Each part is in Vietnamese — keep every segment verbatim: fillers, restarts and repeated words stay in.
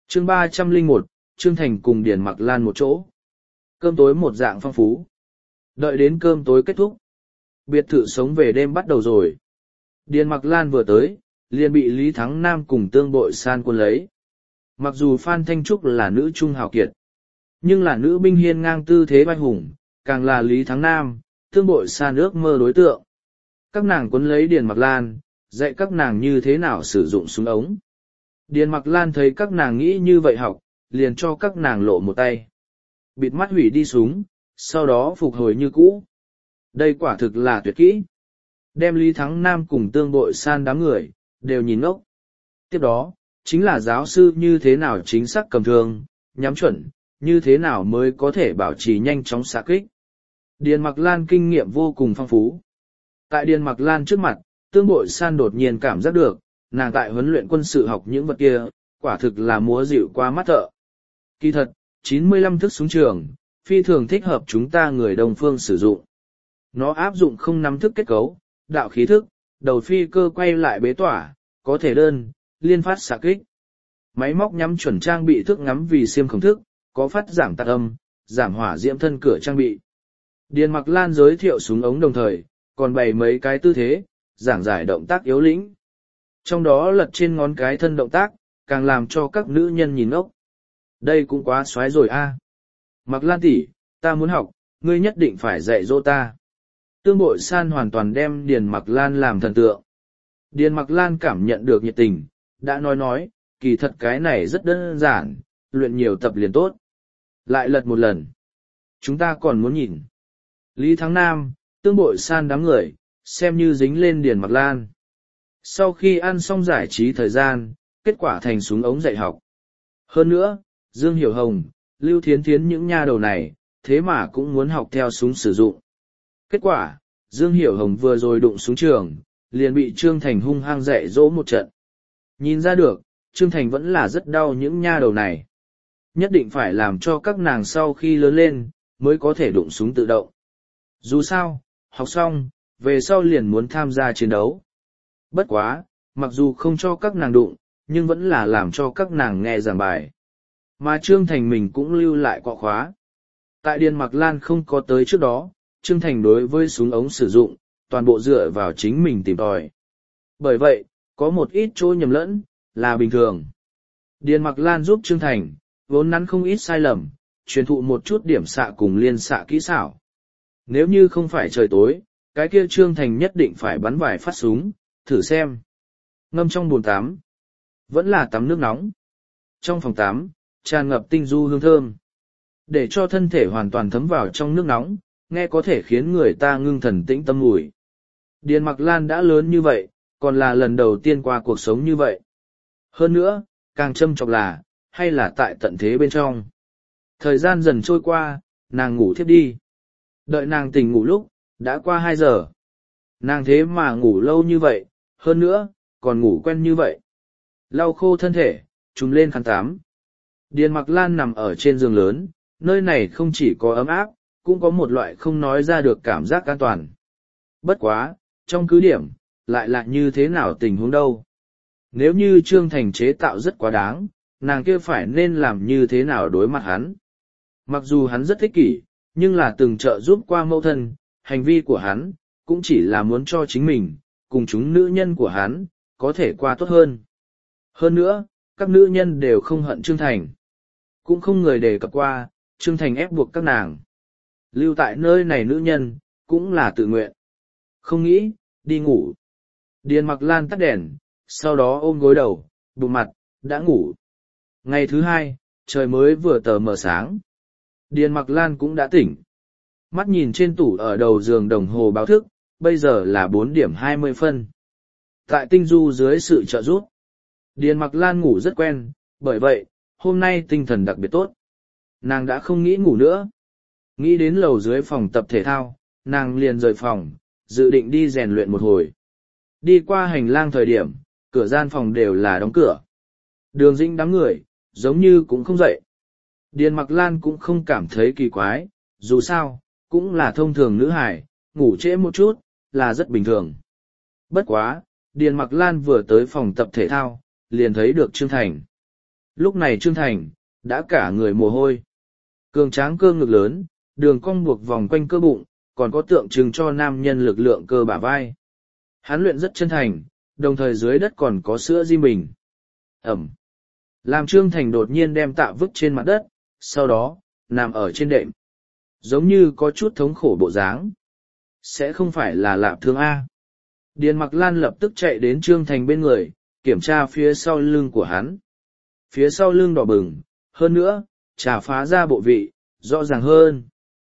Chương ba trăm lẻ một, Trương Thành cùng Điền Mặc Lan một chỗ. Cơm tối một dạng phong phú. Đợi đến cơm tối kết thúc, biệt thự sống về đêm bắt đầu rồi. Điền Mặc Lan vừa tới, liền bị Lý Thắng Nam cùng Tương Bội San quân lấy. Mặc dù Phan Thanh Trúc là nữ trung hào kiệt, nhưng là nữ binh hiên ngang tư thế vai hùng, càng là Lý Thắng Nam, Tương Bội San ước mơ đối tượng. Các nàng quân lấy Điền Mặc Lan, dạy các nàng như thế nào sử dụng súng ống. Điền Mặc Lan thấy các nàng nghĩ như vậy học, liền cho các nàng lộ một tay. Bịt mắt hủy đi súng, sau đó phục hồi như cũ. Đây quả thực là tuyệt kỹ. Đem Lý Thắng Nam cùng Tương Bội San đám người, đều nhìn ngốc. Tiếp đó, chính là giáo sư như thế nào chính xác cầm thương, nhắm chuẩn, như thế nào mới có thể bảo trì nhanh chóng xạ kích. Điền Mặc Lan kinh nghiệm vô cùng phong phú. Tại Điền Mặc Lan trước mặt, Tương Bội San đột nhiên cảm giác được, nàng tại huấn luyện quân sự học những vật kia, quả thực là múa dịu qua mắt thợ. Kỳ thật, chín mươi lăm thức súng trường, phi thường thích hợp chúng ta người Đông phương sử dụng. Nó áp dụng không năm thức kết cấu, đạo khí thức, đầu phi cơ quay lại bế tỏa, có thể đơn, liên phát xạ kích. Máy móc nhắm chuẩn trang bị thức ngắm vì xiêm khổng thức, có phát giảm tạc âm, giảm hỏa diễm thân cửa trang bị. Điền Mặc Lan giới thiệu súng ống đồng thời, còn bày mấy cái tư thế, giảng giải động tác yếu lĩnh. Trong đó lật trên ngón cái thân động tác, càng làm cho các nữ nhân nhìn ốc. Đây cũng quá xoái rồi a. Mặc Lan tỷ, ta muốn học, ngươi nhất định phải dạy dỗ ta. Tương Bội San hoàn toàn đem Điền Mặc Lan làm thần tượng. Điền Mặc Lan cảm nhận được nhiệt tình, đã nói nói, kỳ thật cái này rất đơn giản, luyện nhiều tập liền tốt. Lại lật một lần. Chúng ta còn muốn nhìn. Lý Thắng Nam, Tương Bội San đám người, xem như dính lên Điền Mặc Lan. Sau khi ăn xong giải trí thời gian, kết quả thành súng ống dạy học. Hơn nữa, Dương Hiểu Hồng, Lưu Thiến Thiến những nha đầu này, thế mà cũng muốn học theo súng sử dụng. Kết quả, Dương Hiểu Hồng vừa rồi đụng súng trường, liền bị Trương Thành hung hăng dạy dỗ một trận. Nhìn ra được, Trương Thành vẫn là rất đau những nha đầu này. Nhất định phải làm cho các nàng sau khi lớn lên, mới có thể đụng súng tự động. Dù sao, học xong, về sau liền muốn tham gia chiến đấu. Bất quá, mặc dù không cho các nàng đụng, nhưng vẫn là làm cho các nàng nghe giảng bài. Mà Trương Thành mình cũng lưu lại cọ khóa. Tại Điền Mặc Lan không có tới trước đó, Trương Thành đối với súng ống sử dụng, toàn bộ dựa vào chính mình tìm tòi. Bởi vậy, có một ít chỗ nhầm lẫn, là bình thường. Điền Mặc Lan giúp Trương Thành, vốn nắn không ít sai lầm, truyền thụ một chút điểm xạ cùng liên xạ kỹ xảo. Nếu như không phải trời tối, cái kia Trương Thành nhất định phải bắn vài phát súng, thử xem. Ngâm trong bồn tắm, vẫn là tắm nước nóng. Trong phòng tắm, tràn ngập tinh du hương thơm. Để cho thân thể hoàn toàn thấm vào trong nước nóng, nghe có thể khiến người ta ngưng thần tĩnh tâm mùi. Điền Mặc Lan đã lớn như vậy, còn là lần đầu tiên qua cuộc sống như vậy. Hơn nữa, càng châm chọc là, hay là tại tận thế bên trong. Thời gian dần trôi qua, nàng ngủ thiếp đi. Đợi nàng tỉnh ngủ lúc, đã qua hai giờ. Nàng thế mà ngủ lâu như vậy, hơn nữa, còn ngủ quen như vậy. Lau khô thân thể, trùm lên khăn tắm. Điền Mặc Lan nằm ở trên giường lớn, nơi này không chỉ có ấm áp, cũng có một loại không nói ra được cảm giác an toàn. Bất quá, trong cứ điểm, lại là như thế nào tình huống đâu. Nếu như Trương Thành chế tạo rất quá đáng, nàng kia phải nên làm như thế nào đối mặt hắn. Mặc dù hắn rất thích kỷ, nhưng là từng trợ giúp qua mẫu thân, hành vi của hắn, cũng chỉ là muốn cho chính mình, cùng chúng nữ nhân của hắn, có thể qua tốt hơn. Hơn nữa, các nữ nhân đều không hận Trương Thành. Cũng không người đề cập qua, Trương Thành ép buộc các nàng. Lưu tại nơi này nữ nhân, cũng là tự nguyện. Không nghĩ, đi ngủ. Điền Mặc Lan tắt đèn, sau đó ôm gối đầu, bụng mặt, đã ngủ. Ngày thứ hai, trời mới vừa tờ mờ sáng. Điền Mặc Lan cũng đã tỉnh. Mắt nhìn trên tủ ở đầu giường đồng hồ báo thức, bây giờ là bốn điểm hai mươi phân. Tại tinh du dưới sự trợ giúp, Điền Mặc Lan ngủ rất quen, bởi vậy, hôm nay tinh thần đặc biệt tốt. Nàng đã không nghĩ ngủ nữa. Nghĩ đến lầu dưới phòng tập thể thao, nàng liền rời phòng, dự định đi rèn luyện một hồi. Đi qua hành lang thời điểm, cửa gian phòng đều là đóng cửa. Đường Dĩnh đám người, giống như cũng không dậy. Điền Mặc Lan cũng không cảm thấy kỳ quái, dù sao, cũng là thông thường nữ hài, ngủ trễ một chút, là rất bình thường. Bất quá, Điền Mặc Lan vừa tới phòng tập thể thao, liền thấy được Trương Thành. Lúc này Trương Thành, đã cả người mồ hôi. Cường tráng cơ ngực lớn, đường cong buộc vòng quanh cơ bụng, còn có tượng trưng cho nam nhân lực lượng cơ bả vai. Hắn luyện rất chân thành, đồng thời dưới đất còn có sữa di bình. Ẩm. Làm Trương Thành đột nhiên đem tạ vứt trên mặt đất, sau đó, nằm ở trên đệm. Giống như có chút thống khổ bộ dáng. Sẽ không phải là lạp thương A. Điền Mặc Lan lập tức chạy đến Trương Thành bên người, kiểm tra phía sau lưng của hắn. Phía sau lưng đỏ bừng, hơn nữa, trà phá ra bộ vị, rõ ràng hơn.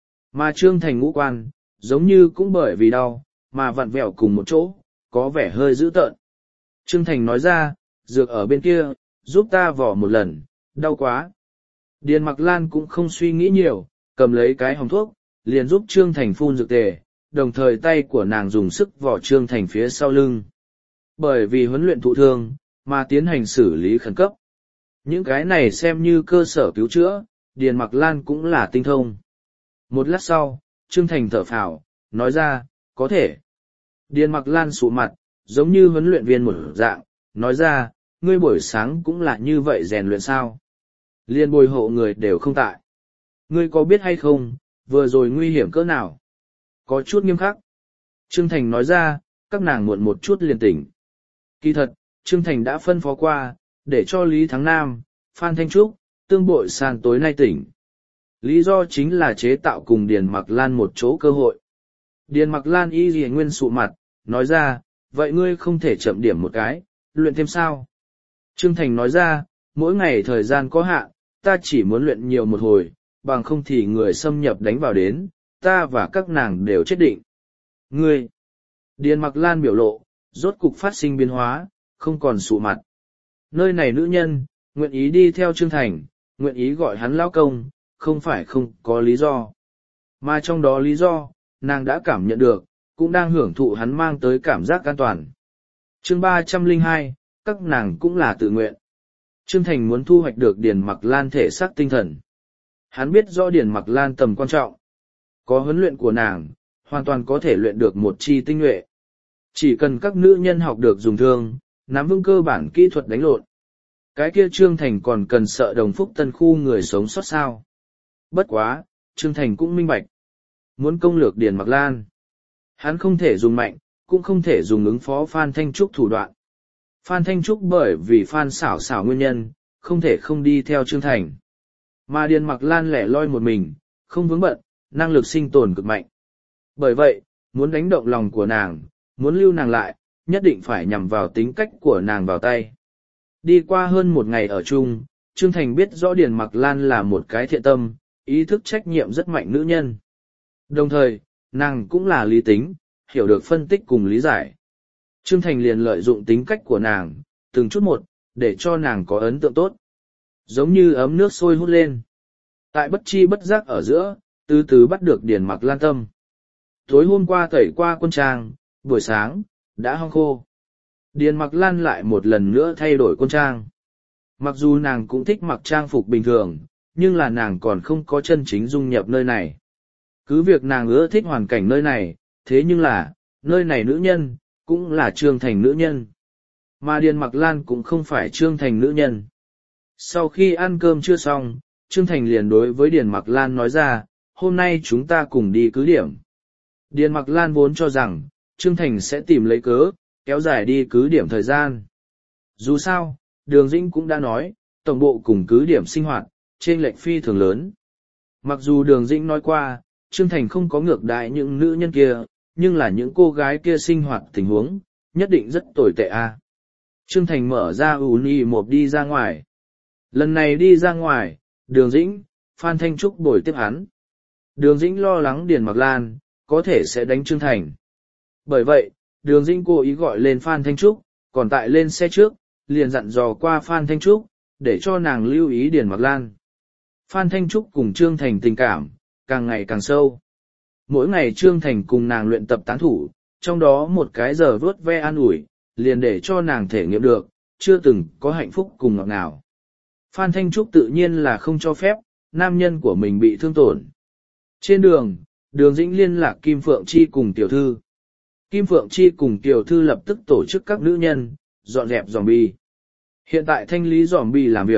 Mà Trương Thành ngũ quan, giống như cũng bởi vì đau, mà vặn vẹo cùng một chỗ, có vẻ hơi dữ tợn. Trương Thành nói ra, dược ở bên kia, giúp ta vỏ một lần, đau quá. Điền Mặc Lan cũng không suy nghĩ nhiều, cầm lấy cái hòm thuốc, liền giúp Trương Thành phun dược tề, đồng thời tay của nàng dùng sức vỏ Trương Thành phía sau lưng. Bởi vì huấn luyện thụ thương, mà tiến hành xử lý khẩn cấp. Những cái này xem như cơ sở cứu chữa, Điền Mặc Lan cũng là tinh thông. Một lát sau, Trương Thành thở phào, nói ra, có thể. Điền Mặc Lan sụ mặt, giống như huấn luyện viên một dạng, nói ra, ngươi buổi sáng cũng là như vậy rèn luyện sao. Liên bồi hộ người đều không tại. Ngươi có biết hay không, vừa rồi nguy hiểm cỡ nào? Có chút nghiêm khắc. Trương Thành nói ra, các nàng muộn một chút liền tỉnh. Kỳ thật, Trương Thành đã phân phó qua, để cho Lý Thắng Nam, Phan Thanh Trúc, tương bội sàn tối nay tỉnh. Lý do chính là chế tạo cùng Điền Mặc Lan một chỗ cơ hội. Điền Mặc Lan y gì nguyên sụ mặt, nói ra, vậy ngươi không thể chậm điểm một cái, luyện thêm sao? Trương Thành nói ra, mỗi ngày thời gian có hạn, ta chỉ muốn luyện nhiều một hồi, bằng không thì người xâm nhập đánh vào đến, ta và các nàng đều chết định. Ngươi! Điền Mặc Lan biểu lộ, rốt cục phát sinh biến hóa, không còn sụ mặt. Nơi này nữ nhân, nguyện ý đi theo Trương Thành, nguyện ý gọi hắn lão công, không phải không có lý do. Mà trong đó lý do, nàng đã cảm nhận được, cũng đang hưởng thụ hắn mang tới cảm giác an toàn. Chương ba trăm lẻ hai, các nàng cũng là tự nguyện. Trương Thành muốn thu hoạch được Điền Mặc Lan thể xác tinh thần. Hắn biết rõ Điền Mặc Lan tầm quan trọng. Có huấn luyện của nàng, hoàn toàn có thể luyện được một chi tinh nhuệ. Chỉ cần các nữ nhân học được dùng thương, nắm vững cơ bản kỹ thuật đánh lộn. Cái kia Trương Thành còn cần sợ đồng phúc tân khu người sống sót sao. Bất quá, Trương Thành cũng minh bạch. Muốn công lược Điền Mặc Lan. Hắn không thể dùng mạnh, cũng không thể dùng ứng phó Phan Thanh Trúc thủ đoạn. Phan Thanh Trúc bởi vì Phan xảo xảo nguyên nhân, không thể không đi theo Trương Thành. Mà Điền Mặc Lan lẻ loi một mình, không vướng bận, năng lực sinh tồn cực mạnh. Bởi vậy, muốn đánh động lòng của nàng, muốn lưu nàng lại, nhất định phải nhằm vào tính cách của nàng vào tay. Đi qua hơn một ngày ở chung, Trương Thành biết rõ Điền Mặc Lan là một cái thiện tâm, ý thức trách nhiệm rất mạnh nữ nhân. Đồng thời, nàng cũng là lý tính, hiểu được phân tích cùng lý giải. Trương Thành liền lợi dụng tính cách của nàng, từng chút một, để cho nàng có ấn tượng tốt. Giống như ấm nước sôi hút lên. Tại bất chi bất giác ở giữa, từ từ bắt được Điền Mặc Lan tâm. Tối hôm qua tẩy qua quân trang, buổi sáng, đã hong khô. Điền Mặc Lan lại một lần nữa thay đổi quân trang. Mặc dù nàng cũng thích mặc trang phục bình thường, nhưng là nàng còn không có chân chính dung nhập nơi này. Cứ việc nàng ưa thích hoàn cảnh nơi này, thế nhưng là, nơi này nữ nhân, cũng là Trương Thành nữ nhân. Mà Điền Mặc Lan cũng không phải Trương Thành nữ nhân. Sau khi ăn cơm chưa xong, Trương Thành liền đối với Điền Mặc Lan nói ra, hôm nay chúng ta cùng đi cứ điểm. Điền Mặc Lan vốn cho rằng, Trương Thành sẽ tìm lấy cớ, kéo dài đi cứ điểm thời gian. Dù sao, Đường Dĩnh cũng đã nói, tổng bộ cùng cứ điểm sinh hoạt, trên lệch phi thường lớn. Mặc dù Đường Dĩnh nói qua, Trương Thành không có ngược đãi những nữ nhân kia, nhưng là những cô gái kia sinh hoạt tình huống, nhất định rất tồi tệ a. À. Trương Thành mở ra uni một đi ra ngoài. Lần này đi ra ngoài, Đường Dĩnh, Phan Thanh Trúc bồi tiếp hắn. Đường Dĩnh lo lắng Điền Mặc Lan, có thể sẽ đánh Trương Thành. Bởi vậy, Đường Dĩnh cố ý gọi lên Phan Thanh Trúc, còn tại lên xe trước, liền dặn dò qua Phan Thanh Trúc, để cho nàng lưu ý Điền Mặc Lan. Phan Thanh Trúc cùng Trương Thành tình cảm, càng ngày càng sâu. Mỗi ngày Trương Thành cùng nàng luyện tập tán thủ, trong đó một cái giờ vớt ve an ủi, liền để cho nàng thể nghiệm được, chưa từng có hạnh phúc cùng ngọt nào. Phan Thanh Trúc tự nhiên là không cho phép, nam nhân của mình bị thương tổn. Trên đường, Đường Dĩnh liên lạc Kim Phượng Chi cùng tiểu thư. Kim Phượng Chi cùng tiểu thư lập tức tổ chức các nữ nhân, dọn dẹp zombie. Hiện tại thanh lý zombie làm việc,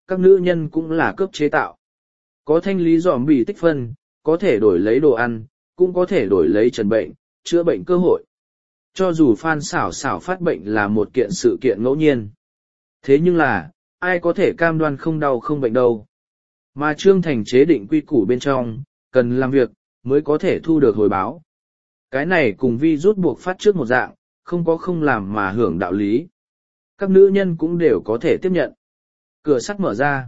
các nữ nhân cũng là cướp chế tạo. Có thanh lý dòm bị tích phân, có thể đổi lấy đồ ăn, cũng có thể đổi lấy trần bệnh, chữa bệnh cơ hội. Cho dù Phan xảo xảo phát bệnh là một kiện sự kiện ngẫu nhiên. Thế nhưng là, ai có thể cam đoan không đau không bệnh đâu. Mà Trương Thành chế định quy củ bên trong, cần làm việc, mới có thể thu được hồi báo. Cái này cùng vi rút buộc phát trước một dạng, không có không làm mà hưởng đạo lý. Các nữ nhân cũng đều có thể tiếp nhận. Cửa sắt mở ra.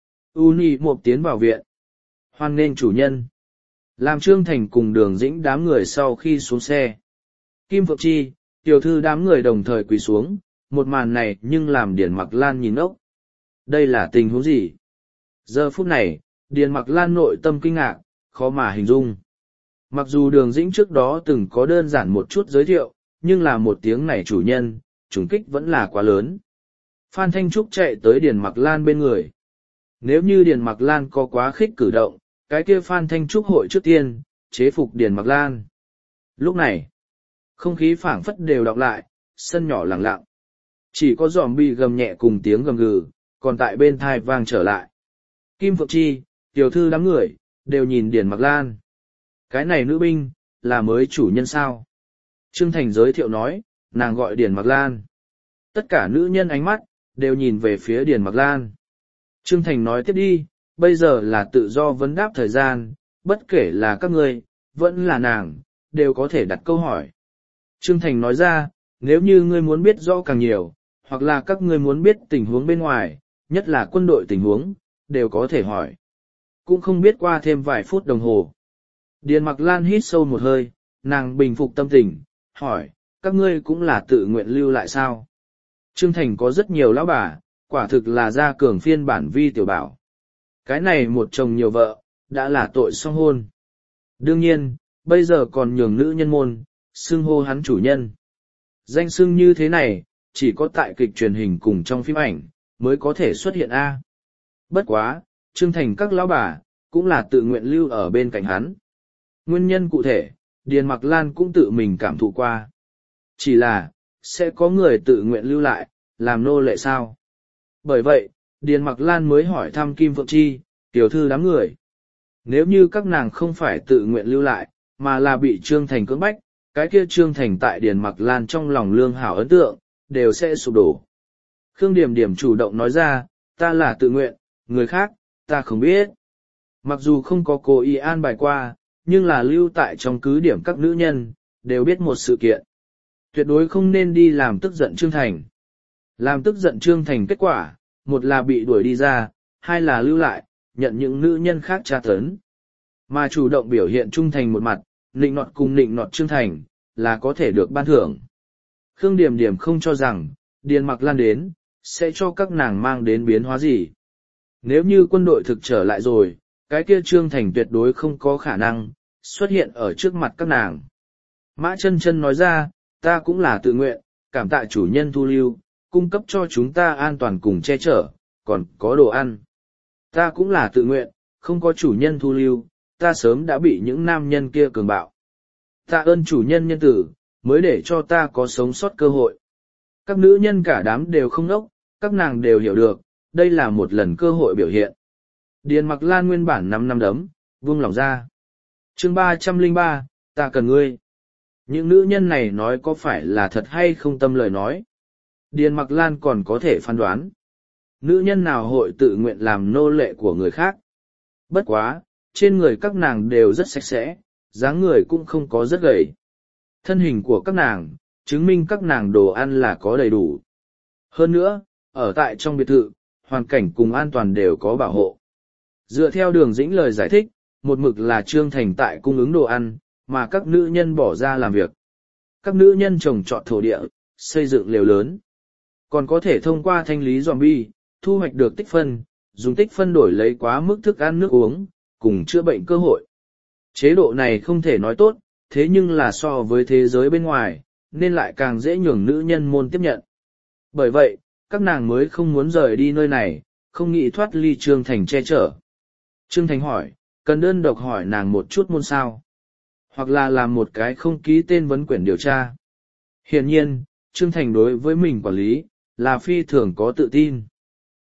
Uni một tiến vào viện. Hoan nghênh chủ nhân. Làm Trương Thành cùng Đường Dĩnh đám người sau khi xuống xe. Kim Phượng Chi, tiểu thư đám người đồng thời quỳ xuống, một màn này nhưng làm Điền Mặc Lan nhìn ốc. Đây là tình huống gì? Giờ phút này, Điền Mặc Lan nội tâm kinh ngạc, khó mà hình dung. Mặc dù Đường Dĩnh trước đó từng có đơn giản một chút giới thiệu, nhưng là một tiếng này chủ nhân, trùng kích vẫn là quá lớn. Phan Thanh Trúc chạy tới Điền Mặc Lan bên người. Nếu như Điền Mặc Lan có quá khích cử động, cái kia Phan Thanh Trúc hội trước tiên, chế phục Điền Mặc Lan. Lúc này, không khí phảng phất đều đọc lại, sân nhỏ lặng lặng. Chỉ có giòm bi gầm nhẹ cùng tiếng gầm gừ, còn tại bên thai vang trở lại. Kim Phượng Chi, tiểu thư đám người, đều nhìn Điền Mặc Lan. Cái này nữ binh, là mới chủ nhân sao? Trương Thành giới thiệu nói, nàng gọi Điền Mặc Lan. Tất cả nữ nhân ánh mắt, đều nhìn về phía Điền Mặc Lan. Trương Thành nói tiếp đi, bây giờ là tự do vấn đáp thời gian, bất kể là các ngươi, vẫn là nàng, đều có thể đặt câu hỏi. Trương Thành nói ra, nếu như ngươi muốn biết rõ càng nhiều, hoặc là các ngươi muốn biết tình huống bên ngoài, nhất là quân đội tình huống, đều có thể hỏi. Cũng không biết qua thêm vài phút đồng hồ. Điền Mặc Lan hít sâu một hơi, nàng bình phục tâm tình, hỏi, các ngươi cũng là tự nguyện lưu lại sao? Trương Thành có rất nhiều lão bà, quả thực là gia cường phiên bản vi tiểu bảo. Cái này một chồng nhiều vợ, đã là tội song hôn. Đương nhiên, bây giờ còn nhường nữ nhân môn, xưng hô hắn chủ nhân. Danh xưng như thế này, chỉ có tại kịch truyền hình cùng trong phim ảnh, mới có thể xuất hiện A. Bất quá, Trương Thành các lão bà, cũng là tự nguyện lưu ở bên cạnh hắn. Nguyên nhân cụ thể, Điền Mặc Lan cũng tự mình cảm thụ qua. Chỉ là, sẽ có người tự nguyện lưu lại, làm nô lệ sao? Bởi vậy, Điền Mặc Lan mới hỏi thăm Kim Phượng Chi, tiểu thư đám người. Nếu như các nàng không phải tự nguyện lưu lại, mà là bị Trương Thành cưỡng bách, cái kia Trương Thành tại Điền Mặc Lan trong lòng lương hảo ấn tượng, đều sẽ sụp đổ. Khương Điểm Điểm chủ động nói ra, ta là tự nguyện, người khác, ta không biết. Mặc dù không có cố ý an bài qua, nhưng là lưu tại trong cứ điểm các nữ nhân, đều biết một sự kiện. Tuyệt đối không nên đi làm tức giận Trương Thành. Làm tức giận Trương Thành kết quả, một là bị đuổi đi ra, hai là lưu lại, nhận những nữ nhân khác tra tấn. Mà chủ động biểu hiện trung thành một mặt, nịnh nọt cùng nịnh nọt Trương Thành, là có thể được ban thưởng. Khương Điểm Điểm không cho rằng, Điền Mặc Lan đến, sẽ cho các nàng mang đến biến hóa gì. Nếu như quân đội thực trở lại rồi, cái kia Trương Thành tuyệt đối không có khả năng, xuất hiện ở trước mặt các nàng. Mã Chân Chân nói ra, ta cũng là tự nguyện, cảm tạ chủ nhân thu lưu, cung cấp cho chúng ta an toàn cùng che chở, còn có đồ ăn. Ta cũng là tự nguyện, không có chủ nhân thu lưu, ta sớm đã bị những nam nhân kia cường bạo. Tạ ơn chủ nhân nhân tử, mới để cho ta có sống sót cơ hội. Các nữ nhân cả đám đều không ngốc, các nàng đều hiểu được, đây là một lần cơ hội biểu hiện. Điền Mặc Lan nguyên bản năm năm đấm, buông lòng ra. Chương ba trăm lẻ ba, ta cần ngươi. Những nữ nhân này nói có phải là thật hay không tâm lời nói. Điền Mặc Lan còn có thể phán đoán. Nữ nhân nào hội tự nguyện làm nô lệ của người khác. Bất quá, trên người các nàng đều rất sạch sẽ, dáng người cũng không có rất gầy. Thân hình của các nàng, chứng minh các nàng đồ ăn là có đầy đủ. Hơn nữa, ở tại trong biệt thự, hoàn cảnh cùng an toàn đều có bảo hộ. Dựa theo Đường Dĩnh lời giải thích, một mực là Trương Thành tại cung ứng đồ ăn, mà các nữ nhân bỏ ra làm việc. Các nữ nhân trồng trọt thổ địa, xây dựng lều lớn. Còn có thể thông qua thanh lý zombie, thu hoạch được tích phân, dùng tích phân đổi lấy quá mức thức ăn nước uống, cùng chữa bệnh cơ hội. Chế độ này không thể nói tốt, thế nhưng là so với thế giới bên ngoài, nên lại càng dễ nhường nữ nhân môn tiếp nhận. Bởi vậy, các nàng mới không muốn rời đi nơi này, không nghĩ thoát ly Trương Thành che chở. Trương Thành hỏi, cần đơn độc hỏi nàng một chút môn sao? Hoặc là làm một cái không ký tên vấn quyển điều tra. Hiển nhiên, Trương Thành đối với mình quản lý, là phi thường có tự tin.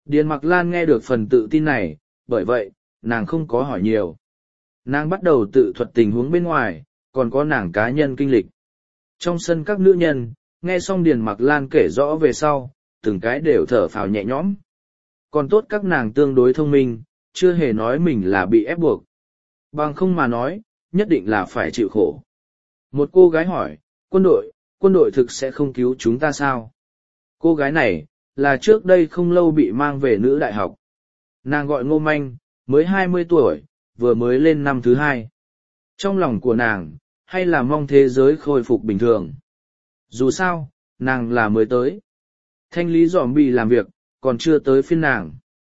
Điền Mặc Lan nghe được phần tự tin này, bởi vậy, nàng không có hỏi nhiều. Nàng bắt đầu tự thuật tình huống bên ngoài, còn có nàng cá nhân kinh lịch. Trong sân các nữ nhân, nghe xong Điền Mặc Lan kể rõ về sau, từng cái đều thở phào nhẹ nhõm. Còn tốt các nàng tương đối thông minh, chưa hề nói mình là bị ép buộc. Bằng không mà nói, nhất định là phải chịu khổ. Một cô gái hỏi, quân đội, quân đội thực sẽ không cứu chúng ta sao? Cô gái này, là trước đây không lâu bị mang về nữ đại học. Nàng gọi Ngô Manh, mới hai mươi tuổi, vừa mới lên năm thứ hai. Trong lòng của nàng, hay là mong thế giới khôi phục bình thường. Dù sao, nàng là mới tới. Thanh lý dòm bị làm việc, còn chưa tới phiên nàng.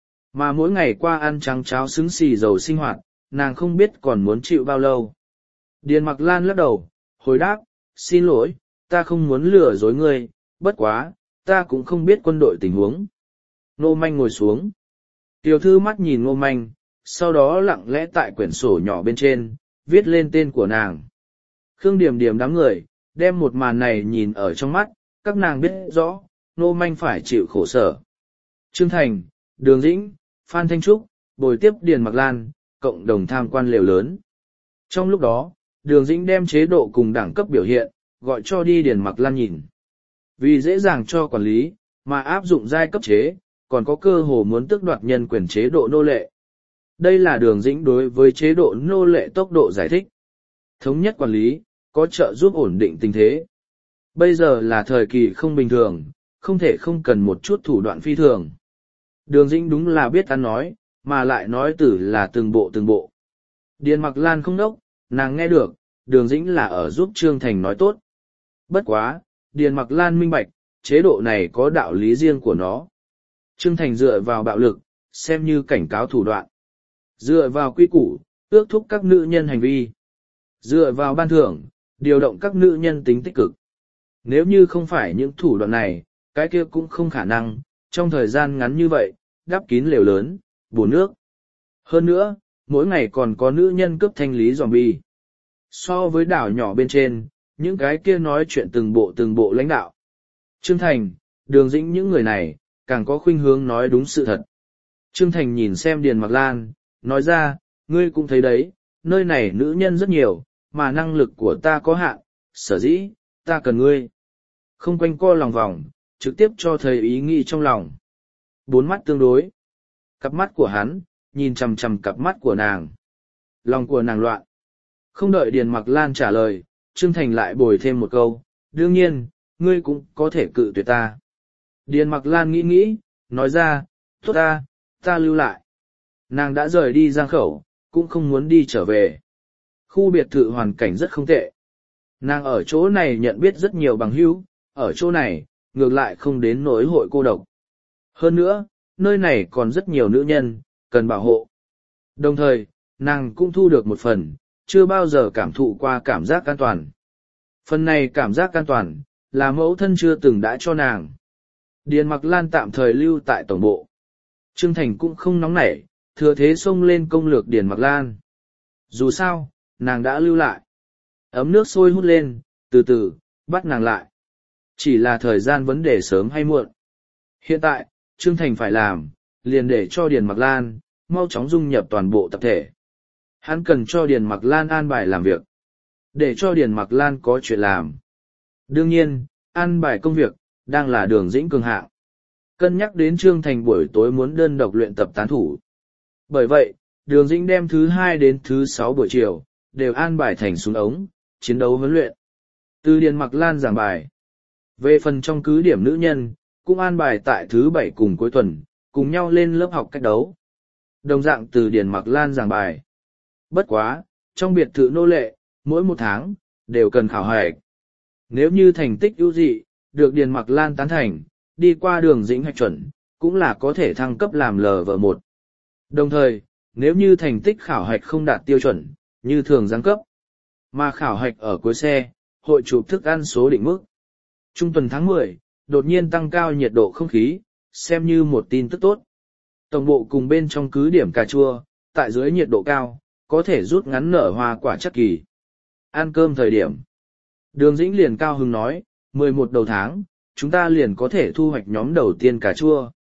Mà mỗi ngày qua ăn trắng cháo xứng xì dầu sinh hoạt, nàng không biết còn muốn chịu bao lâu. Điền Mặc Lan lắc đầu, hồi đáp, xin lỗi, ta không muốn lừa dối ngươi, bất quá, ta cũng không biết quân đội tình huống. Ngô Manh ngồi xuống. Tiểu thư mắt nhìn Ngô Manh, sau đó lặng lẽ tại quyển sổ nhỏ bên trên, viết lên tên của nàng. Khương Điểm Điểm đám người, đem một màn này nhìn ở trong mắt, các nàng biết rõ, Ngô Manh phải chịu khổ sở. Trương Thành, Đường Dĩnh, Phan Thanh Trúc, bồi tiếp Điền Mặc Lan, cộng đồng tham quan lều lớn. Trong lúc đó, Đường Dĩnh đem chế độ cùng đẳng cấp biểu hiện, gọi cho đi Điền Mặc Lan nhìn. Vì dễ dàng cho quản lý, mà áp dụng giai cấp chế, còn có cơ hồ muốn tước đoạt nhân quyền chế độ nô lệ. Đây là Đường Dĩnh đối với chế độ nô lệ tốc độ giải thích. Thống nhất quản lý, có trợ giúp ổn định tình thế. Bây giờ là thời kỳ không bình thường, không thể không cần một chút thủ đoạn phi thường. Đường Dĩnh đúng là biết ăn nói, mà lại nói từ là từng bộ từng bộ. Điền Mặc Lan không đốc, nàng nghe được, Đường Dĩnh là ở giúp Trương Thành nói tốt. Bất quá, Điền Mặc Lan minh bạch, chế độ này có đạo lý riêng của nó. Trương Thành dựa vào bạo lực, xem như cảnh cáo thủ đoạn. Dựa vào quy củ, ước thúc các nữ nhân hành vi. Dựa vào ban thưởng, điều động các nữ nhân tính tích cực. Nếu như không phải những thủ đoạn này, cái kia cũng không khả năng, trong thời gian ngắn như vậy, đắp kín lều lớn, bồn nước. Hơn nữa, mỗi ngày còn có nữ nhân cướp thanh lý zombie. So với đảo nhỏ bên trên, những cái kia nói chuyện từng bộ từng bộ lãnh đạo. Trương Thành, Đường Dĩnh những người này, càng có khuynh hướng nói đúng sự thật. Trương Thành nhìn xem Điền Mặc Lan, nói ra, ngươi cũng thấy đấy, nơi này nữ nhân rất nhiều, mà năng lực của ta có hạn, sở dĩ, ta cần ngươi. Không quanh co lòng vòng, trực tiếp cho thấy ý nghĩ trong lòng. Bốn mắt tương đối. Cặp mắt của hắn, nhìn chằm chằm cặp mắt của nàng. Lòng của nàng loạn. Không đợi Điền Mặc Lan trả lời, Trương Thành lại bồi thêm một câu, đương nhiên, ngươi cũng có thể cự tuyệt ta. Điền Mặc Lan nghĩ nghĩ, nói ra, tốt ta, ta lưu lại. Nàng đã rời đi Giang Khẩu, cũng không muốn đi trở về. Khu biệt thự hoàn cảnh rất không tệ. Nàng ở chỗ này nhận biết rất nhiều bằng hữu, ở chỗ này, ngược lại không đến nỗi hội cô độc. Hơn nữa, nơi này còn rất nhiều nữ nhân, cần bảo hộ. Đồng thời, nàng cũng thu được một phần, chưa bao giờ cảm thụ qua cảm giác an toàn. Phần này cảm giác an toàn, là mẫu thân chưa từng đã cho nàng. Điền Mặc Lan tạm thời lưu tại tổng bộ. Trương Thành cũng không nóng nảy, thừa thế xông lên công lược Điền Mặc Lan. Dù sao, nàng đã lưu lại. Ấm nước sôi hút lên, từ từ, bắt nàng lại. Chỉ là thời gian vấn đề sớm hay muộn. Hiện tại, Trương Thành phải làm, liền để cho Điền Mặc Lan, mau chóng dung nhập toàn bộ tập thể. Hắn cần cho Điền Mặc Lan an bài làm việc. Để cho Điền Mặc Lan có chuyện làm. Đương nhiên, an bài công việc, đang là Đường Dĩnh cường hạng. Cân nhắc đến Trương Thành buổi tối muốn đơn độc luyện tập tán thủ. Bởi vậy, Đường Dĩnh đem thứ hai đến thứ sáu buổi chiều, đều an bài thành súng ống, chiến đấu huấn luyện. Từ Điền Mặc Lan giảng bài. Về phần trong cứ điểm nữ nhân, cũng an bài tại thứ bảy cùng cuối tuần, cùng nhau lên lớp học cách đấu. Đồng dạng từ Điền Mặc Lan giảng bài. Bất quá, trong biệt thự nô lệ, mỗi một tháng, đều cần khảo hạch. Nếu như thành tích ưu dị, được Điền Mặc Lan tán thành, đi qua Đường Dĩnh hạch chuẩn, cũng là có thể thăng cấp làm lờ vờ một. Đồng thời, nếu như thành tích khảo hạch không đạt tiêu chuẩn, như thường giáng cấp, mà khảo hạch ở cuối xe, hội chụp thức ăn số định mức. Trung tuần tháng mười, đột nhiên tăng cao nhiệt độ không khí, xem như một tin tức tốt. Tổng bộ cùng bên trong cứ điểm cà chua, tại dưới nhiệt độ cao, có thể rút ngắn nở hoa quả chắc kỳ. Ăn cơm thời điểm. Đường Dĩnh liền cao hứng nói, mười một đầu tháng, chúng ta liền có thể thu hoạch nhóm đầu tiên cà chua.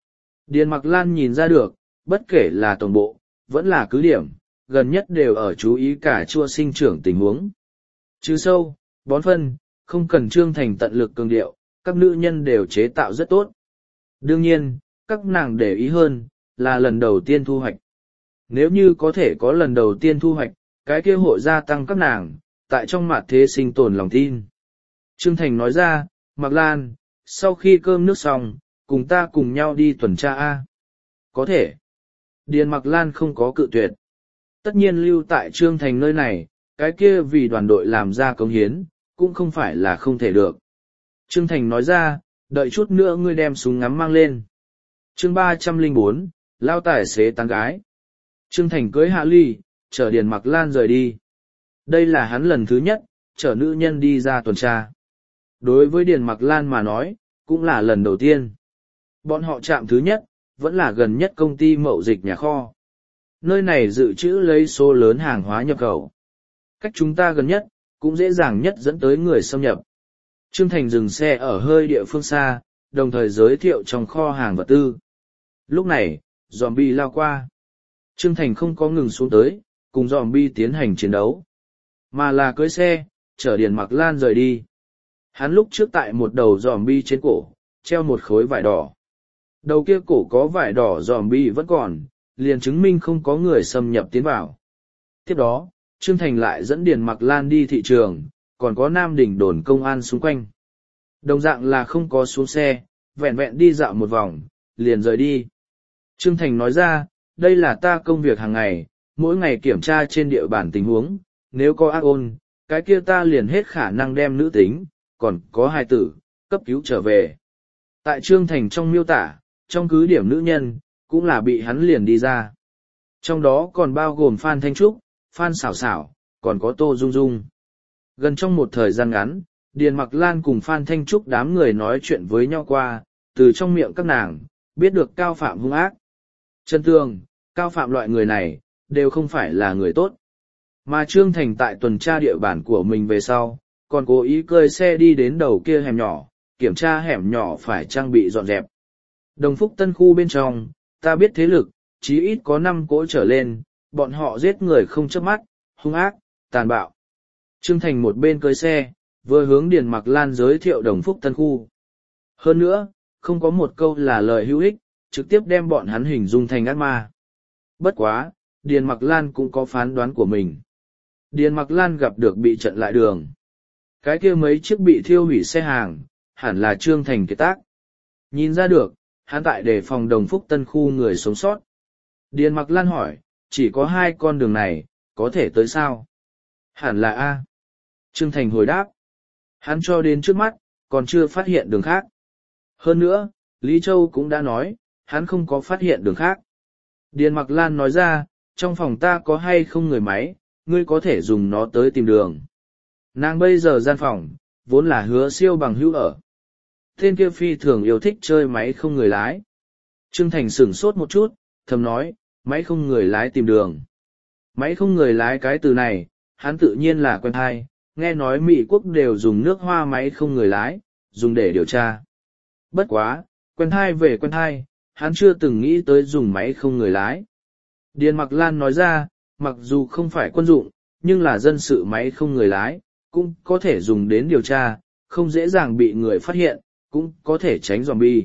Điền Mặc Lan nhìn ra được, bất kể là tổng bộ, vẫn là cứ điểm, gần nhất đều ở chú ý cả chua sinh trưởng tình huống. Chứ sâu, bón phân, không cần Trương Thành tận lực cường điệu, các nữ nhân đều chế tạo rất tốt. Đương nhiên, các nàng để ý hơn, là lần đầu tiên thu hoạch. Nếu như có thể có lần đầu tiên thu hoạch, cái kia hội gia tăng các nàng, tại trong mặt thế sinh tồn lòng tin. Trương Thành nói ra, Mặc Lan, sau khi cơm nước xong, cùng ta cùng nhau đi tuần tra A. Có thể. Điền Mặc Lan không có cự tuyệt. Tất nhiên lưu tại Trương Thành nơi này, cái kia vì đoàn đội làm ra cống hiến, cũng không phải là không thể được. Trương Thành nói ra, đợi chút nữa ngươi đem súng ngắm mang lên. Chương ba trăm lẻ bốn, lao tài xế tán gái. Trương Thành cưới Hạ Ly, chở Điền Mặc Lan rời đi. Đây là hắn lần thứ nhất, chở nữ nhân đi ra tuần tra. Đối với Điền Mặc Lan mà nói, cũng là lần đầu tiên. Bọn họ chạm thứ nhất, vẫn là gần nhất công ty mậu dịch nhà kho. Nơi này dự trữ lấy số lớn hàng hóa nhập khẩu. Cách chúng ta gần nhất, cũng dễ dàng nhất dẫn tới người xâm nhập. Trương Thành dừng xe ở hơi địa phương xa, đồng thời giới thiệu trong kho hàng vật tư. Lúc này, zombie lao qua. Trương Thành không có ngừng xuống tới, cùng zombie tiến hành chiến đấu. Mà là cưới xe, chở Điền Mặc Lan rời đi. Hắn lúc trước tại một đầu zombie trên cổ, treo một khối vải đỏ. Đầu kia cổ có vải đỏ zombie vẫn còn, liền chứng minh không có người xâm nhập tiến vào. Tiếp đó, Trương Thành lại dẫn Điền Mặc Lan đi thị trường, còn có Nam Đỉnh đồn công an xung quanh. Đồng dạng là không có xuống xe, vẹn vẹn đi dạo một vòng, liền rời đi. Trương Thành nói ra, đây là ta công việc hàng ngày, mỗi ngày kiểm tra trên địa bàn tình huống, nếu có ác ôn, cái kia ta liền hết khả năng đem nữ tính, còn có hai tử, cấp cứu trở về. Tại Trương Thành trong miêu tả, trong cứ điểm nữ nhân, cũng là bị hắn liền đi ra. Trong đó còn bao gồm Phan Thanh Trúc, Phan Xảo Xảo, còn có Tô Dung Dung. Gần trong một thời gian ngắn, Điền Mặc Lan cùng Phan Thanh Trúc đám người nói chuyện với nhau qua, từ trong miệng các nàng, biết được Cao Phạm hung ác. Chân tương, Cao Phạm loại người này, đều không phải là người tốt. Mà Trương Thành tại tuần tra địa bàn của mình về sau, còn cố ý cơi xe đi đến đầu kia hẻm nhỏ, kiểm tra hẻm nhỏ phải trang bị dọn dẹp. Đồng Phúc Tân khu bên trong, ta biết thế lực, chí ít có năm cỗ trở lên, bọn họ giết người không chớp mắt, hung ác, tàn bạo. Trương Thành một bên cưới xe, vừa hướng Điền Mặc Lan giới thiệu Đồng Phúc Tân khu. Hơn nữa, không có một câu là lời hữu ích, trực tiếp đem bọn hắn hình dung thành ác ma. Bất quá, Điền Mặc Lan cũng có phán đoán của mình. Điền Mặc Lan gặp được bị trận lại đường. Cái kia mấy chiếc bị thiêu hủy xe hàng, hẳn là Trương Thành kiệt tác. Nhìn ra được, hắn tại đề phòng Đồng Phúc Tân khu người sống sót. Điền Mặc Lan hỏi, chỉ có hai con đường này, có thể tới sao? Hẳn là A. Trương Thành hồi đáp. Hắn cho đến trước mắt, còn chưa phát hiện đường khác. Hơn nữa, Lý Châu cũng đã nói, hắn không có phát hiện đường khác. Điền Mặc Lan nói ra, trong phòng ta có hay không người máy, ngươi có thể dùng nó tới tìm đường. Nàng bây giờ gian phòng, vốn là Hứa Siêu bằng hữu ở. Tên kia phi thường yêu thích chơi máy không người lái. Trương Thành sửng sốt một chút, thầm nói, máy không người lái tìm đường. Máy không người lái cái từ này, hắn tự nhiên là quen hay, nghe nói Mỹ quốc đều dùng nước hoa máy không người lái, dùng để điều tra. Bất quá, quen thai về quen thai, hắn chưa từng nghĩ tới dùng máy không người lái. Điền Mặc Lan nói ra, mặc dù không phải quân dụng, nhưng là dân sự máy không người lái, cũng có thể dùng đến điều tra, không dễ dàng bị người phát hiện, cũng có thể tránh zombie.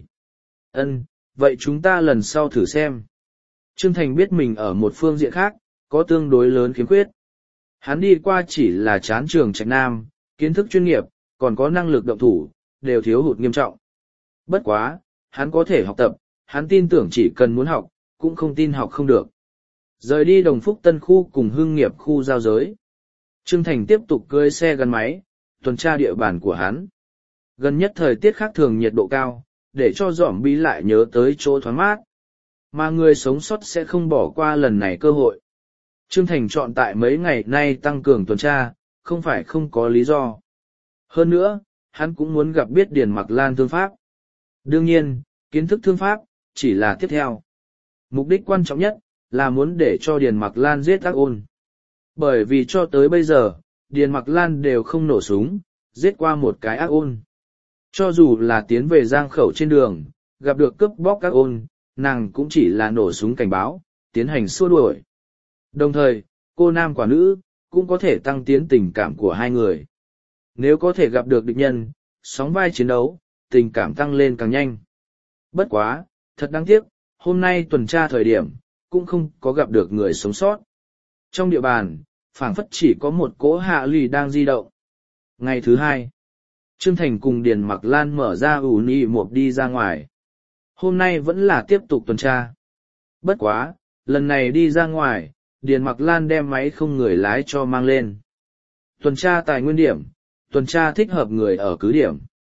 Ân, vậy chúng ta lần sau thử xem. Trương Thành biết mình ở một phương diện khác, có tương đối lớn khiếm khuyết. Hắn đi qua chỉ là chán trường Trạch Nam, kiến thức chuyên nghiệp, còn có năng lực động thủ, đều thiếu hụt nghiêm trọng. Bất quá, hắn có thể học tập, hắn tin tưởng chỉ cần muốn học, cũng không tin học không được. Rời đi Đồng Phúc Tân khu cùng Hưng Nghiệp khu giao giới. Trương Thành tiếp tục cưỡi xe gắn máy, tuần tra địa bàn của hắn. Gần nhất thời tiết khác thường nhiệt độ cao, để cho dòm bi lại nhớ tới chỗ thoáng mát. Mà người sống sót sẽ không bỏ qua lần này cơ hội. Trương Thành chọn tại mấy ngày nay tăng cường tuần tra, không phải không có lý do. Hơn nữa, hắn cũng muốn gặp biết Điền Mặc Lan thương pháp. Đương nhiên, kiến thức thương pháp, chỉ là tiếp theo. Mục đích quan trọng nhất, là muốn để cho Điền Mặc Lan giết ác ôn. Bởi vì cho tới bây giờ, Điền Mặc Lan đều không nổ súng, giết qua một cái ác ôn. Cho dù là tiến về giang khẩu trên đường, gặp được cướp bóc ác ôn, nàng cũng chỉ là nổ súng cảnh báo, tiến hành xua đuổi. Đồng thời, cô nam quả nữ, cũng có thể tăng tiến tình cảm của hai người. Nếu có thể gặp được địch nhân, sóng vai chiến đấu, tình cảm tăng lên càng nhanh. Bất quá, thật đáng tiếc, hôm nay tuần tra thời điểm, cũng không có gặp được người sống sót. Trong địa bàn, phảng phất chỉ có một cỗ hạ lì đang di động. Ngày thứ hai, Trương Thành cùng Điền Mặc Lan mở ra ủ nị một đi ra ngoài. Hôm nay vẫn là tiếp tục tuần tra. Bất quá, lần này đi ra ngoài, Điền Mặc Lan đem máy không người lái cho mang lên. Tuần tra tài nguyên điểm, tuần tra thích hợp người ở cứ điểm.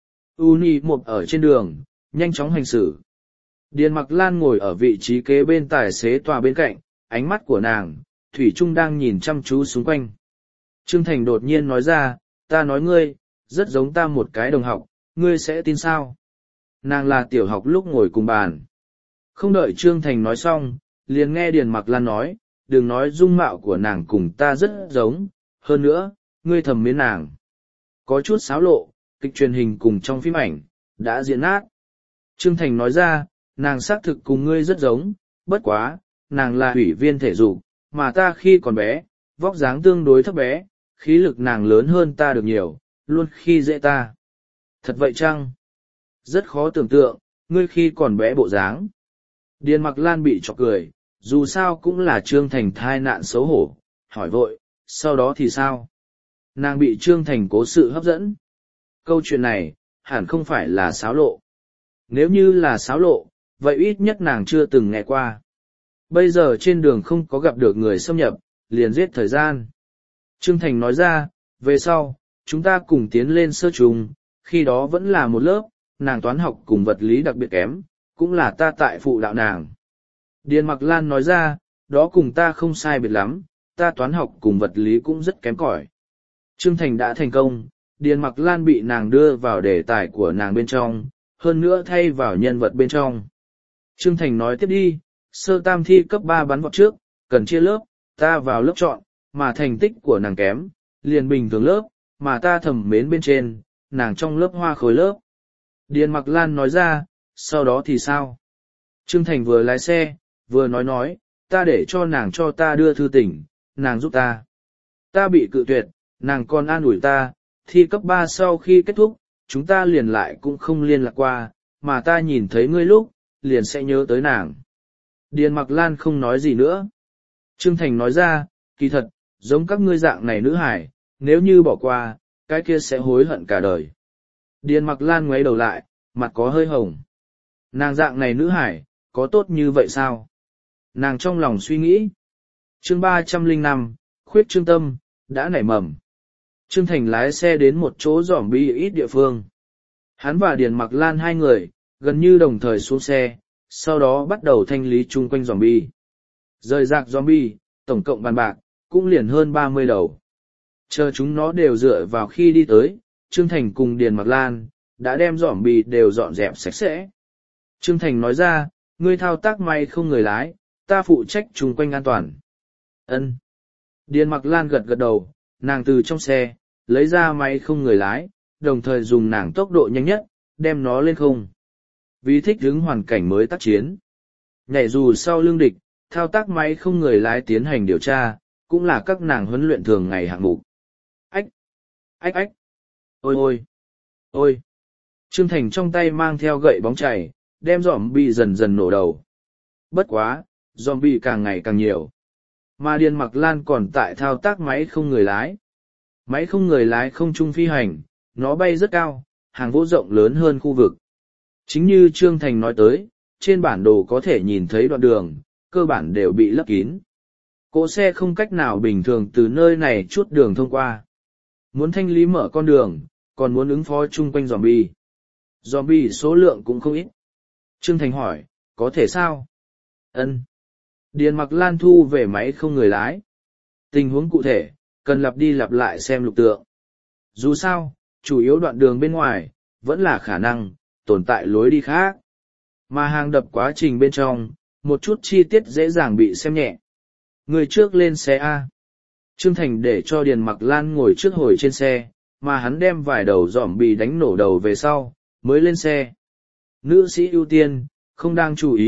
U Nhi một ở trên đường, nhanh chóng hành xử. Điền Mặc Lan ngồi ở vị trí kế bên tài xế tòa bên cạnh, ánh mắt của nàng, thủy chung đang nhìn chăm chú xung quanh. Trương Thành đột nhiên nói ra, ta nói ngươi, rất giống ta một cái đồng học, ngươi sẽ tin sao? Nàng là tiểu học lúc ngồi cùng bàn. Không đợi Trương Thành nói xong, liền nghe Điền Mặc Lan nói, đừng nói dung mạo của nàng cùng ta rất giống, hơn nữa, ngươi thầm mến nàng. Có chút xáo lộ, kịch truyền hình cùng trong phim ảnh, đã diễn nát. Trương Thành nói ra, nàng xác thực cùng ngươi rất giống, bất quá, nàng là ủy viên thể dục, mà ta khi còn bé, vóc dáng tương đối thấp bé, khí lực nàng lớn hơn ta được nhiều, luôn khi dễ ta. Thật vậy chăng? Rất khó tưởng tượng, ngươi khi còn bé bộ dáng. Điền Mặc Lan bị chọc cười, dù sao cũng là Trương Thành thai nạn xấu hổ, hỏi vội, sau đó thì sao? Nàng bị Trương Thành cố sự hấp dẫn. Câu chuyện này, hẳn không phải là xáo lộ. Nếu như là xáo lộ, vậy ít nhất nàng chưa từng nghe qua. Bây giờ trên đường không có gặp được người xâm nhập, liền giết thời gian. Trương Thành nói ra, về sau, chúng ta cùng tiến lên sơ trùng, khi đó vẫn là một lớp, nàng toán học cùng vật lý đặc biệt kém, cũng là ta tại phụ đạo nàng. Điền Mặc Lan nói ra, đó cùng ta không sai biệt lắm, ta toán học cùng vật lý cũng rất kém cỏi. Trương Thành đã thành công, Điền Mặc Lan bị nàng đưa vào đề tài của nàng bên trong, hơn nữa thay vào nhân vật bên trong. Trương Thành nói tiếp đi, sơ tam thi cấp ba bắn vọt trước, cần chia lớp, ta vào lớp chọn, mà thành tích của nàng kém, liền bình thường lớp, mà ta thầm mến bên trên, nàng trong lớp hoa khối lớp. Điền Mặc Lan nói ra, sau đó thì sao? Trương Thành vừa lái xe, vừa nói nói, ta để cho nàng cho ta đưa thư tỉnh, nàng giúp ta. Ta bị cự tuyệt, nàng còn an ủi ta, thi cấp ba sau khi kết thúc, chúng ta liền lại cũng không liên lạc qua, mà ta nhìn thấy ngươi lúc, liền sẽ nhớ tới nàng. Điền Mặc Lan không nói gì nữa. Trương Thành nói ra, kỳ thật, giống các ngươi dạng này nữ hải, nếu như bỏ qua, cái kia sẽ hối hận cả đời. Điền Mặc Lan ngoáy đầu lại, mặt có hơi hồng. Nàng dạng này nữ hải, có tốt như vậy sao? Nàng trong lòng suy nghĩ. Chương ba trăm lẻ năm, khuyết trương tâm, đã nảy mầm. Trương Thành lái xe đến một chỗ giỏm bi ít địa phương. Hắn và Điền Mặc Lan hai người, gần như đồng thời xuống xe, sau đó bắt đầu thanh lý chung quanh giỏm bi. Rời rạc giỏm bi, tổng cộng bàn bạc, cũng liền hơn ba mươi đầu. Chờ chúng nó đều dựa vào khi đi tới, Trương Thành cùng Điền Mặc Lan, đã đem giỏm bi đều dọn dẹp sạch sẽ. Trương Thành nói ra, ngươi thao tác may không người lái, ta phụ trách chung quanh an toàn. Ân. Điền Mặc Lan gật gật đầu, nàng từ trong xe, lấy ra máy không người lái, đồng thời dùng nàng tốc độ nhanh nhất, đem nó lên không. Vì thích ứng hoàn cảnh mới tác chiến. Nhảy dù sau lưng địch, thao tác máy không người lái tiến hành điều tra, cũng là các nàng huấn luyện thường ngày hạng mục. Ách! Ách ách! Ôi ôi! Ôi! Trương Thành trong tay mang theo gậy bóng chảy, đem giỏm bị dần dần nổ đầu. Bất quá, giỏm bị càng ngày càng nhiều. Mà Điền Mặc Lan còn tại thao tác máy không người lái. Máy không người lái không trung phi hành, nó bay rất cao, hàng vũ rộng lớn hơn khu vực. Chính như Trương Thành nói tới, trên bản đồ có thể nhìn thấy đoạn đường, cơ bản đều bị lấp kín. Cỗ xe không cách nào bình thường từ nơi này chút đường thông qua. Muốn thanh lý mở con đường, còn muốn ứng phó chung quanh zombie. Zombie số lượng cũng không ít. Trương Thành hỏi, có thể sao? Ân. Điền Mặc Lan thu về máy không người lái. Tình huống cụ thể, cần lặp đi lặp lại xem lục tượng. Dù sao, chủ yếu đoạn đường bên ngoài, vẫn là khả năng, tồn tại lối đi khác. Mà hàng đập quá trình bên trong, một chút chi tiết dễ dàng bị xem nhẹ. Người trước lên xe A. Trương Thành để cho Điền Mặc Lan ngồi trước hồi trên xe, mà hắn đem vài đầu giỏm bị đánh nổ đầu về sau, mới lên xe. Nữ sĩ ưu tiên, không đang chú ý,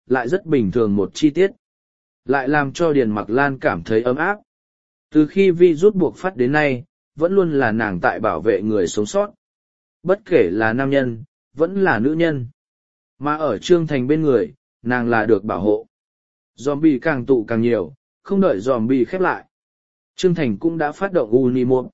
lại rất bình thường một chi tiết. Lại làm cho Điền Mặc Lan cảm thấy ấm áp. Từ khi virus buộc phát đến nay, vẫn luôn là nàng tại bảo vệ người sống sót. Bất kể là nam nhân, vẫn là nữ nhân. Mà ở Trương Thành bên người, nàng là được bảo hộ. Zombie càng tụ càng nhiều, không đợi zombie khép lại. Trương Thành cũng đã phát động Uni một.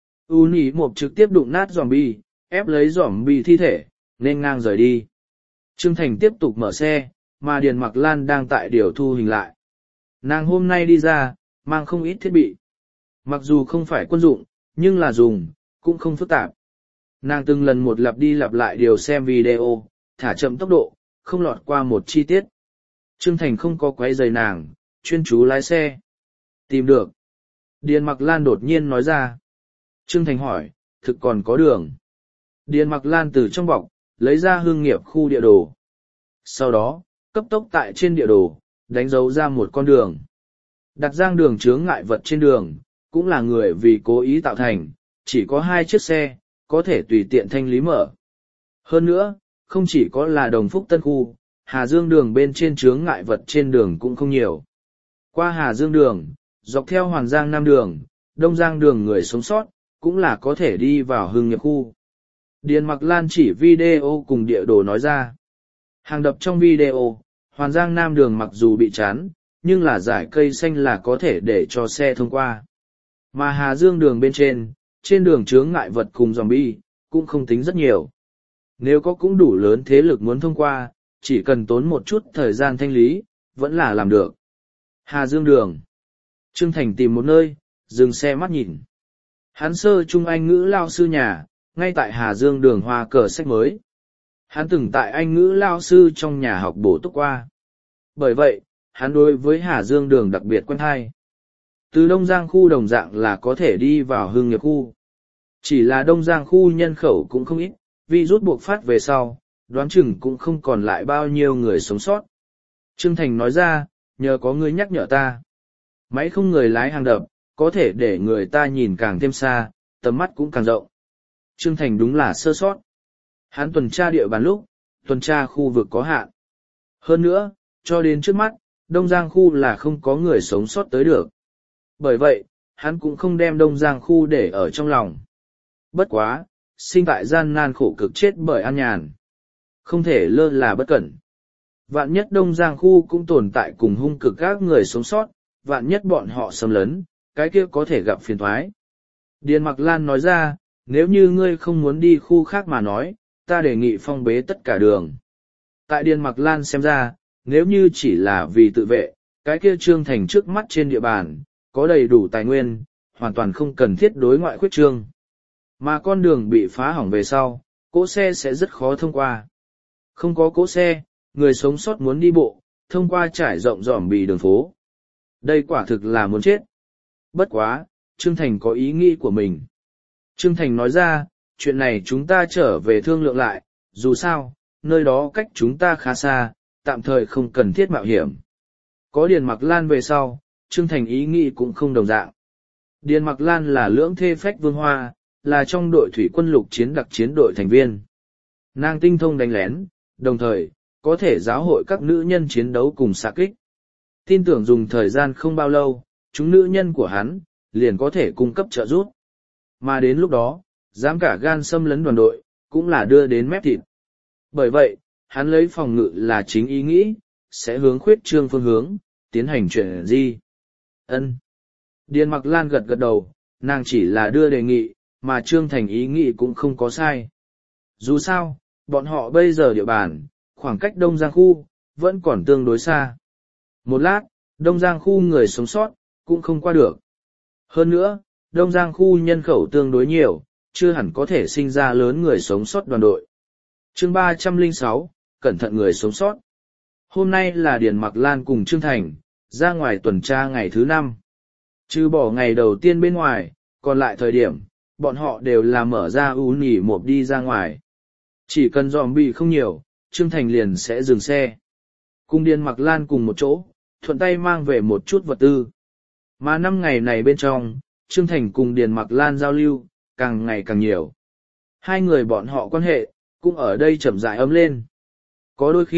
Uni một trực tiếp đụng nát zombie, ép lấy zombie thi thể, nên ngang rời đi. Trương Thành tiếp tục mở xe, mà Điền Mặc Lan đang tại điều thu hình lại. Nàng hôm nay đi ra, mang không ít thiết bị. Mặc dù không phải quân dụng, nhưng là dùng, cũng không phức tạp. Nàng từng lần một lặp đi lặp lại điều xem video, thả chậm tốc độ, không lọt qua một chi tiết. Trương Thành không có quấy rầy nàng, chuyên chú lái xe. Tìm được. Điền Mặc Lan đột nhiên nói ra. Trương Thành hỏi, thực còn có đường. Điền Mặc Lan từ trong bọc, lấy ra hương nghiệp khu địa đồ. Sau đó, cấp tốc tại trên địa đồ, đánh dấu ra một con đường. Đặt giang đường chướng ngại vật trên đường, cũng là người vì cố ý tạo thành, chỉ có hai chiếc xe, có thể tùy tiện thanh lý mở. Hơn nữa, không chỉ có là Đồng Phúc Tân Khu, Hà Dương đường bên trên chướng ngại vật trên đường cũng không nhiều. Qua Hà Dương đường, dọc theo Hoàn Giang Nam đường, Đông Giang đường người sống sót, cũng là có thể đi vào hương nghiệp khu. Điền Mặc Lan chỉ video cùng địa đồ nói ra. Hàng đập trong video, Hoàn Giang Nam đường mặc dù bị chắn, nhưng là dải cây xanh là có thể để cho xe thông qua. Mà Hà Dương đường bên trên, trên đường chướng ngại vật cùng zombie, cũng không tính rất nhiều. Nếu có cũng đủ lớn thế lực muốn thông qua, chỉ cần tốn một chút thời gian thanh lý, vẫn là làm được. Hà Dương đường. Trương Thành tìm một nơi, dừng xe mắt nhìn. Hắn sơ trung Anh ngữ lao sư nhà, ngay tại Hà Dương đường hoa cờ sách mới. Hắn từng tại Anh ngữ lao sư trong nhà học bổ túc qua. Bởi vậy, hắn đối với Hà Dương đường đặc biệt quen hay. Từ Đông Giang khu đồng dạng là có thể đi vào hương nghiệp khu. Chỉ là Đông Giang khu nhân khẩu cũng không ít, virus buộc phát về sau, đoán chừng cũng không còn lại bao nhiêu người sống sót. Trương Thành nói ra, nhờ có người nhắc nhở ta. Máy không người lái hàng đập, có thể để người ta nhìn càng thêm xa, tầm mắt cũng càng rộng. Trương Thành đúng là sơ sót. Hắn tuần tra địa bàn lúc, tuần tra khu vực có hạn. Hơn nữa, cho đến trước mắt, Đông Giang khu là không có người sống sót tới được. Bởi vậy, hắn cũng không đem Đông Giang khu để ở trong lòng. Bất quá, sinh tại gian nan khổ cực chết bởi an nhàn. Không thể lơ là bất cẩn. Vạn nhất Đông Giang khu cũng tồn tại cùng hung cực các người sống sót, vạn nhất bọn họ xâm lấn, cái kia có thể gặp phiền thoái. Điền Mặc Lan nói ra, nếu như ngươi không muốn đi khu khác mà nói, ta đề nghị phong bế tất cả đường. Tại Điền Mặc Lan xem ra, nếu như chỉ là vì tự vệ, cái kia Trương Thành trước mắt trên địa bàn, có đầy đủ tài nguyên, hoàn toàn không cần thiết đối ngoại khuyết trương. Mà con đường bị phá hỏng về sau, cỗ xe sẽ rất khó thông qua. Không có cỗ xe, người sống sót muốn đi bộ, thông qua trải rộng dỏm bì đường phố. Đây quả thực là muốn chết. Bất quá, Trương Thành có ý nghĩ của mình. Trương Thành nói ra, chuyện này chúng ta trở về thương lượng lại, dù sao, nơi đó cách chúng ta khá xa, tạm thời không cần thiết mạo hiểm. Có Điền Mặc Lan về sau, Trương Thành ý nghĩ cũng không đồng dạng. Điền Mặc Lan là lưỡng thê phách vương hoa, là trong đội thủy quân lục chiến đặc chiến đội thành viên. Nàng tinh thông đánh lén, đồng thời, có thể giáo hội các nữ nhân chiến đấu cùng xạ kích. Tin tưởng dùng thời gian không bao lâu, chúng nữ nhân của hắn, liền có thể cung cấp trợ giúp. Mà đến lúc đó, dám cả gan xâm lấn đoàn đội, cũng là đưa đến mép thịt. Bởi vậy, hắn lấy phòng ngự là chính ý nghĩ, sẽ hướng khuyết trương phương hướng, tiến hành chuyện gì. Ân. Điền Mặc Lan gật gật đầu, nàng chỉ là đưa đề nghị, mà Trương Thành ý nghĩ cũng không có sai. Dù sao, bọn họ bây giờ địa bàn, khoảng cách Đông Giang khu, vẫn còn tương đối xa. Một lát, Đông Giang khu người sống sót, cũng không qua được. Hơn nữa, Đông Giang khu nhân khẩu tương đối nhiều, chưa hẳn có thể sinh ra lớn người sống sót đoàn đội. Chương ba trăm lẻ sáu, cẩn thận người sống sót. Hôm nay là Điền Mặc Lan cùng Trương Thành, ra ngoài tuần tra ngày thứ năm. Trừ bỏ ngày đầu tiên bên ngoài, còn lại thời điểm, bọn họ đều là mở ra ưu nỉ một đi ra ngoài. Chỉ cần zombie không nhiều, Trương Thành liền sẽ dừng xe. Cùng Điền Mặc Lan cùng một chỗ, thuận tay mang về một chút vật tư. Mà năm ngày này bên trong, Trương Thành cùng Điền Mặc Lan giao lưu, càng ngày càng nhiều. Hai người bọn họ quan hệ, cũng ở đây chậm rãi ấm lên. Có đôi khi,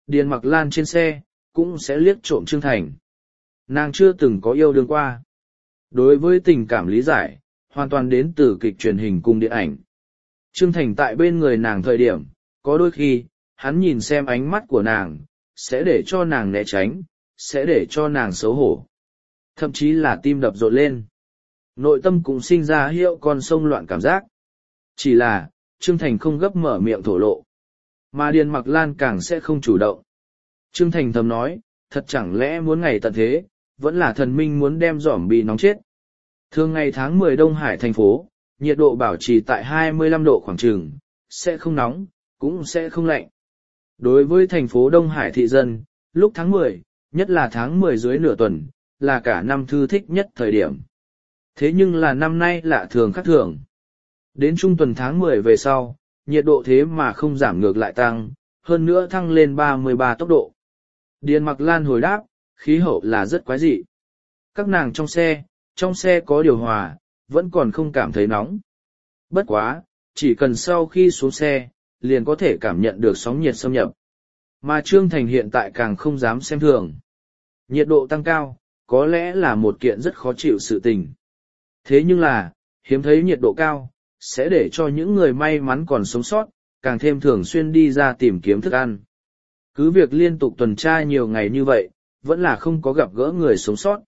Điền Mặc Lan trên xe, cũng sẽ liếc trộm Trương Thành. Nàng chưa từng có yêu đương qua. Đối với tình cảm lý giải, hoàn toàn đến từ kịch truyền hình cùng điện ảnh. Trương Thành tại bên người nàng thời điểm, có đôi khi, hắn nhìn xem ánh mắt của nàng, sẽ để cho nàng né tránh, sẽ để cho nàng xấu hổ. Thậm chí là tim đập rộn lên. Nội tâm cũng sinh ra hiệu con sông loạn cảm giác. Chỉ là, Trương Thành không gấp mở miệng thổ lộ. Mà Điền Mặc Lan càng sẽ không chủ động. Trương Thành thầm nói, thật chẳng lẽ muốn ngày tận thế, vẫn là thần minh muốn đem giỏm bị nóng chết. Thường ngày tháng mười Đông Hải thành phố, nhiệt độ bảo trì tại hai mươi lăm độ khoảng trường, sẽ không nóng, cũng sẽ không lạnh. Đối với thành phố Đông Hải thị dân, lúc tháng mười, nhất là tháng mười dưới nửa tuần, là cả năm thư thích nhất thời điểm. Thế nhưng là năm nay lạ thường khác thường. Đến trung tuần tháng mười về sau, nhiệt độ thế mà không giảm ngược lại tăng, hơn nữa thăng lên ba mươi ba tốc độ. Điền Mặc Lan hồi đáp, khí hậu là rất quái dị. Các nàng trong xe, trong xe có điều hòa, vẫn còn không cảm thấy nóng. Bất quá, chỉ cần sau khi xuống xe, liền có thể cảm nhận được sóng nhiệt xâm nhập. Mà Trương Thành hiện tại càng không dám xem thường. Nhiệt độ tăng cao, có lẽ là một kiện rất khó chịu sự tình. Thế nhưng là, hiếm thấy nhiệt độ cao, sẽ để cho những người may mắn còn sống sót, càng thêm thường xuyên đi ra tìm kiếm thức ăn. Cứ việc liên tục tuần tra nhiều ngày như vậy, vẫn là không có gặp gỡ người sống sót.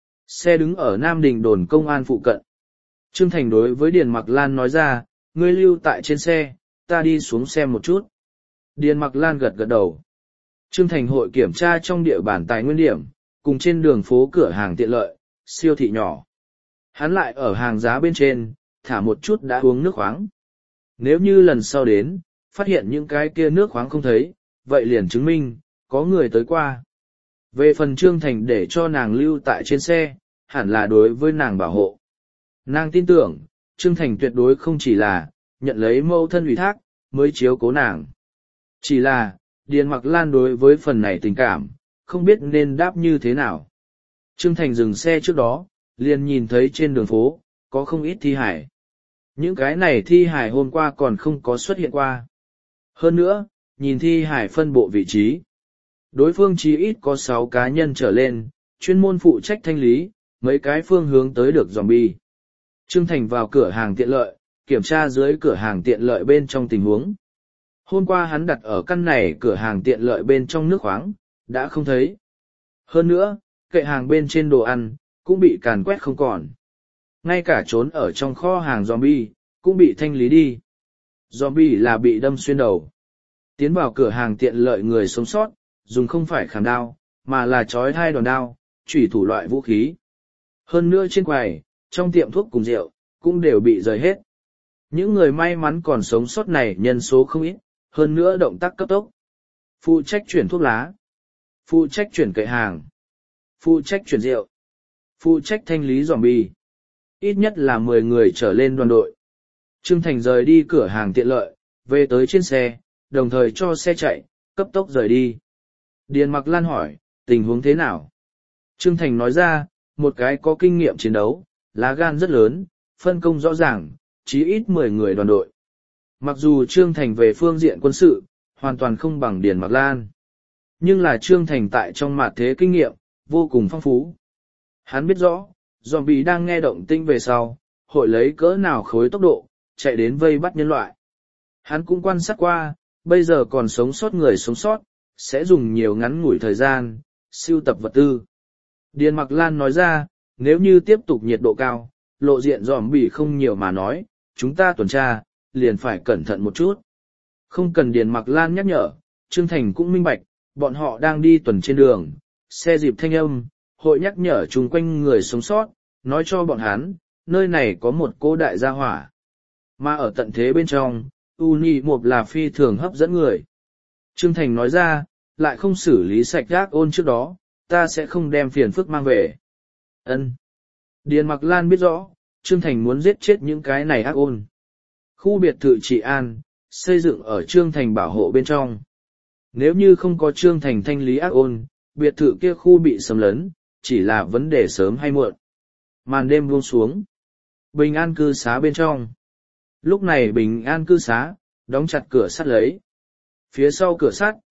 Xe đứng ở Nam Đình đồn công an phụ cận. Trương Thành đối với Điền Mặc Lan nói ra, ngươi lưu tại trên xe, ta đi xuống xe một chút. Điền Mặc Lan gật gật đầu. Trương Thành hội kiểm tra trong địa bàn tài nguyên điểm, cùng trên đường phố cửa hàng tiện lợi, siêu thị nhỏ. Hắn lại ở hàng giá bên trên, thả một chút đã uống nước khoáng. Nếu như lần sau đến, phát hiện những cái kia nước khoáng không thấy, vậy liền chứng minh, có người tới qua. Về phần Trương Thành để cho nàng lưu tại trên xe, hẳn là đối với nàng bảo hộ. Nàng tin tưởng, Trương Thành tuyệt đối không chỉ là, nhận lấy mẫu thân ủy thác, mới chiếu cố nàng. Chỉ là, Điền Mặc Lan đối với phần này tình cảm, không biết nên đáp như thế nào. Trương Thành dừng xe trước đó, liền nhìn thấy trên đường phố, có không ít thi hải. Những cái này thi hải hôm qua còn không có xuất hiện qua. Hơn nữa, nhìn thi hải phân bộ vị trí. Đối phương chí ít có sáu cá nhân trở lên, chuyên môn phụ trách thanh lý, mấy cái phương hướng tới được zombie. Trương Thành vào cửa hàng tiện lợi, kiểm tra dưới cửa hàng tiện lợi bên trong tình huống. Hôm qua hắn đặt ở căn này cửa hàng tiện lợi bên trong nước khoáng, đã không thấy. Hơn nữa, kệ hàng bên trên đồ ăn, cũng bị càn quét không còn. Ngay cả trốn ở trong kho hàng zombie, cũng bị thanh lý đi. Zombie là bị đâm xuyên đầu. Tiến vào cửa hàng tiện lợi người sống sót, dùng không phải khảm đao, mà là chói hai đòn đao, chủy thủ loại vũ khí. Hơn nữa trên quầy, trong tiệm thuốc cùng rượu, cũng đều bị rời hết. Những người may mắn còn sống sót này nhân số không ít, hơn nữa động tác cấp tốc. Phụ trách chuyển thuốc lá, phụ trách chuyển kệ hàng, phụ trách chuyển rượu, phụ trách thanh lý zombie. Ít nhất là mười người trở lên đoàn đội. Trương Thành rời đi cửa hàng tiện lợi, về tới trên xe, đồng thời cho xe chạy, cấp tốc rời đi. Điền Mặc Lan hỏi, tình huống thế nào? Trương Thành nói ra, một cái có kinh nghiệm chiến đấu, lá gan rất lớn, phân công rõ ràng, chí ít mười người đoàn đội. Mặc dù Trương Thành về phương diện quân sự, hoàn toàn không bằng Điền Mặc Lan. Nhưng là Trương Thành tại trong mặt thế kinh nghiệm, vô cùng phong phú. Hắn biết rõ, zombie đang nghe động tinh về sau, hội lấy cỡ nào khối tốc độ, chạy đến vây bắt nhân loại. Hắn cũng quan sát qua, bây giờ còn sống sót người sống sót, sẽ dùng nhiều ngắn ngủi thời gian, sưu tập vật tư. Điền Mặc Lan nói ra, nếu như tiếp tục nhiệt độ cao, lộ diện zombie không nhiều mà nói, chúng ta tuần tra, liền phải cẩn thận một chút. Không cần Điền Mặc Lan nhắc nhở, Trương Thành cũng minh bạch, bọn họ đang đi tuần trên đường, xe dịp thanh âm, hội nhắc nhở chung quanh người sống sót, nói cho bọn hắn, nơi này có một cô đại gia hỏa. Mà ở tận thế bên trong, Uni một là phi thường hấp dẫn người. Trương Thành nói ra, lại không xử lý sạch ác ôn trước đó, ta sẽ không đem phiền phức mang về. Ân. Điền Mặc Lan biết rõ, Trương Thành muốn giết chết những cái này ác ôn. Khu biệt thự trị an, xây dựng ở Trương Thành bảo hộ bên trong. Nếu như không có Trương Thành thanh lý ác ôn, biệt thự kia khu bị xâm lấn, chỉ là vấn đề sớm hay muộn. Màn đêm buông xuống. Bình an cư xá bên trong. Lúc này bình an cư xá, đóng chặt cửa sắt lấy. Phía sau cửa sắt,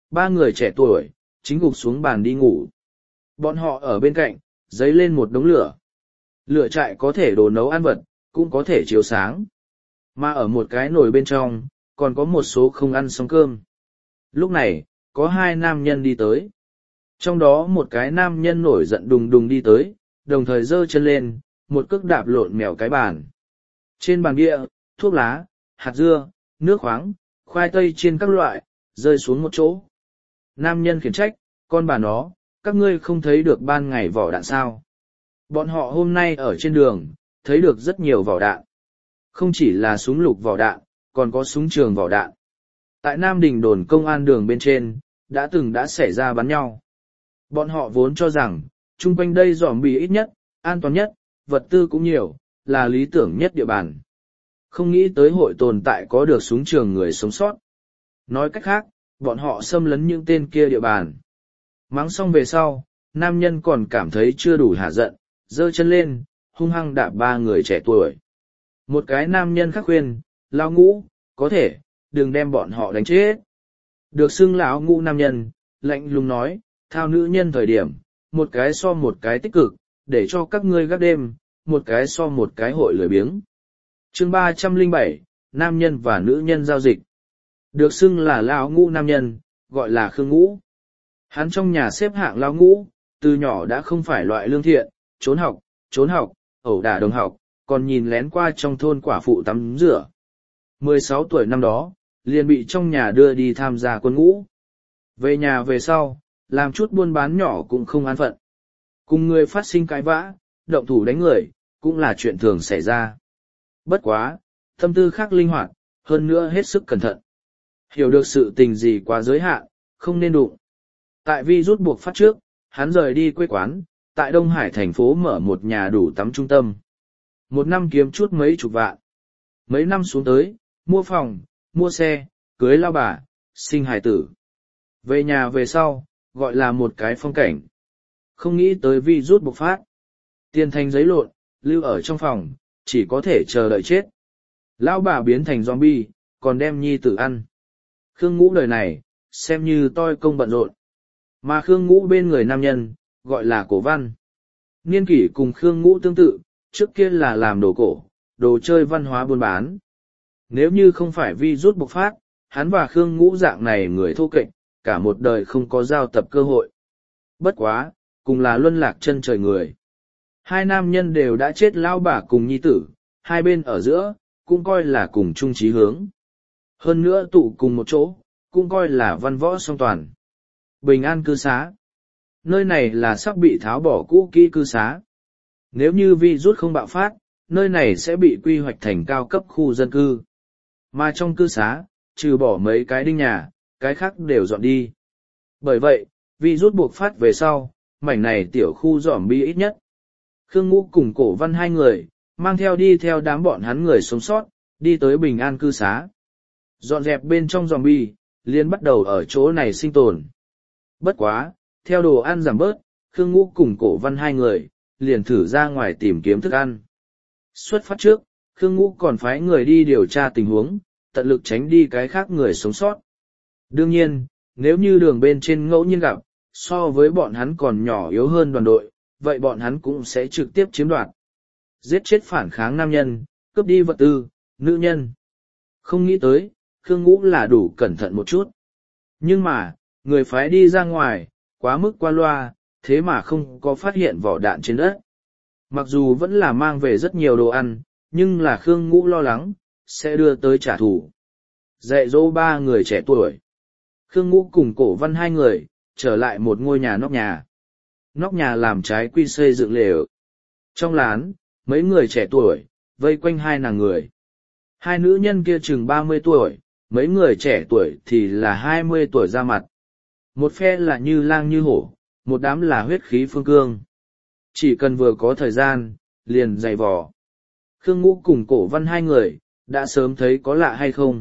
ba người trẻ tuổi, chính gục xuống bàn đi ngủ. Bọn họ ở bên cạnh, dấy lên một đống lửa. Lửa trại có thể đồ nấu ăn vật, cũng có thể chiếu sáng. Mà ở một cái nồi bên trong, còn có một số không ăn xong cơm. Lúc này, có hai nam nhân đi tới. Trong đó một cái nam nhân nổi giận đùng đùng đi tới, đồng thời giơ chân lên, một cước đạp lộn mèo cái bàn. Trên bàn bia, thuốc lá, hạt dưa, nước khoáng, khoai tây chiên các loại, rơi xuống một chỗ. Nam nhân khiển trách, con bà nó, các ngươi không thấy được ban ngày vỏ đạn sao. Bọn họ hôm nay ở trên đường, thấy được rất nhiều vỏ đạn. Không chỉ là súng lục vỏ đạn, còn có súng trường vỏ đạn. Tại Nam Đình đồn công an đường bên trên, đã từng đã xảy ra bắn nhau. Bọn họ vốn cho rằng, chung quanh đây dòm bì ít nhất, an toàn nhất, vật tư cũng nhiều, là lý tưởng nhất địa bàn. Không nghĩ tới hội tồn tại có được súng trường người sống sót. Nói cách khác, bọn họ xâm lấn những tên kia địa bàn. Mắng xong về sau, nam nhân còn cảm thấy chưa đủ hả giận, giơ chân lên, hung hăng đạp ba người trẻ tuổi. Một cái nam nhân khác khuyên, lão ngũ, có thể, đừng đem bọn họ đánh chết. Được xưng lão ngũ nam nhân, lạnh lùng nói, thao nữ nhân thời điểm, một cái so một cái tích cực, để cho các ngươi gác đêm, một cái so một cái hội lười biếng. Chương ba trăm lẻ bảy, nam nhân và nữ nhân giao dịch. Được xưng là lão ngũ nam nhân, gọi là Khương Ngũ. Hắn trong nhà xếp hạng lão ngũ, từ nhỏ đã không phải loại lương thiện, trốn học, trốn học, ẩu đả đồng học, còn nhìn lén qua trong thôn quả phụ tắm rửa. mười sáu tuổi năm đó, liền bị trong nhà đưa đi tham gia quân ngũ. Về nhà về sau, làm chút buôn bán nhỏ cũng không an phận. Cùng người phát sinh cãi vã, động thủ đánh người, cũng là chuyện thường xảy ra. Bất quá, tâm tư khác linh hoạt, hơn nữa hết sức cẩn thận. Hiểu được sự tình gì quá giới hạn, không nên đụng. Tại vi rút buộc phát trước, hắn rời đi quê quán, tại Đông Hải thành phố mở một nhà đủ tắm trung tâm. Một năm kiếm chút mấy chục vạn. Mấy năm xuống tới, mua phòng, mua xe, cưới lao bà, sinh hài tử. Về nhà về sau, gọi là một cái phong cảnh. Không nghĩ tới vi rút bộc phát. Tiền thành giấy lộn, lưu ở trong phòng, chỉ có thể chờ đợi chết. Lão bà biến thành zombie, còn đem nhi tử ăn. Khương Ngũ đời này, xem như toi công bận rộn. Mà Khương Ngũ bên người nam nhân, gọi là Cổ Văn. Niên kỷ cùng Khương Ngũ tương tự, trước kia là làm đồ cổ, đồ chơi văn hóa buôn bán. Nếu như không phải vi rút bộc phát, hắn và Khương Ngũ dạng này người thô kệch, cả một đời không có giao tập cơ hội. Bất quá, cùng là luân lạc chân trời người. Hai nam nhân đều đã chết lao bà cùng nhi tử, hai bên ở giữa, cũng coi là cùng chung chí hướng. Hơn nữa tụ cùng một chỗ, cũng coi là văn võ song toàn. Bình an cư xá. Nơi này là sắp bị tháo bỏ cũ kỹ cư xá. Nếu như virus không bạo phát, nơi này sẽ bị quy hoạch thành cao cấp khu dân cư. Mà trong cư xá, trừ bỏ mấy cái đinh nhà, cái khác đều dọn đi. Bởi vậy, virus buộc phát về sau, mảnh này tiểu khu dòm bi ít nhất. Khương Ngũ cùng Cổ Văn hai người, mang theo đi theo đám bọn hắn người sống sót, đi tới bình an cư xá. Dọn dẹp bên trong dòm bi, liền bắt đầu ở chỗ này sinh tồn. Bất quá, theo đồ ăn giảm bớt, Khương Ngũ cùng Cổ Văn hai người, liền thử ra ngoài tìm kiếm thức ăn. Xuất phát trước, Khương Ngũ còn phái người đi điều tra tình huống, tận lực tránh đi cái khác người sống sót. Đương nhiên, nếu như đường bên trên ngẫu nhiên gặp, so với bọn hắn còn nhỏ yếu hơn đoàn đội, vậy bọn hắn cũng sẽ trực tiếp chiếm đoạt. Giết chết phản kháng nam nhân, cướp đi vật tư, nữ nhân. Không nghĩ tới, Khương Ngũ là đủ cẩn thận một chút. Nhưng mà, người phái đi ra ngoài, quá mức qua loa, thế mà không có phát hiện vỏ đạn trên đất. Mặc dù vẫn là mang về rất nhiều đồ ăn, nhưng là Khương Ngũ lo lắng, sẽ đưa tới trả thù. Dạy dỗ ba người trẻ tuổi. Khương Ngũ cùng Cổ Văn hai người, trở lại một ngôi nhà nóc nhà. Nóc nhà làm trái quy xây dựng lều. Trong lán, mấy người trẻ tuổi, vây quanh hai nàng người. Hai nữ nhân kia chừng ba mươi tuổi, mấy người trẻ tuổi thì là hai mươi tuổi ra mặt. Một phe là như lang như hổ, một đám là huyết khí phương cương. Chỉ cần vừa có thời gian, liền dày vò. Khương Ngũ cùng Cổ Văn hai người, đã sớm thấy có lạ hay không.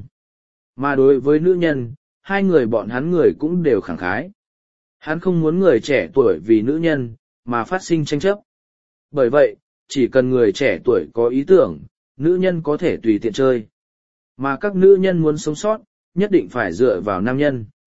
Mà đối với nữ nhân, hai người bọn hắn người cũng đều khẳng khái. Hắn không muốn người trẻ tuổi vì nữ nhân, mà phát sinh tranh chấp. Bởi vậy, chỉ cần người trẻ tuổi có ý tưởng, nữ nhân có thể tùy tiện chơi. Mà các nữ nhân muốn sống sót, nhất định phải dựa vào nam nhân.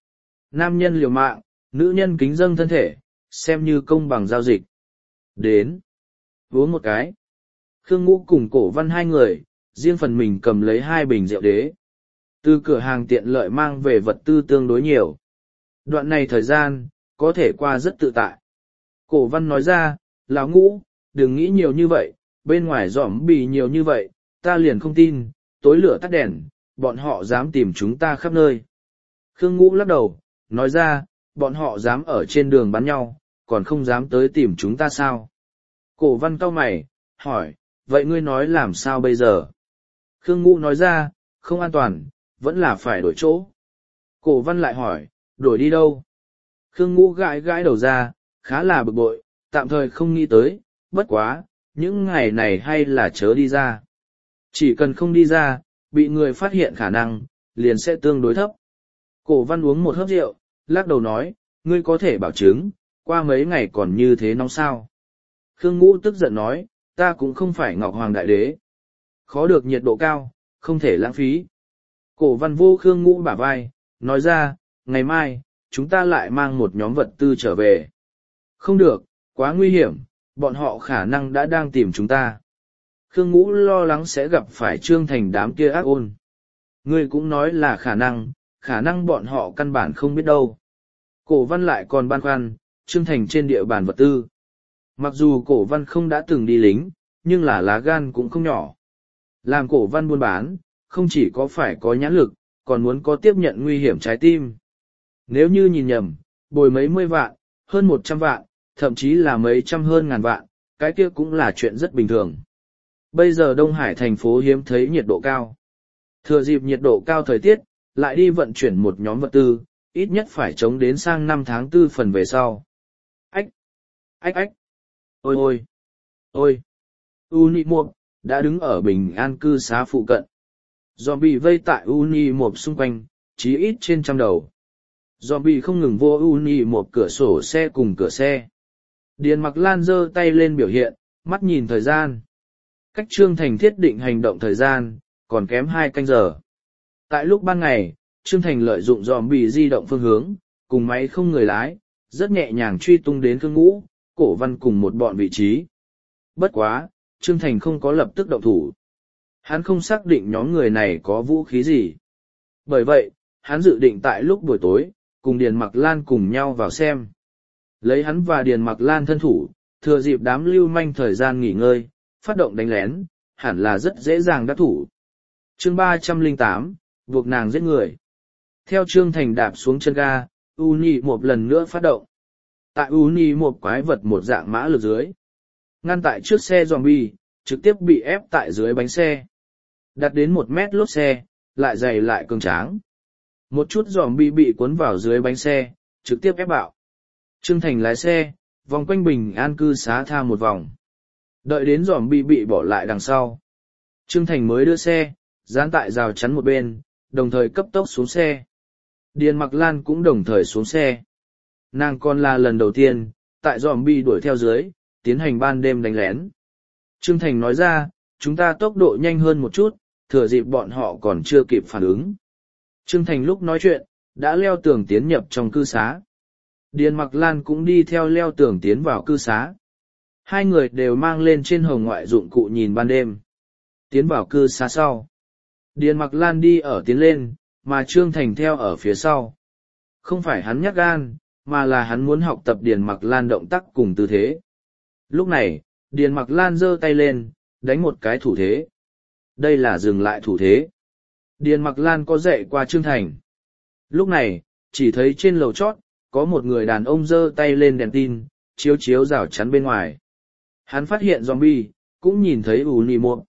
Nam nhân liều mạng, nữ nhân kính dâng thân thể, xem như công bằng giao dịch. Đến. Uống một cái. Khương Ngũ cùng Cổ Văn hai người, riêng phần mình cầm lấy hai bình rượu đế. Từ cửa hàng tiện lợi mang về vật tư tương đối nhiều. Đoạn này thời gian, có thể qua rất tự tại. Cổ Văn nói ra, lão Ngũ, đừng nghĩ nhiều như vậy, bên ngoài giỏm bì nhiều như vậy, ta liền không tin, tối lửa tắt đèn, bọn họ dám tìm chúng ta khắp nơi. Khương Ngũ lắc đầu, nói ra, bọn họ dám ở trên đường bắn nhau, còn không dám tới tìm chúng ta sao? Cổ Văn cau mày, hỏi, vậy ngươi nói làm sao bây giờ? Khương Ngũ nói ra, không an toàn, vẫn là phải đổi chỗ. Cổ Văn lại hỏi, đổi đi đâu? Khương Ngũ gãi gãi đầu ra, khá là bực bội, tạm thời không nghĩ tới, bất quá, những ngày này hay là chớ đi ra. Chỉ cần không đi ra, bị người phát hiện khả năng, liền sẽ tương đối thấp. Cổ Văn uống một hớp rượu, lắc đầu nói, ngươi có thể bảo chứng, qua mấy ngày còn như thế nóng sao. Khương Ngũ tức giận nói, ta cũng không phải Ngọc Hoàng Đại Đế. Khó được nhiệt độ cao, không thể lãng phí. Cổ Văn vô Khương Ngũ bả vai, nói ra, ngày mai, chúng ta lại mang một nhóm vật tư trở về. Không được, quá nguy hiểm, bọn họ khả năng đã đang tìm chúng ta. Khương Ngũ lo lắng sẽ gặp phải Trương Thành đám kia ác ôn. Ngươi cũng nói là khả năng, khả năng bọn họ căn bản không biết đâu. Cổ Văn lại còn băn khoăn, Trương Thành trên địa bàn vật tư. Mặc dù Cổ Văn không đã từng đi lính, nhưng là lá gan cũng không nhỏ. Làm Cổ Văn buôn bán, không chỉ có phải có nhãn lực, còn muốn có tiếp nhận nguy hiểm trái tim. Nếu như nhìn nhầm, bồi mấy mươi vạn, hơn một trăm vạn, thậm chí là mấy trăm hơn ngàn vạn, cái kia cũng là chuyện rất bình thường. Bây giờ Đông Hải thành phố hiếm thấy nhiệt độ cao. Thừa dịp nhiệt độ cao thời tiết, lại đi vận chuyển một nhóm vật tư, ít nhất phải chống đến sang năm tháng tư phần về sau. Ách! Ách ách! Ôi ôi! Ôi! Uni Mộp, đã đứng ở bình an cư xá phụ cận. Zombie vây tại Uni Mộp xung quanh, chí ít trên trăm đầu. Zombie không ngừng vô Uni Mộp cửa sổ xe cùng cửa xe. Điền Mặc Lan giơ tay lên biểu hiện, mắt nhìn thời gian. Cách Trương Thành thiết định hành động thời gian, còn kém hai canh giờ. Tại lúc ban ngày, Trương Thành lợi dụng zombie di động phương hướng, cùng máy không người lái, rất nhẹ nhàng truy tung đến Khương Ngũ, Cổ Văn cùng một bọn vị trí. Bất quá, Trương Thành không có lập tức động thủ. Hắn không xác định nhóm người này có vũ khí gì. Bởi vậy, hắn dự định tại lúc buổi tối, cùng Điền Mặc Lan cùng nhau vào xem. Lấy hắn và Điền Mặc Lan thân thủ, thừa dịp đám lưu manh thời gian nghỉ ngơi, phát động đánh lén, hẳn là rất dễ dàng đắc thủ. Chương ba trăm lẻ tám, buộc nàng giết người. Theo Trương Thành đạp xuống chân ga, Uni một lần nữa phát động. Tại Uni một quái vật một dạng mã lực dưới. Ngăn tại trước xe zombie, trực tiếp bị ép tại dưới bánh xe. Đặt đến một mét lốp xe, lại dày lại cường tráng. Một chút zombie bị cuốn vào dưới bánh xe, trực tiếp ép bạo. Trương Thành lái xe, vòng quanh bình an cư xá tha một vòng. Đợi đến zombie bị bỏ lại đằng sau. Trương Thành mới đưa xe, dán tại rào chắn một bên, đồng thời cấp tốc xuống xe. Điền Mặc Lan cũng đồng thời xuống xe. Nàng còn là lần đầu tiên, tại zombie đuổi theo dưới, tiến hành ban đêm đánh lén. Trương Thành nói ra, chúng ta tốc độ nhanh hơn một chút, thừa dịp bọn họ còn chưa kịp phản ứng. Trương Thành lúc nói chuyện, đã leo tường tiến nhập trong cư xá. Điền Mặc Lan cũng đi theo leo tường tiến vào cư xá. Hai người đều mang lên trên hồng ngoại dụng cụ nhìn ban đêm. Tiến vào cư xá sau. Điền Mặc Lan đi ở tiến lên, mà Trương Thành theo ở phía sau. Không phải hắn nhát gan, mà là hắn muốn học tập Điền Mặc Lan động tác cùng tư thế. Lúc này, Điền Mặc Lan giơ tay lên, đánh một cái thủ thế. Đây là dừng lại thủ thế. Điền Mặc Lan có dạy qua Trương Thành. Lúc này, chỉ thấy trên lầu chót, có một người đàn ông giơ tay lên đèn tin, chiếu chiếu rào chắn bên ngoài. Hắn phát hiện zombie, cũng nhìn thấy Uni một.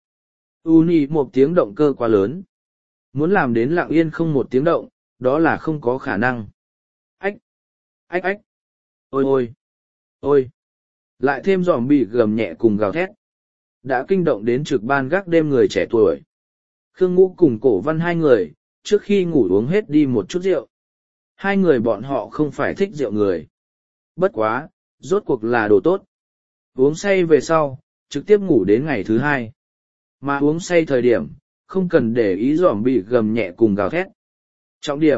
Uni một tiếng động cơ quá lớn. Muốn làm đến lặng yên không một tiếng động, đó là không có khả năng. Ách! Ách ách! Ôi ôi! Ôi! Lại thêm zombie gầm nhẹ cùng gào thét. Đã kinh động đến trực ban gác đêm người trẻ tuổi. Khương Ngũ cùng Cổ Văn hai người, trước khi ngủ uống hết đi một chút rượu. Hai người bọn họ không phải thích rượu người. Bất quá, rốt cuộc là đồ tốt. Uống say về sau, trực tiếp ngủ đến ngày thứ hai. Mà uống say thời điểm, không cần để ý zombie gầm nhẹ cùng gào thét. Trọng điểm,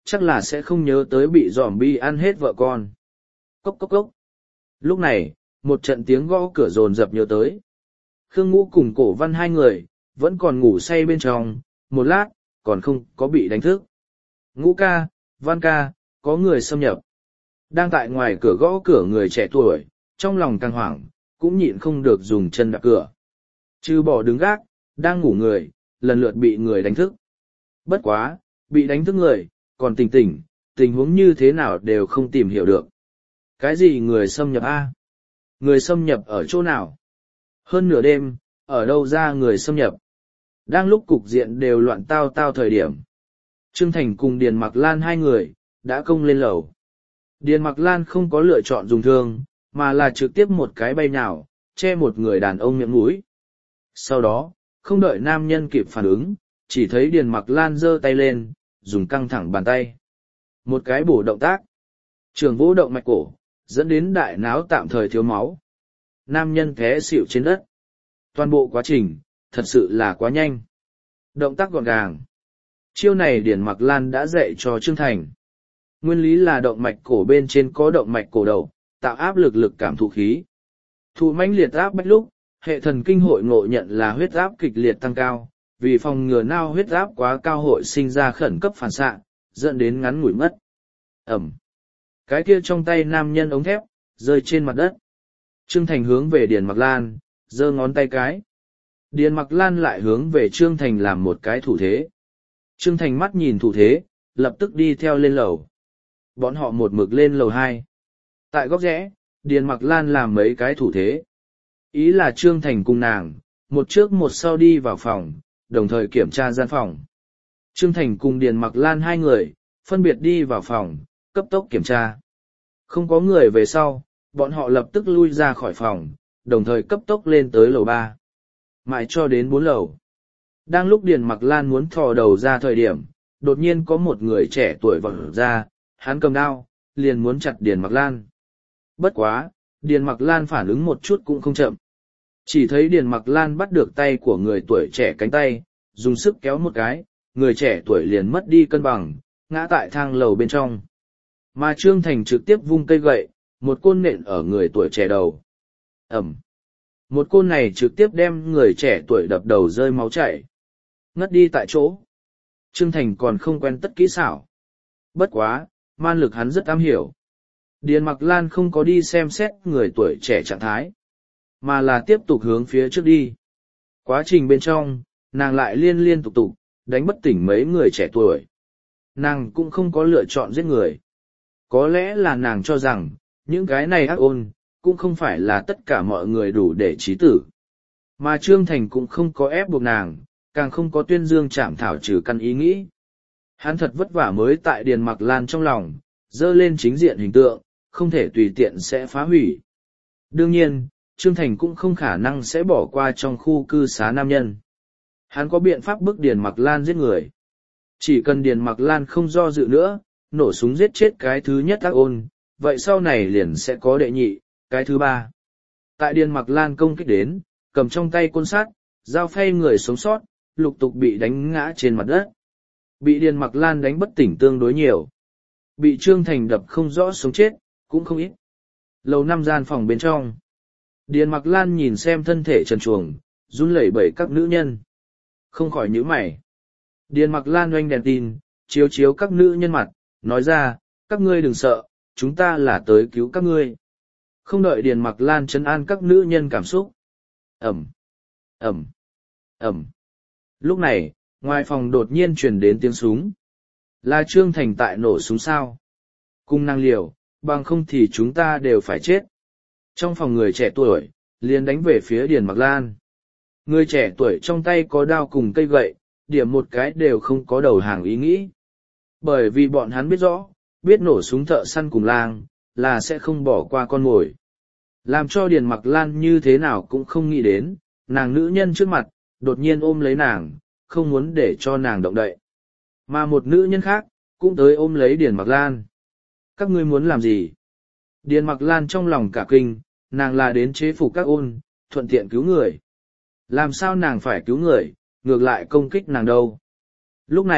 chắc là sẽ không nhớ tới bị dòm bi ăn hết vợ con. Cốc cốc cốc. Lúc này, một trận tiếng gõ cửa rồn rập nhớ tới. Khương Ngũ cùng Cổ Văn hai người, vẫn còn ngủ say bên trong, một lát, còn không có bị đánh thức. Ngũ ca, Văn ca, có người xâm nhập. Đang tại ngoài cửa gõ cửa người trẻ tuổi, trong lòng căng hoảng, cũng nhịn không được dùng chân đạp cửa. Trừ bỏ đứng gác, đang ngủ người, lần lượt bị người đánh thức. Bất quá, bị đánh thức người, còn tỉnh tỉnh, tình huống như thế nào đều không tìm hiểu được. Cái gì người xâm nhập a? Người xâm nhập ở chỗ nào? Hơn nửa đêm, ở đâu ra người xâm nhập? Đang lúc cục diện đều loạn tao tao thời điểm. Trương Thành cùng Điền Mặc Lan hai người, đã công lên lầu. Điền Mặc Lan không có lựa chọn dùng thương, mà là trực tiếp một cái bay nhào, che một người đàn ông miệng mũi. Sau đó, không đợi nam nhân kịp phản ứng, chỉ thấy Điền Mặc Lan giơ tay lên, dùng căng thẳng bàn tay. Một cái bổ động tác. Trường vỗ động mạch cổ, dẫn đến đại náo tạm thời thiếu máu. Nam nhân té xỉu trên đất. Toàn bộ quá trình, thật sự là quá nhanh. Động tác gọn gàng. Chiêu này Điền Mặc Lan đã dạy cho Trương Thành. Nguyên lý là động mạch cổ bên trên có động mạch cổ đầu, tạo áp lực lực cảm thụ khí. Thụ mãnh liệt áp bách lúc, hệ thần kinh hội ngộ nhận là huyết áp kịch liệt tăng cao, vì phòng ngừa nao huyết áp quá cao hội sinh ra khẩn cấp phản xạ, dẫn đến ngắn ngủi mất. Ẩm. Cái kia trong tay nam nhân ống thép, rơi trên mặt đất. Trương Thành hướng về Điền Mặc Lan, giơ ngón tay cái. Điền Mặc Lan lại hướng về Trương Thành làm một cái thủ thế. Trương Thành mắt nhìn thủ thế, lập tức đi theo lên lầu. Bọn họ một mực lên lầu hai. Tại góc rẽ, Điền Mặc Lan làm mấy cái thủ thế. Ý là Trương Thành cùng nàng, một trước một sau đi vào phòng, đồng thời kiểm tra gian phòng. Trương Thành cùng Điền Mặc Lan hai người, phân biệt đi vào phòng, cấp tốc kiểm tra. Không có người về sau, bọn họ lập tức lui ra khỏi phòng, đồng thời cấp tốc lên tới lầu ba. Mãi cho đến bốn lầu. Đang lúc Điền Mặc Lan muốn thò đầu ra thời điểm, đột nhiên có một người trẻ tuổi vọt ra, hắn cầm đao, liền muốn chặt Điền Mặc Lan. Bất quá, Điền Mặc Lan phản ứng một chút cũng không chậm. Chỉ thấy Điền Mặc Lan bắt được tay của người tuổi trẻ cánh tay, dùng sức kéo một cái, người trẻ tuổi liền mất đi cân bằng, ngã tại thang lầu bên trong. Mà Trương Thành trực tiếp vung cây gậy, một côn nện ở người tuổi trẻ đầu. Ẩm. Một côn này trực tiếp đem người trẻ tuổi đập đầu rơi máu chảy. Ngất đi tại chỗ. Trương Thành còn không quen tất kỹ xảo. Bất quá, man lực hắn rất am hiểu. Điền Mặc Lan không có đi xem xét người tuổi trẻ trạng thái, mà là tiếp tục hướng phía trước đi. Quá trình bên trong, nàng lại liên liên tục tục, đánh bất tỉnh mấy người trẻ tuổi. Nàng cũng không có lựa chọn giết người. Có lẽ là nàng cho rằng, những cái này ác ôn, cũng không phải là tất cả mọi người đủ để trí tử. Mà Trương Thành cũng không có ép buộc nàng, càng không có tuyên dương trảm thảo trừ căn ý nghĩ. Hắn thật vất vả mới tại Điền Mặc Lan trong lòng, dơ lên chính diện hình tượng, không thể tùy tiện sẽ phá hủy. Đương nhiên, Trương Thành cũng không khả năng sẽ bỏ qua trong khu cư xá nam nhân. Hắn có biện pháp bức Điền Mặc Lan giết người. Chỉ cần Điền Mặc Lan không do dự nữa, nổ súng giết chết cái thứ nhất ác ôn, vậy sau này liền sẽ có đệ nhị, cái thứ ba. Tại Điền Mặc Lan công kích đến, cầm trong tay côn sắt, dao phay người sống sót, lục tục bị đánh ngã trên mặt đất. Bị Điền Mặc Lan đánh bất tỉnh tương đối nhiều. Bị Trương Thành đập không rõ sống chết, cũng không ít. Lầu năm gian phòng bên trong. Điền Mặc Lan nhìn xem thân thể trần truồng, run lẩy bẩy các nữ nhân. Không khỏi nhíu mày. Điền Mặc Lan oanh đèn tin, chiếu chiếu các nữ nhân mặt, nói ra, các ngươi đừng sợ, chúng ta là tới cứu các ngươi. Không đợi Điền Mặc Lan trấn an các nữ nhân cảm xúc. Ẩm, Ẩm, Ẩm. Lúc này, ngoài phòng đột nhiên truyền đến tiếng súng. Là Trương Thành tại nổ súng sao? Cung năng liều, bằng không thì chúng ta đều phải chết. Trong phòng người trẻ tuổi, liền đánh về phía Điền Mặc Lan. Người trẻ tuổi trong tay có đao cùng cây gậy, điểm một cái đều không có đầu hàng ý nghĩ. Bởi vì bọn hắn biết rõ, biết nổ súng thợ săn cùng lang, là sẽ không bỏ qua con mồi. Làm cho Điền Mặc Lan như thế nào cũng không nghĩ đến, nàng nữ nhân trước mặt, đột nhiên ôm lấy nàng, không muốn để cho nàng động đậy. Mà một nữ nhân khác, cũng tới ôm lấy Điền Mặc Lan. Các ngươi muốn làm gì? Điền Mặc Lan trong lòng cả kinh, nàng là đến chế phục các ôn, thuận tiện cứu người. Làm sao nàng phải cứu người, ngược lại công kích nàng đâu? Lúc này,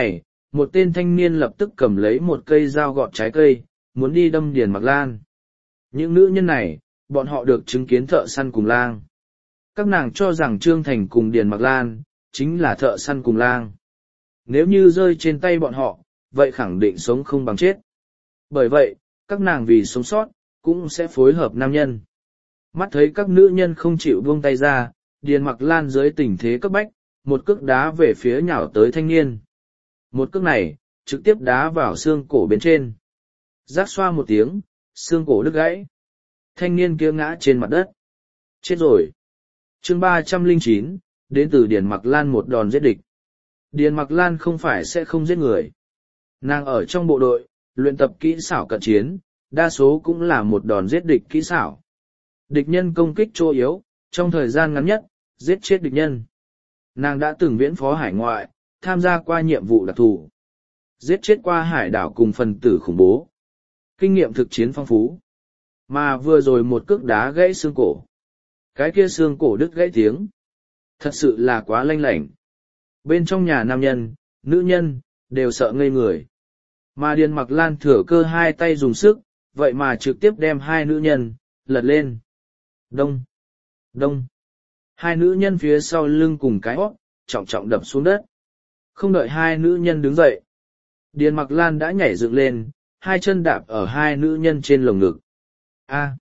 một tên thanh niên lập tức cầm lấy một cây dao gọt trái cây, muốn đi đâm Điền Mặc Lan. Những nữ nhân này, bọn họ được chứng kiến thợ săn cùng lang. Các nàng cho rằng Trương Thành cùng Điền Mặc Lan, chính là thợ săn cùng lang. Nếu như rơi trên tay bọn họ, vậy khẳng định sống không bằng chết. Bởi vậy, các nàng vì sống sót, cũng sẽ phối hợp nam nhân. Mắt thấy các nữ nhân không chịu buông tay ra, Điền Mặc Lan dưới tình thế cấp bách, một cước đá về phía nhào tới thanh niên. Một cước này, trực tiếp đá vào xương cổ bên trên. Rác xoa một tiếng, xương cổ đứt gãy. Thanh niên kia ngã trên mặt đất. Chết rồi. Chương ba trăm lẻ chín, đến từ Điền Mặc Lan một đòn giết địch. Điền Mặc Lan không phải sẽ không giết người. Nàng ở trong bộ đội, luyện tập kỹ xảo cận chiến, đa số cũng là một đòn giết địch kỹ xảo. Địch nhân công kích chỗ yếu, trong thời gian ngắn nhất, giết chết địch nhân. Nàng đã từng viễn phó hải ngoại, tham gia qua nhiệm vụ đặc thù. Giết chết qua hải đảo cùng phần tử khủng bố. Kinh nghiệm thực chiến phong phú. Mà vừa rồi một cước đá gãy xương cổ. Cái kia xương cổ đứt gãy tiếng. Thật sự là quá lanh lảnh. Bên trong nhà nam nhân, nữ nhân, đều sợ ngây người. Mà Điền Mặc Lan thừa cơ hai tay dùng sức, vậy mà trực tiếp đem hai nữ nhân, lật lên. Đông, đông. Hai nữ nhân phía sau lưng cùng cái hót, trọng trọng đập xuống đất. Không đợi hai nữ nhân đứng dậy. Điền Mặc Lan đã nhảy dựng lên, hai chân đạp ở hai nữ nhân trên lồng ngực. A,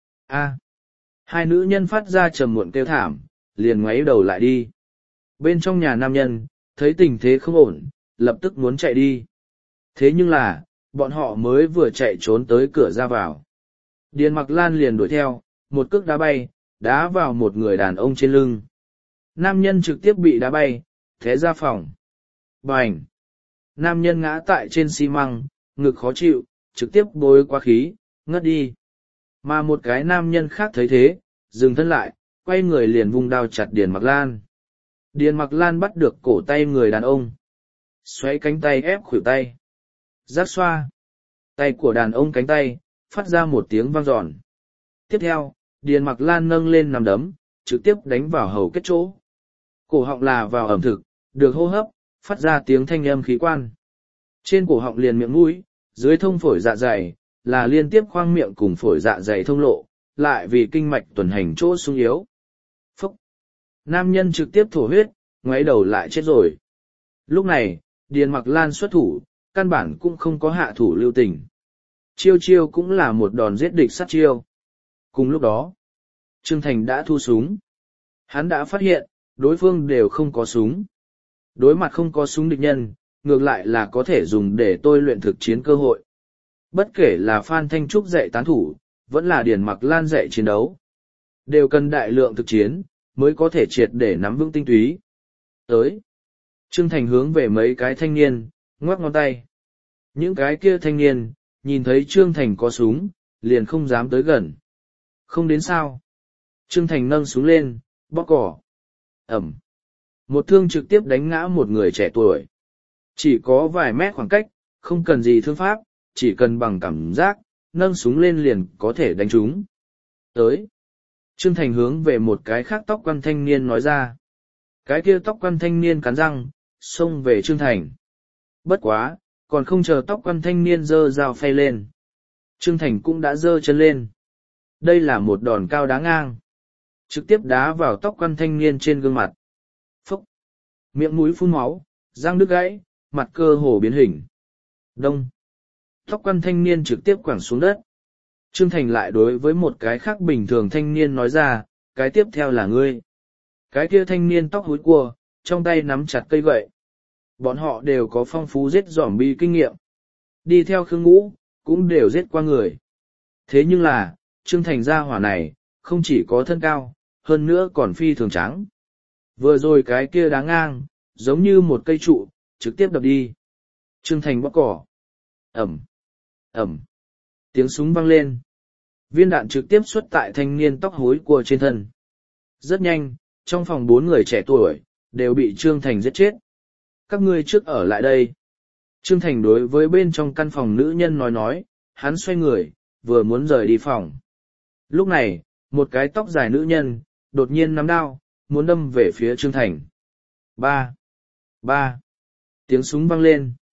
a. Hai nữ nhân phát ra trầm muộn kêu thảm, liền ngoáy đầu lại đi. Bên trong nhà nam nhân, thấy tình thế không ổn, lập tức muốn chạy đi. Thế nhưng là, bọn họ mới vừa chạy trốn tới cửa ra vào. Điền Mặc Lan liền đuổi theo, một cước đá bay, đá vào một người đàn ông trên lưng. Nam nhân trực tiếp bị đá bay, thế ra phòng. Bành! Nam nhân ngã tại trên xi măng, ngực khó chịu, trực tiếp bối qua khí, ngất đi. Mà một cái nam nhân khác thấy thế, dừng thân lại, quay người liền vung đao chặt Điền Mặc Lan. Điền Mặc Lan bắt được cổ tay người đàn ông. Xoáy cánh tay ép khuỷu tay. Giác xoa. Tay của đàn ông cánh tay, phát ra một tiếng vang giòn. Tiếp theo, Điền Mặc Lan nâng lên nằm đấm, trực tiếp đánh vào hầu kết chỗ. Cổ họng là vào ẩm thực, được hô hấp, phát ra tiếng thanh âm khí quan. Trên cổ họng liền miệng mũi, dưới thông phổi dạ dày, là liên tiếp khoang miệng cùng phổi dạ dày thông lộ, lại vì kinh mạch tuần hành chỗ sung yếu. Phúc! Nam nhân trực tiếp thổ huyết, ngoáy đầu lại chết rồi. Lúc này, Điền Mặc Lan xuất thủ, căn bản cũng không có hạ thủ lưu tình. Chiêu chiêu cũng là một đòn giết địch sát chiêu. Cùng lúc đó, Trương Thành đã thu súng. Hắn đã phát hiện, đối phương đều không có súng. Đối mặt không có súng địch nhân, ngược lại là có thể dùng để tôi luyện thực chiến cơ hội. Bất kể là Phan Thanh Trúc dạy tán thủ, vẫn là Điền Mặc Lan dạy chiến đấu. Đều cần đại lượng thực chiến, mới có thể triệt để nắm vững tinh túy. Tới. Trương Thành hướng về mấy cái thanh niên, ngoắc ngón tay. Những cái kia thanh niên, nhìn thấy Trương Thành có súng, liền không dám tới gần. Không đến sao. Trương Thành nâng súng lên, bóp cỏ. Ẩm. Một thương trực tiếp đánh ngã một người trẻ tuổi. Chỉ có vài mét khoảng cách, không cần gì thương pháp, chỉ cần bằng cảm giác, nâng súng lên liền có thể đánh trúng. Tới. Trương Thành hướng về một cái khác tóc quăn thanh niên nói ra. Cái kia tóc quăn thanh niên cắn răng, xông về Trương Thành. Bất quá, còn không chờ tóc quăn thanh niên giơ dao phay lên. Trương Thành cũng đã giơ chân lên. Đây là một đòn cao đá ngang. Trực tiếp đá vào tóc quăn thanh niên trên gương mặt. Phúc! Miệng mũi phun máu, răng đứt gãy, mặt cơ hồ biến hình. Đông! Tóc quăn thanh niên trực tiếp quẳng xuống đất. Trương Thành lại đối với một cái khác bình thường thanh niên nói ra, cái tiếp theo là ngươi. Cái kia thanh niên tóc húi cua, trong tay nắm chặt cây gậy. Bọn họ đều có phong phú giết zombie kinh nghiệm. Đi theo Khương Ngũ, cũng đều giết qua người. Thế nhưng là, Trương Thành gia hỏa này, không chỉ có thân cao, hơn nữa còn phi thường trắng. Vừa rồi cái kia đá ngang, giống như một cây trụ, trực tiếp đập đi. Trương Thành bóp cỏ. Ẩm, Ẩm. Tiếng súng vang lên. Viên đạn trực tiếp xuất tại thanh niên tóc hối của trên thân. Rất nhanh, trong phòng bốn người trẻ tuổi, đều bị Trương Thành giết chết. Các ngươi trước ở lại đây. Trương Thành đối với bên trong căn phòng nữ nhân nói nói, hắn xoay người, vừa muốn rời đi phòng. Lúc này, một cái tóc dài nữ nhân, đột nhiên nắm đao, muốn đâm về phía Trương Thành. Ba! Ba! Tiếng súng vang lên.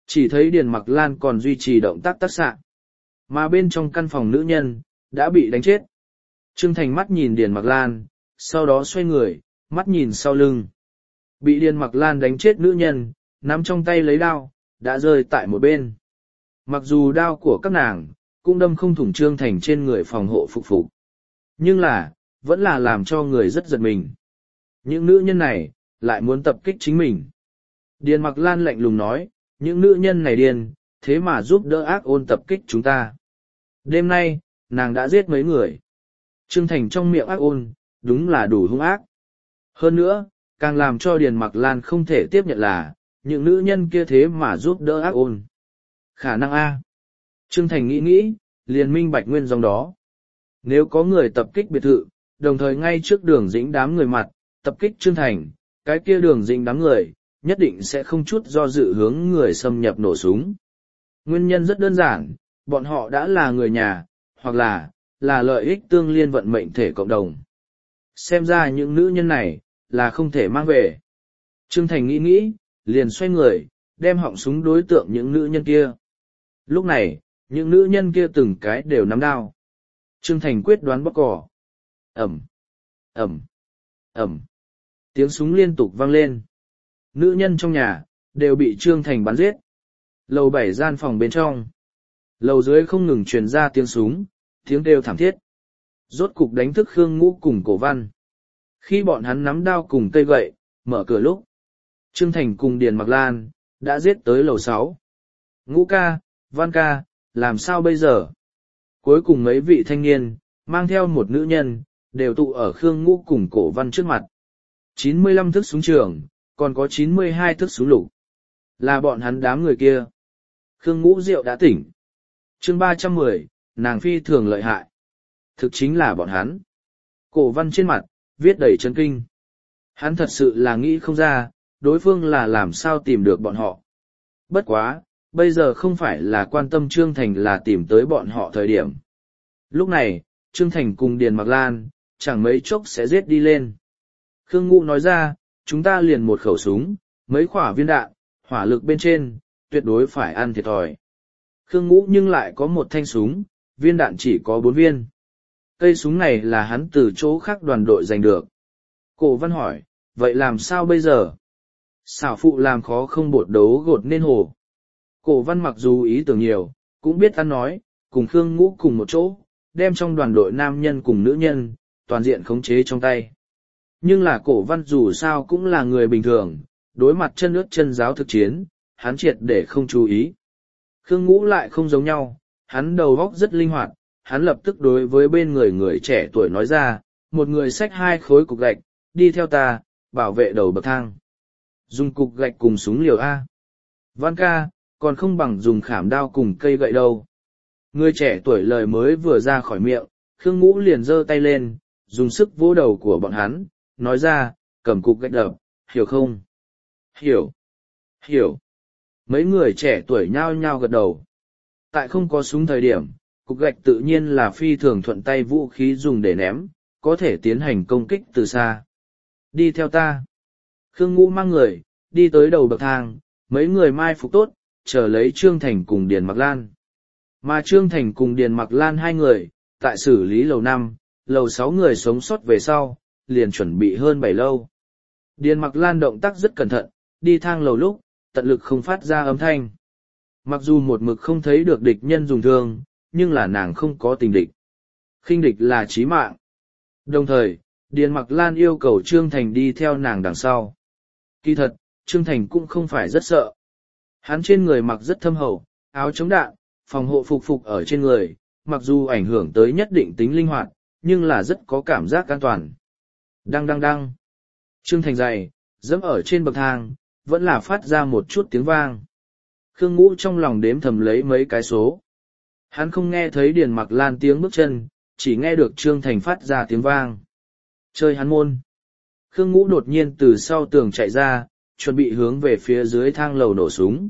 Chỉ thấy Điền Mặc Lan còn duy trì động tác tác xạ. Mà bên trong căn phòng nữ nhân, đã bị đánh chết. Trương Thành mắt nhìn Điền Mặc Lan, sau đó xoay người, mắt nhìn sau lưng. Bị Điền Mặc Lan đánh chết nữ nhân, nắm trong tay lấy đao, đã rơi tại một bên. Mặc dù đao của các nàng, cũng đâm không thủng Trương Thành trên người phòng hộ phục phục. Nhưng là, vẫn là làm cho người rất giật mình. Những nữ nhân này, lại muốn tập kích chính mình. Điền Mặc Lan lạnh lùng nói, những nữ nhân này điên, thế mà giúp đỡ ác ôn tập kích chúng ta. Đêm nay, nàng đã giết mấy người. Trương Thành trong miệng ác ôn, đúng là đủ hung ác. Hơn nữa, càng làm cho Điền Mặc Lan không thể tiếp nhận là, những nữ nhân kia thế mà giúp đỡ ác ôn. Khả năng A. Trương Thành nghĩ nghĩ, liền minh bạch nguyên dòng đó. Nếu có người tập kích biệt thự, đồng thời ngay trước đường dĩnh đám người mặt, tập kích Trương Thành, cái kia đường dĩnh đám người, nhất định sẽ không chút do dự hướng người xâm nhập nổ súng. Nguyên nhân rất đơn giản, bọn họ đã là người nhà, hoặc là, là lợi ích tương liên vận mệnh thể cộng đồng. Xem ra những nữ nhân này, là không thể mang về. Trương Thành nghĩ nghĩ, liền xoay người, đem họng súng đối tượng những nữ nhân kia. Lúc này, những nữ nhân kia từng cái đều nắm đao. Trương Thành quyết đoán bóc cỏ. Ẩm, Ẩm, Ẩm. Tiếng súng liên tục vang lên. Nữ nhân trong nhà, đều bị Trương Thành bắn giết. Lầu bảy gian phòng bên trong. Lầu dưới không ngừng truyền ra tiếng súng, tiếng kêu thảm thiết. Rốt cục đánh thức Khương Ngũ cùng Cổ Văn. Khi bọn hắn nắm đao cùng cây gậy, mở cửa lúc. Trương Thành cùng Điền Mặc Lan, đã giết tới lầu sáu. Ngũ ca, Văn ca, làm sao bây giờ? Cuối cùng mấy vị thanh niên, mang theo một nữ nhân, đều tụ ở Khương Ngũ cùng Cổ Văn trước mặt. chín mươi lăm thước súng trường, còn có chín mươi hai thước súng lục. Là bọn hắn đám người kia. Khương Ngũ Diệu đã tỉnh. Chương ba trăm mười, nàng phi thường lợi hại. Thực chính là bọn hắn. Cổ Văn trên mặt, viết đầy chấn kinh. Hắn thật sự là nghĩ không ra, đối phương là làm sao tìm được bọn họ. Bất quá, bây giờ không phải là quan tâm Trương Thành là tìm tới bọn họ thời điểm. Lúc này, Trương Thành cùng Điền Mặc Lan, chẳng mấy chốc sẽ giết đi lên. Khương Ngũ nói ra, chúng ta liền một khẩu súng, mấy quả viên đạn, hỏa lực bên trên, tuyệt đối phải ăn thiệt thòi. Khương Ngũ nhưng lại có một thanh súng, viên đạn chỉ có bốn viên. Cây súng này là hắn từ chỗ khác đoàn đội giành được. Cổ Văn hỏi, vậy làm sao bây giờ? Xảo phụ làm khó không bột đấu gột nên hồ. Cổ Văn mặc dù ý tưởng nhiều, cũng biết ăn nói, cùng Khương Ngũ cùng một chỗ, đem trong đoàn đội nam nhân cùng nữ nhân, toàn diện khống chế trong tay. Nhưng là Cổ Văn dù sao cũng là người bình thường, đối mặt chân ướt chân giáo thực chiến, hắn triệt để không chú ý. Khương Ngũ lại không giống nhau, hắn đầu óc rất linh hoạt, hắn lập tức đối với bên người người trẻ tuổi nói ra, một người xách hai khối cục gạch, đi theo ta, bảo vệ đầu bậc thang. Dùng cục gạch cùng súng liều A. Văn ca, còn không bằng dùng khảm đao cùng cây gậy đâu. Người trẻ tuổi lời mới vừa ra khỏi miệng, Khương Ngũ liền giơ tay lên, dùng sức vỗ đầu của bọn hắn, nói ra, cầm cục gạch đập, hiểu không? Hiểu. Hiểu. Mấy người trẻ tuổi nhao nhao gật đầu. Tại không có súng thời điểm, cục gạch tự nhiên là phi thường thuận tay vũ khí dùng để ném, có thể tiến hành công kích từ xa. Đi theo ta. Khương Ngũ mang người, đi tới đầu bậc thang, mấy người mai phục tốt, chờ lấy Trương Thành cùng Điền Mặc Lan. Mà Trương Thành cùng Điền Mặc Lan hai người, tại xử lý lầu năm, lầu sáu người sống sót về sau, liền chuẩn bị hơn bảy lâu. Điền Mặc Lan động tác rất cẩn thận, đi thang lầu lúc, tận lực không phát ra âm thanh. Mặc dù một mực không thấy được địch nhân dùng thương, nhưng là nàng không có tình địch. Khinh địch là chí mạng. Đồng thời, Điền Mặc Lan yêu cầu Trương Thành đi theo nàng đằng sau. Kỳ thật, Trương Thành cũng không phải rất sợ. Hắn trên người mặc rất thâm hậu, áo chống đạn, phòng hộ phục phục ở trên người, mặc dù ảnh hưởng tới nhất định tính linh hoạt, nhưng là rất có cảm giác an toàn. Đăng đăng đăng. Trương Thành dày, dẫm ở trên bậc thang, vẫn là phát ra một chút tiếng vang. Khương Ngũ trong lòng đếm thầm lấy mấy cái số. Hắn không nghe thấy Điền Mặc Lan tiếng bước chân, chỉ nghe được Trương Thành phát ra tiếng vang. Chơi hắn môn. Khương Ngũ đột nhiên từ sau tường chạy ra, chuẩn bị hướng về phía dưới thang lầu nổ súng.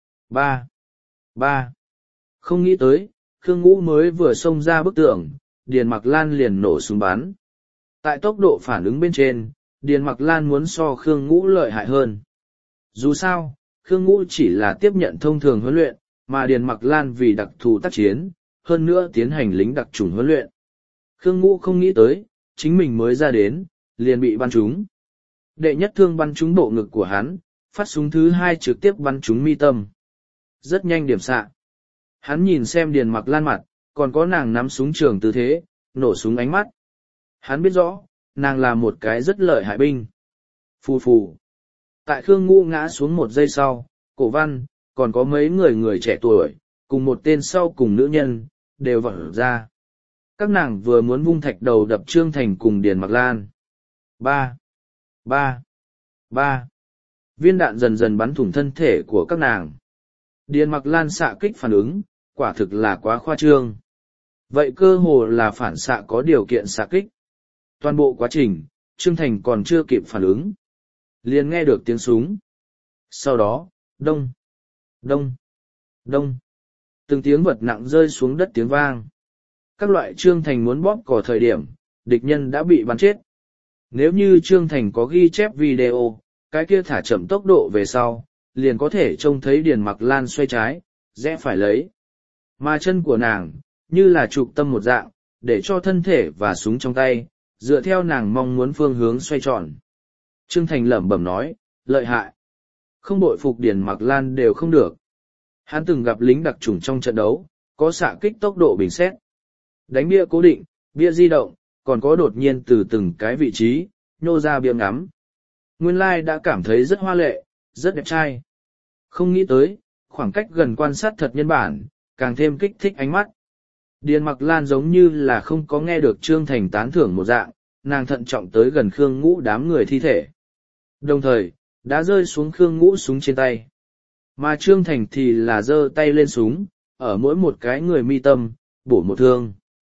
Ba. Ba. Không nghĩ tới, Khương Ngũ mới vừa xông ra bức tường, Điền Mặc Lan liền nổ súng bắn. Tại tốc độ phản ứng bên trên, Điền Mặc Lan muốn so Khương Ngũ lợi hại hơn. Dù sao, Khương Ngũ chỉ là tiếp nhận thông thường huấn luyện, mà Điền Mặc Lan vì đặc thù tác chiến, hơn nữa tiến hành lính đặc chủng huấn luyện. Khương Ngũ không nghĩ tới, chính mình mới ra đến, liền bị bắn trúng. Đệ nhất thương bắn trúng bộ ngực của hắn, phát súng thứ hai trực tiếp bắn trúng mi tâm. Rất nhanh điểm xạ. Hắn nhìn xem Điền Mặc Lan mặt, còn có nàng nắm súng trường tư thế, nổ súng ánh mắt. Hắn biết rõ, nàng là một cái rất lợi hại binh. Phù phù. Tại Khương Ngũ ngã xuống một giây sau, Cổ Văn, còn có mấy người người trẻ tuổi, cùng một tên sau cùng nữ nhân, đều vỡ ra. Các nàng vừa muốn vung thạch đầu đập Trương Thành cùng Điền Mặc Lan. Ba, ba, ba. Viên đạn dần dần bắn thủng thân thể của các nàng. Điền Mặc Lan xạ kích phản ứng, quả thực là quá khoa trương. Vậy cơ hồ là phản xạ có điều kiện xạ kích. Toàn bộ quá trình, Trương Thành còn chưa kịp phản ứng. Liền nghe được tiếng súng. Sau đó, đông, đông, đông. Từng tiếng vật nặng rơi xuống đất tiếng vang. Các loại Trương Thành muốn bóp cò thời điểm, địch nhân đã bị bắn chết. Nếu như Trương Thành có ghi chép video, cái kia thả chậm tốc độ về sau, liền có thể trông thấy Điền Mặc Lan xoay trái, rẽ phải lấy. Mà chân của nàng, như là trục tâm một dạng, để cho thân thể và súng trong tay, dựa theo nàng mong muốn phương hướng xoay tròn. Trương Thành lẩm bẩm nói, lợi hại. Không bội phục Điền Mặc Lan đều không được. Hắn từng gặp lính đặc chủng trong trận đấu, có xạ kích tốc độ bình xét. Đánh bia cố định, bia di động, còn có đột nhiên từ từng cái vị trí, nhô ra bia ngắm. Nguyên lai đã cảm thấy rất hoa lệ, rất đẹp trai. Không nghĩ tới, khoảng cách gần quan sát thật nhân bản, càng thêm kích thích ánh mắt. Điền Mặc Lan giống như là không có nghe được Trương Thành tán thưởng một dạng, nàng thận trọng tới gần Khương Ngũ đám người thi thể. Đồng thời, đã rơi xuống Khương Ngũ súng trên tay. Mà Trương Thành thì là giơ tay lên súng, ở mỗi một cái người mi tâm, bổ một thương.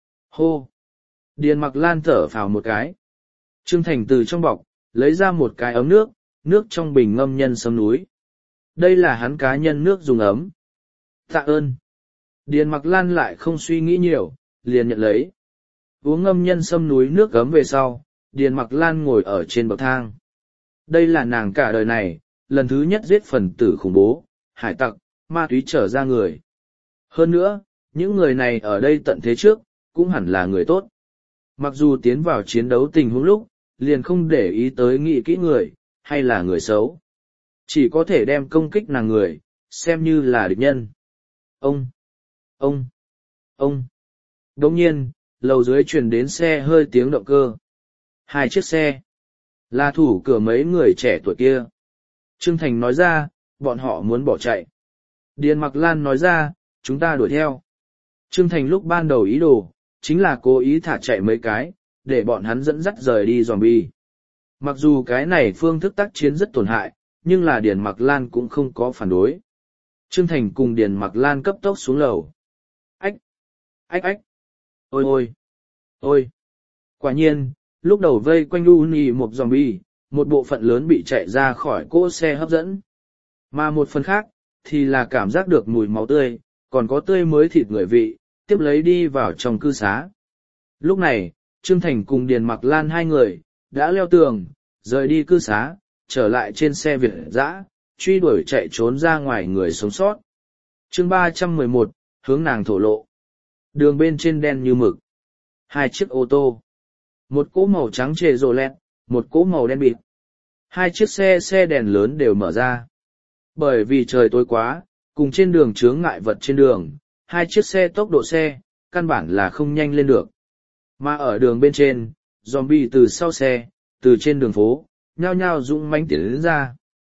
Hô! Điền Mặc Lan thở phào một cái. Trương Thành từ trong bọc, lấy ra một cái ấm nước, nước trong bình ngâm nhân sâm núi. Đây là hắn cá nhân nước dùng ấm. Tạ ơn! Điền Mặc Lan lại không suy nghĩ nhiều, liền nhận lấy. Uống ngâm nhân sâm núi nước ấm về sau, Điền Mặc Lan ngồi ở trên bậc thang. Đây là nàng cả đời này, lần thứ nhất giết phần tử khủng bố, hải tặc, ma túy trở ra người. Hơn nữa, những người này ở đây tận thế trước, cũng hẳn là người tốt. Mặc dù tiến vào chiến đấu tình huống lúc, liền không để ý tới nghị kỹ người, hay là người xấu. Chỉ có thể đem công kích nàng người, xem như là địch nhân. Ông, ông, ông. Đồng nhiên, lầu dưới truyền đến xe hơi tiếng động cơ. Hai chiếc xe. Là thủ cửa mấy người trẻ tuổi kia. Trương Thành nói ra, bọn họ muốn bỏ chạy. Điền Mặc Lan nói ra, chúng ta đuổi theo. Trương Thành lúc ban đầu ý đồ, chính là cố ý thả chạy mấy cái, để bọn hắn dẫn dắt rời đi zombie. Mặc dù cái này phương thức tác chiến rất tổn hại, nhưng là Điền Mặc Lan cũng không có phản đối. Trương Thành cùng Điền Mặc Lan cấp tốc xuống lầu. Ách! Ách ách! Ôi ôi! Ôi! Quả nhiên, lúc đầu vây quanh Uni một zombie, một bộ phận lớn bị chạy ra khỏi cỗ xe hấp dẫn. Mà một phần khác, thì là cảm giác được mùi máu tươi, còn có tươi mới thịt người vị, tiếp lấy đi vào trong cư xá. Lúc này, Trương Thành cùng Điền Mặc Lan hai người, đã leo tường, rời đi cư xá, trở lại trên xe Việt dã, truy đuổi chạy trốn ra ngoài người sống sót. Chương ba trăm mười một, hướng nàng thổ lộ. Đường bên trên đen như mực. Hai chiếc ô tô. Một cỗ màu trắng trề rồ lẹt, một cỗ màu đen bịt. Hai chiếc xe xe đèn lớn đều mở ra. Bởi vì trời tối quá, cùng trên đường chướng ngại vật trên đường, hai chiếc xe tốc độ xe, căn bản là không nhanh lên được. Mà ở đường bên trên, zombie từ sau xe, từ trên đường phố, nhao nhao dũng mãnh tiến đến ra.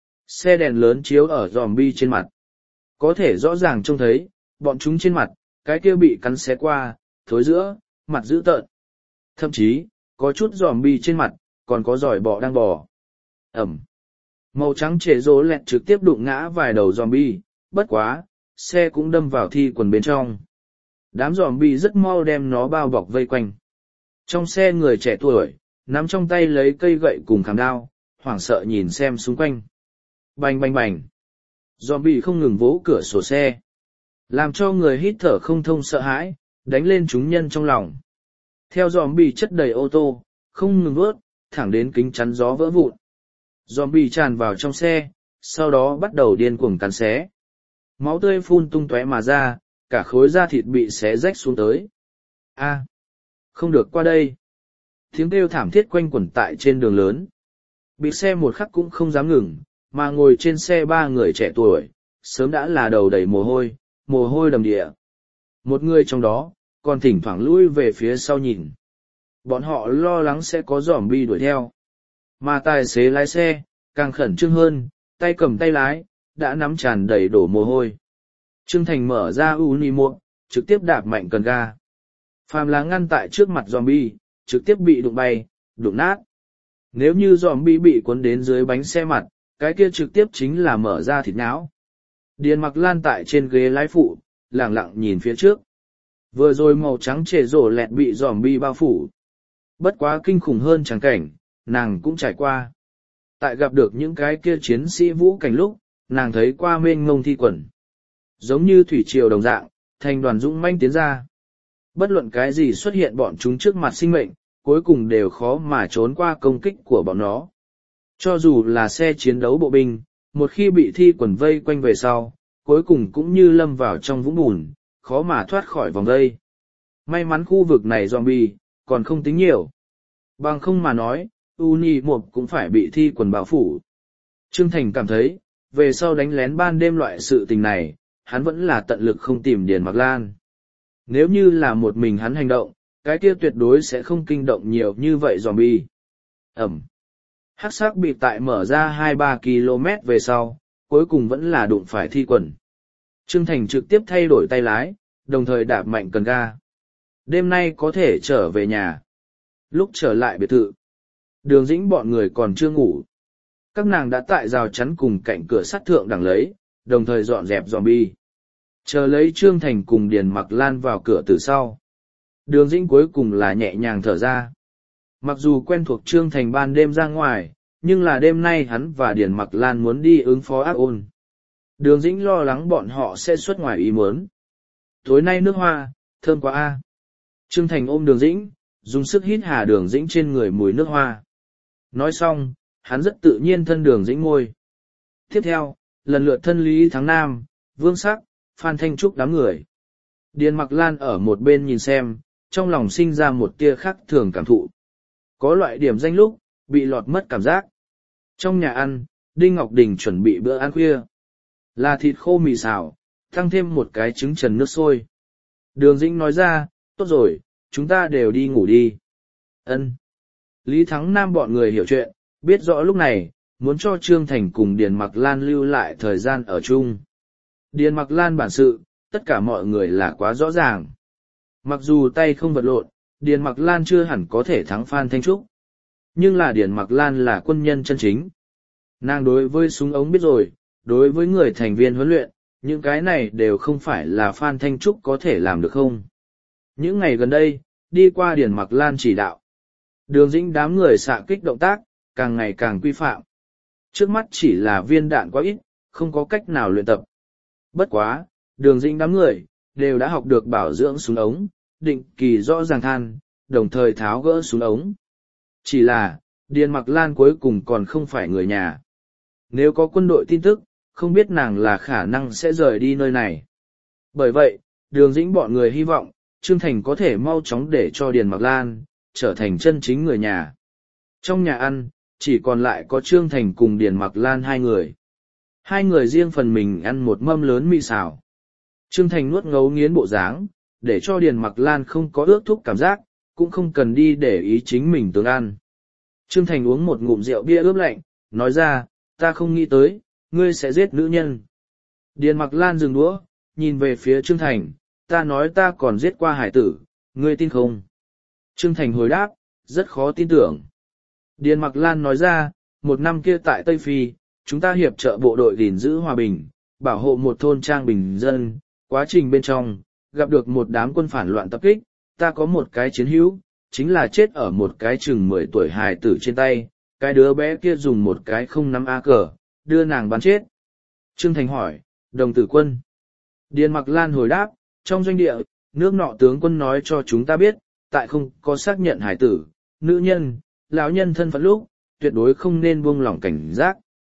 Xe đèn lớn chiếu ở zombie trên mặt. Có thể rõ ràng trông thấy, bọn chúng trên mặt, cái kia bị cắn xé qua, thối giữa, mặt dữ tợn. Thậm chí, có chút zombie trên mặt, còn có giỏi bọ đang bò. Ẩm. Màu trắng trề rỗ lẹt trực tiếp đụng ngã vài đầu zombie, bất quá, xe cũng đâm vào thi quần bên trong. Đám zombie rất mau đem nó bao bọc vây quanh. Trong xe người trẻ tuổi, nắm trong tay lấy cây gậy cùng khảm đao, hoảng sợ nhìn xem xung quanh. Bành bành bành. Zombie không ngừng vỗ cửa sổ xe. Làm cho người hít thở không thông sợ hãi, đánh lên chúng nhân trong lòng. Theo zombie chất đầy ô tô, không ngừng vớt, thẳng đến kính chắn gió vỡ vụn. Zombie tràn vào trong xe, sau đó bắt đầu điên cuồng cắn xé. Máu tươi phun tung tóe mà ra, cả khối da thịt bị xé rách xuống tới. A, không được qua đây. Tiếng kêu thảm thiết quanh quẩn tại trên đường lớn. Bị xe một khắc cũng không dám ngừng, mà ngồi trên xe ba người trẻ tuổi, sớm đã là đầu đầy mồ hôi, mồ hôi đầm địa. Một người trong đó, còn thỉnh thoảng lui về phía sau nhìn. Bọn họ lo lắng sẽ có zombie đuổi theo. Mà tài xế lái xe, càng khẩn trương hơn, tay cầm tay lái, đã nắm tràn đầy đổ mồ hôi. Trương Thành mở ra Unimog, trực tiếp đạp mạnh cần ga. Phàm là ngăn tại trước mặt zombie, trực tiếp bị đụng bay, đụng nát. Nếu như zombie bị cuốn đến dưới bánh xe mặt, cái kia trực tiếp chính là mở ra thịt não. Điền Mặc Lan tại trên ghế lái phụ, lẳng lặng nhìn phía trước. Vừa rồi màu trắng trề rổ lẹt bị zombie bao phủ. Bất quá kinh khủng hơn trắng cảnh, nàng cũng trải qua. Tại gặp được những cái kia chiến sĩ vũ cảnh lúc, nàng thấy qua mênh ngông thi quần. Giống như thủy triều đồng dạng, thành đoàn dũng manh tiến ra. Bất luận cái gì xuất hiện bọn chúng trước mặt sinh mệnh, cuối cùng đều khó mà trốn qua công kích của bọn nó. Cho dù là xe chiến đấu bộ binh, một khi bị thi quần vây quanh về sau, cuối cùng cũng như lâm vào trong vũng bùn, khó mà thoát khỏi vòng vây. May mắn khu vực này zombie, còn không tính nhiều. Bằng không mà nói, Uni một cũng phải bị thi quần bao phủ. Trương Thành cảm thấy, về sau đánh lén ban đêm loại sự tình này, hắn vẫn là tận lực không tìm Điền Mặc Lan. Nếu như là một mình hắn hành động, cái kia tuyệt đối sẽ không kinh động nhiều như vậy zombie. Ẩm. Hắc sắc bị tại mở ra hai ba ki lô mét về sau, cuối cùng vẫn là đụng phải thi quần. Trương Thành trực tiếp thay đổi tay lái, đồng thời đạp mạnh cần ga. Đêm nay có thể trở về nhà. Lúc trở lại biệt thự, Đường Dĩnh bọn người còn chưa ngủ. Các nàng đã tại rào chắn cùng cạnh cửa sắt thượng đằng lấy, đồng thời dọn dẹp zombie. Chờ lấy Trương Thành cùng Điền Mặc Lan vào cửa từ sau. Đường Dĩnh cuối cùng là nhẹ nhàng thở ra. Mặc dù quen thuộc Trương Thành ban đêm ra ngoài, nhưng là đêm nay hắn và Điền Mặc Lan muốn đi ứng phó ác ôn. Đường Dĩnh lo lắng bọn họ sẽ xuất ngoài ý muốn. Tối nay nước hoa, thơm quá a. Trương Thành ôm Đường Dĩnh, dùng sức hít hà Đường Dĩnh trên người mùi nước hoa. Nói xong, hắn rất tự nhiên thân Đường Dĩnh ngôi. Tiếp theo, lần lượt thân Lý Thắng Nam, Vương Sắc, Phan Thanh Trúc đám người. Điền Mặc Lan ở một bên nhìn xem, trong lòng sinh ra một tia khác thường cảm thụ. Có loại điểm danh lúc, bị lọt mất cảm giác. Trong nhà ăn, Đinh Ngọc Đình chuẩn bị bữa ăn khuya. Là thịt khô mì xào, tăng thêm một cái trứng trần nước sôi. Đường Dĩnh nói ra, tốt rồi, chúng ta đều đi ngủ đi. Ân. Lý Thắng Nam bọn người hiểu chuyện, biết rõ lúc này, muốn cho Trương Thành cùng Điền Mặc Lan lưu lại thời gian ở chung. Điền Mặc Lan bản sự, tất cả mọi người là quá rõ ràng. Mặc dù tay không vật lộn, Điền Mặc Lan chưa hẳn có thể thắng Phan Thanh Trúc. Nhưng là Điền Mặc Lan là quân nhân chân chính. Nàng đối với súng ống biết rồi, đối với người thành viên huấn luyện, những cái này đều không phải là Phan Thanh Trúc có thể làm được không. Những ngày gần đây, đi qua Điền Mặc Lan chỉ đạo. Đường Dĩnh đám người xạ kích động tác, càng ngày càng quy phạm. Trước mắt chỉ là viên đạn quá ít, không có cách nào luyện tập. Bất quá, Đường Dĩnh đám người, đều đã học được bảo dưỡng súng ống, định kỳ rõ ràng than, đồng thời tháo gỡ súng ống. Chỉ là, Điền Mặc Lan cuối cùng còn không phải người nhà. Nếu có quân đội tin tức, không biết nàng là khả năng sẽ rời đi nơi này. Bởi vậy, Đường Dĩnh bọn người hy vọng, Trương Thành có thể mau chóng để cho Điền Mặc Lan, trở thành chân chính người nhà. Trong nhà ăn, chỉ còn lại có Trương Thành cùng Điền Mặc Lan hai người. Hai người riêng phần mình ăn một mâm lớn mì xào. Trương Thành nuốt ngấu nghiến bộ dáng, để cho Điền Mặc Lan không có ước thúc cảm giác, cũng không cần đi để ý chính mình tướng ăn. Trương Thành uống một ngụm rượu bia ướp lạnh, nói ra, ta không nghĩ tới, ngươi sẽ giết nữ nhân. Điền Mặc Lan dừng đũa, nhìn về phía Trương Thành, ta nói ta còn giết qua hải tử, ngươi tin không? Trương Thành hồi đáp, rất khó tin tưởng. Điền Mặc Lan nói ra, một năm kia tại Tây Phi, chúng ta hiệp trợ bộ đội gìn giữ hòa bình, bảo hộ một thôn trang bình dân, quá trình bên trong, gặp được một đám quân phản loạn tập kích, ta có một cái chiến hữu, chính là chết ở một cái chừng mười tuổi hài tử trên tay, cái đứa bé kia dùng một cái không nắm A cờ, đưa nàng bắn chết. Trương Thành hỏi, đồng tử quân. Điền Mặc Lan hồi đáp, trong doanh địa, nước nọ tướng quân nói cho chúng ta biết, tại không có xác nhận hải tử, nữ nhân, lão nhân thân phận lúc, tuyệt đối không nên buông lỏng cảnh giác.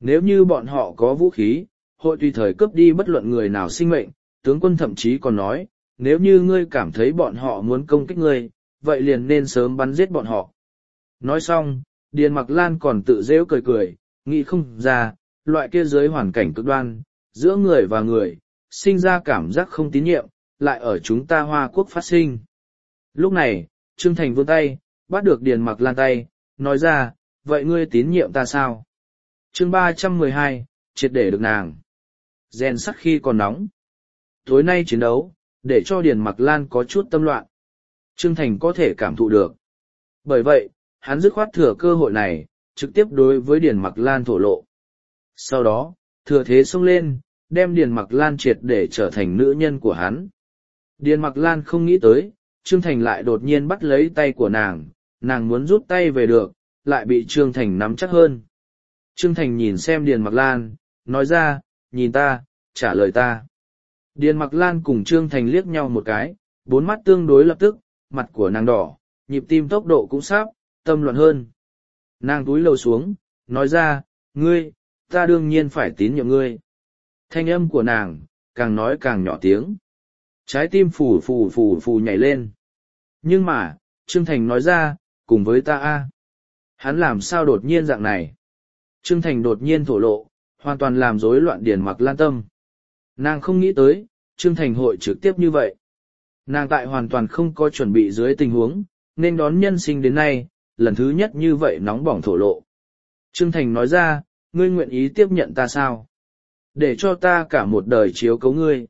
Nếu như bọn họ có vũ khí, hội tùy thời cướp đi bất luận người nào sinh mệnh, tướng quân thậm chí còn nói, nếu như ngươi cảm thấy bọn họ muốn công kích ngươi, vậy liền nên sớm bắn giết bọn họ. Nói xong, Điền Mặc Lan còn tự rêu cười cười, nghĩ không ra, loại kia dưới hoàn cảnh cực đoan, giữa người và người, sinh ra cảm giác không tín nhiệm, lại ở chúng ta Hoa Quốc phát sinh. Lúc này, Trương Thành vươn tay, bắt được Điền Mặc Lan tay, nói ra, vậy ngươi tín nhiệm ta sao? Chương ba trăm mười hai, triệt để được nàng. Rèn sắt khi còn nóng. Tối nay chiến đấu, để cho Điền Mặc Lan có chút tâm loạn. Trương Thành có thể cảm thụ được. Bởi vậy, hắn dứt khoát thừa cơ hội này, trực tiếp đối với Điền Mặc Lan thổ lộ. Sau đó, thừa thế xông lên, đem Điền Mặc Lan triệt để trở thành nữ nhân của hắn. Điền Mặc Lan không nghĩ tới, Trương Thành lại đột nhiên bắt lấy tay của nàng, nàng muốn rút tay về được, lại bị Trương Thành nắm chắc hơn. Trương Thành nhìn xem Điền Mặc Lan, nói ra, nhìn ta, trả lời ta. Điền Mặc Lan cùng Trương Thành liếc nhau một cái, bốn mắt tương đối lập tức, mặt của nàng đỏ, nhịp tim tốc độ cũng sắp, tâm loạn hơn. Nàng túi lầu xuống, nói ra, ngươi, ta đương nhiên phải tín nhiệm ngươi. Thanh âm của nàng, càng nói càng nhỏ tiếng. Trái tim phù phù phù phù nhảy lên. Nhưng mà, Trương Thành nói ra, cùng với ta a, hắn làm sao đột nhiên dạng này? Trương Thành đột nhiên thổ lộ, hoàn toàn làm rối loạn Điền Mặc Lan tâm. Nàng không nghĩ tới, Trương Thành hội trực tiếp như vậy. Nàng tại hoàn toàn không có chuẩn bị dưới tình huống, nên đón nhân sinh đến nay, lần thứ nhất như vậy nóng bỏng thổ lộ. Trương Thành nói ra, ngươi nguyện ý tiếp nhận ta sao? Để cho ta cả một đời chiếu cấu ngươi.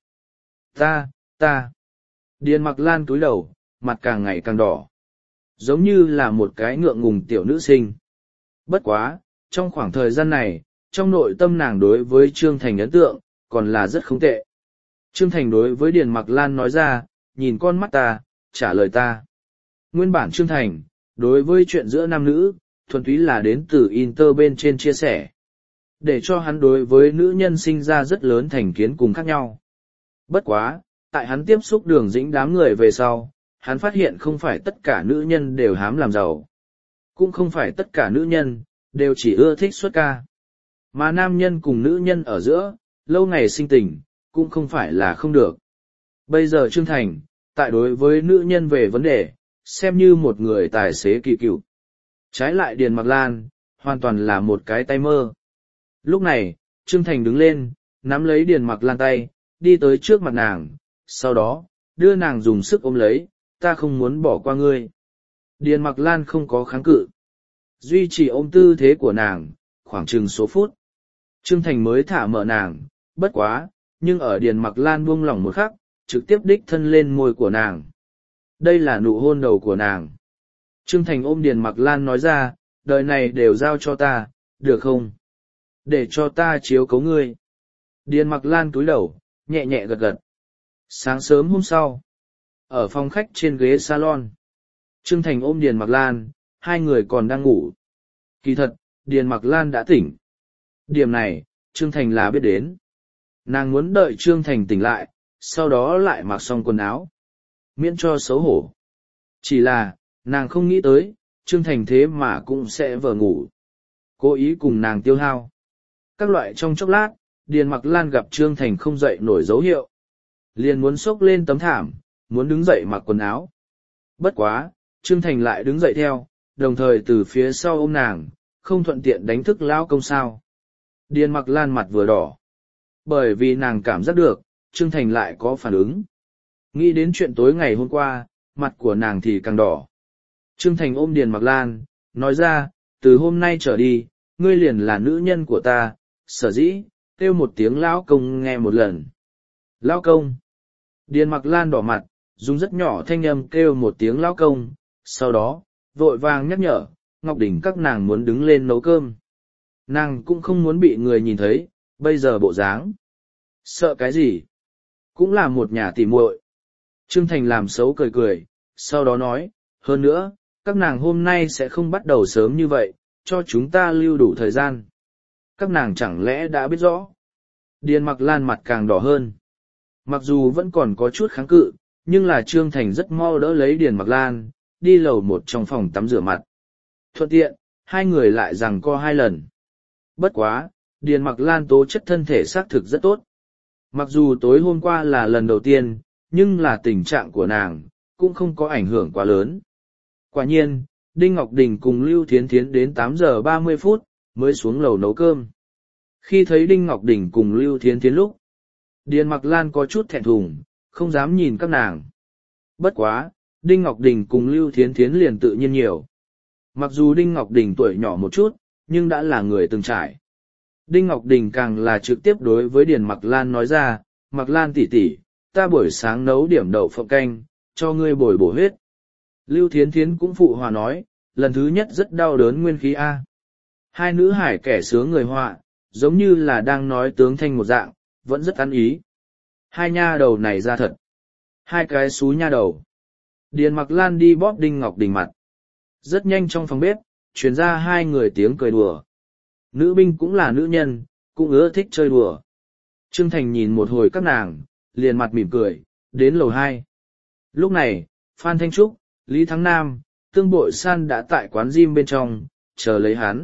Ta, ta. Điền Mặc Lan cúi đầu, mặt càng ngày càng đỏ. Giống như là một cái ngượng ngùng tiểu nữ sinh. Bất quá, trong khoảng thời gian này, trong nội tâm nàng đối với Trương Thành ấn tượng, còn là rất không tệ. Trương Thành đối với Điền Mặc Lan nói ra, nhìn con mắt ta, trả lời ta. Nguyên bản Trương Thành, đối với chuyện giữa nam nữ, thuần túy là đến từ Inter bên trên chia sẻ. Để cho hắn đối với nữ nhân sinh ra rất lớn thành kiến cùng khác nhau. Bất quá, tại hắn tiếp xúc Đường Dĩnh đám người về sau, hắn phát hiện không phải tất cả nữ nhân đều hám làm giàu. Cũng không phải tất cả nữ nhân, đều chỉ ưa thích xuất ca. Mà nam nhân cùng nữ nhân ở giữa, lâu ngày sinh tình, cũng không phải là không được. Bây giờ Trương Thành, tại đối với nữ nhân về vấn đề, xem như một người tài xế kỳ cựu. Trái lại Điền Mặc Lan, hoàn toàn là một cái tay mơ. Lúc này, Trương Thành đứng lên, nắm lấy Điền Mặc Lan tay, đi tới trước mặt nàng, sau đó, đưa nàng dùng sức ôm lấy, ta không muốn bỏ qua ngươi. Điền Mặc Lan không có kháng cự. Duy trì ôm tư thế của nàng, khoảng chừng số phút. Trương Thành mới thả mở nàng, bất quá, nhưng ở Điền Mặc Lan buông lỏng một khắc, trực tiếp đích thân lên môi của nàng. Đây là nụ hôn đầu của nàng. Trương Thành ôm Điền Mặc Lan nói ra, đời này đều giao cho ta, được không? Để cho ta chiếu cấu ngươi. Điền Mặc Lan cúi đầu, nhẹ nhẹ gật gật. Sáng sớm hôm sau, ở phòng khách trên ghế salon, Trương Thành ôm Điền Mặc Lan, hai người còn đang ngủ. Kỳ thật, Điền Mặc Lan đã tỉnh. Điểm này, Trương Thành là biết đến. Nàng muốn đợi Trương Thành tỉnh lại, sau đó lại mặc xong quần áo. Miễn cho xấu hổ. Chỉ là, nàng không nghĩ tới, Trương Thành thế mà cũng sẽ vờ ngủ. Cố ý cùng nàng tiêu hao. Các loại trong chốc lát, Điền Mặc Lan gặp Trương Thành không dậy nổi dấu hiệu. Liền muốn xốc lên tấm thảm, muốn đứng dậy mặc quần áo. Bất quá, Trương Thành lại đứng dậy theo, đồng thời từ phía sau ôm nàng, không thuận tiện đánh thức lão công sao. Điền Mặc Lan mặt vừa đỏ. Bởi vì nàng cảm giác được, Trương Thành lại có phản ứng. Nghĩ đến chuyện tối ngày hôm qua, mặt của nàng thì càng đỏ. Trương Thành ôm Điền Mặc Lan, nói ra, từ hôm nay trở đi, ngươi liền là nữ nhân của ta, sở dĩ, kêu một tiếng lão công nghe một lần. Lão công. Điền Mặc Lan đỏ mặt, dùng rất nhỏ thanh âm kêu một tiếng lão công, sau đó, vội vàng nhắc nhở, Ngọc Đình các nàng muốn đứng lên nấu cơm. Nàng cũng không muốn bị người nhìn thấy, bây giờ bộ dáng. Sợ cái gì? Cũng là một nhà tỉ muội. Trương Thành làm xấu cười cười, sau đó nói, hơn nữa, các nàng hôm nay sẽ không bắt đầu sớm như vậy, cho chúng ta lưu đủ thời gian. Các nàng chẳng lẽ đã biết rõ? Điền Mặc Lan mặt càng đỏ hơn. Mặc dù vẫn còn có chút kháng cự, nhưng là Trương Thành rất mau đỡ lấy Điền Mặc Lan, đi lầu một trong phòng tắm rửa mặt. Thuận tiện, hai người lại giằng co hai lần. Bất quá, Điền Mặc Lan tố chất thân thể xác thực rất tốt. Mặc dù tối hôm qua là lần đầu tiên, nhưng là tình trạng của nàng, cũng không có ảnh hưởng quá lớn. Quả nhiên, Đinh Ngọc Đình cùng Lưu Thiến Thiến đến tám giờ ba mươi phút, mới xuống lầu nấu cơm. Khi thấy Đinh Ngọc Đình cùng Lưu Thiến Thiến lúc, Điền Mặc Lan có chút thẹn thùng, không dám nhìn các nàng. Bất quá, Đinh Ngọc Đình cùng Lưu Thiến Thiến liền tự nhiên nhiều. Mặc dù Đinh Ngọc Đình tuổi nhỏ một chút, nhưng đã là người từng trải. Đinh Ngọc Đình càng là trực tiếp đối với Điền Mặc Lan nói ra, Mặc Lan tỷ tỷ, ta buổi sáng nấu điểm đậu phộng canh, cho ngươi bồi bổ huyết. Lưu Thiến Thiến cũng phụ hòa nói, lần thứ nhất rất đau đớn nguyên khí A. Hai nữ hải kẻ sướng người họa, giống như là đang nói tướng thanh một dạng, vẫn rất ăn ý. Hai nha đầu này ra thật. Hai cái xú nha đầu. Điền Mặc Lan đi bóp Đinh Ngọc Đình mặt. Rất nhanh trong phòng bếp, truyền ra hai người tiếng cười đùa. Nữ binh cũng là nữ nhân, cũng ưa thích chơi đùa. Trương Thành nhìn một hồi các nàng, liền mặt mỉm cười, đến lầu hai. Lúc này, Phan Thanh Trúc, Lý Thắng Nam, Tương Bội San đã tại quán gym bên trong, chờ lấy hắn.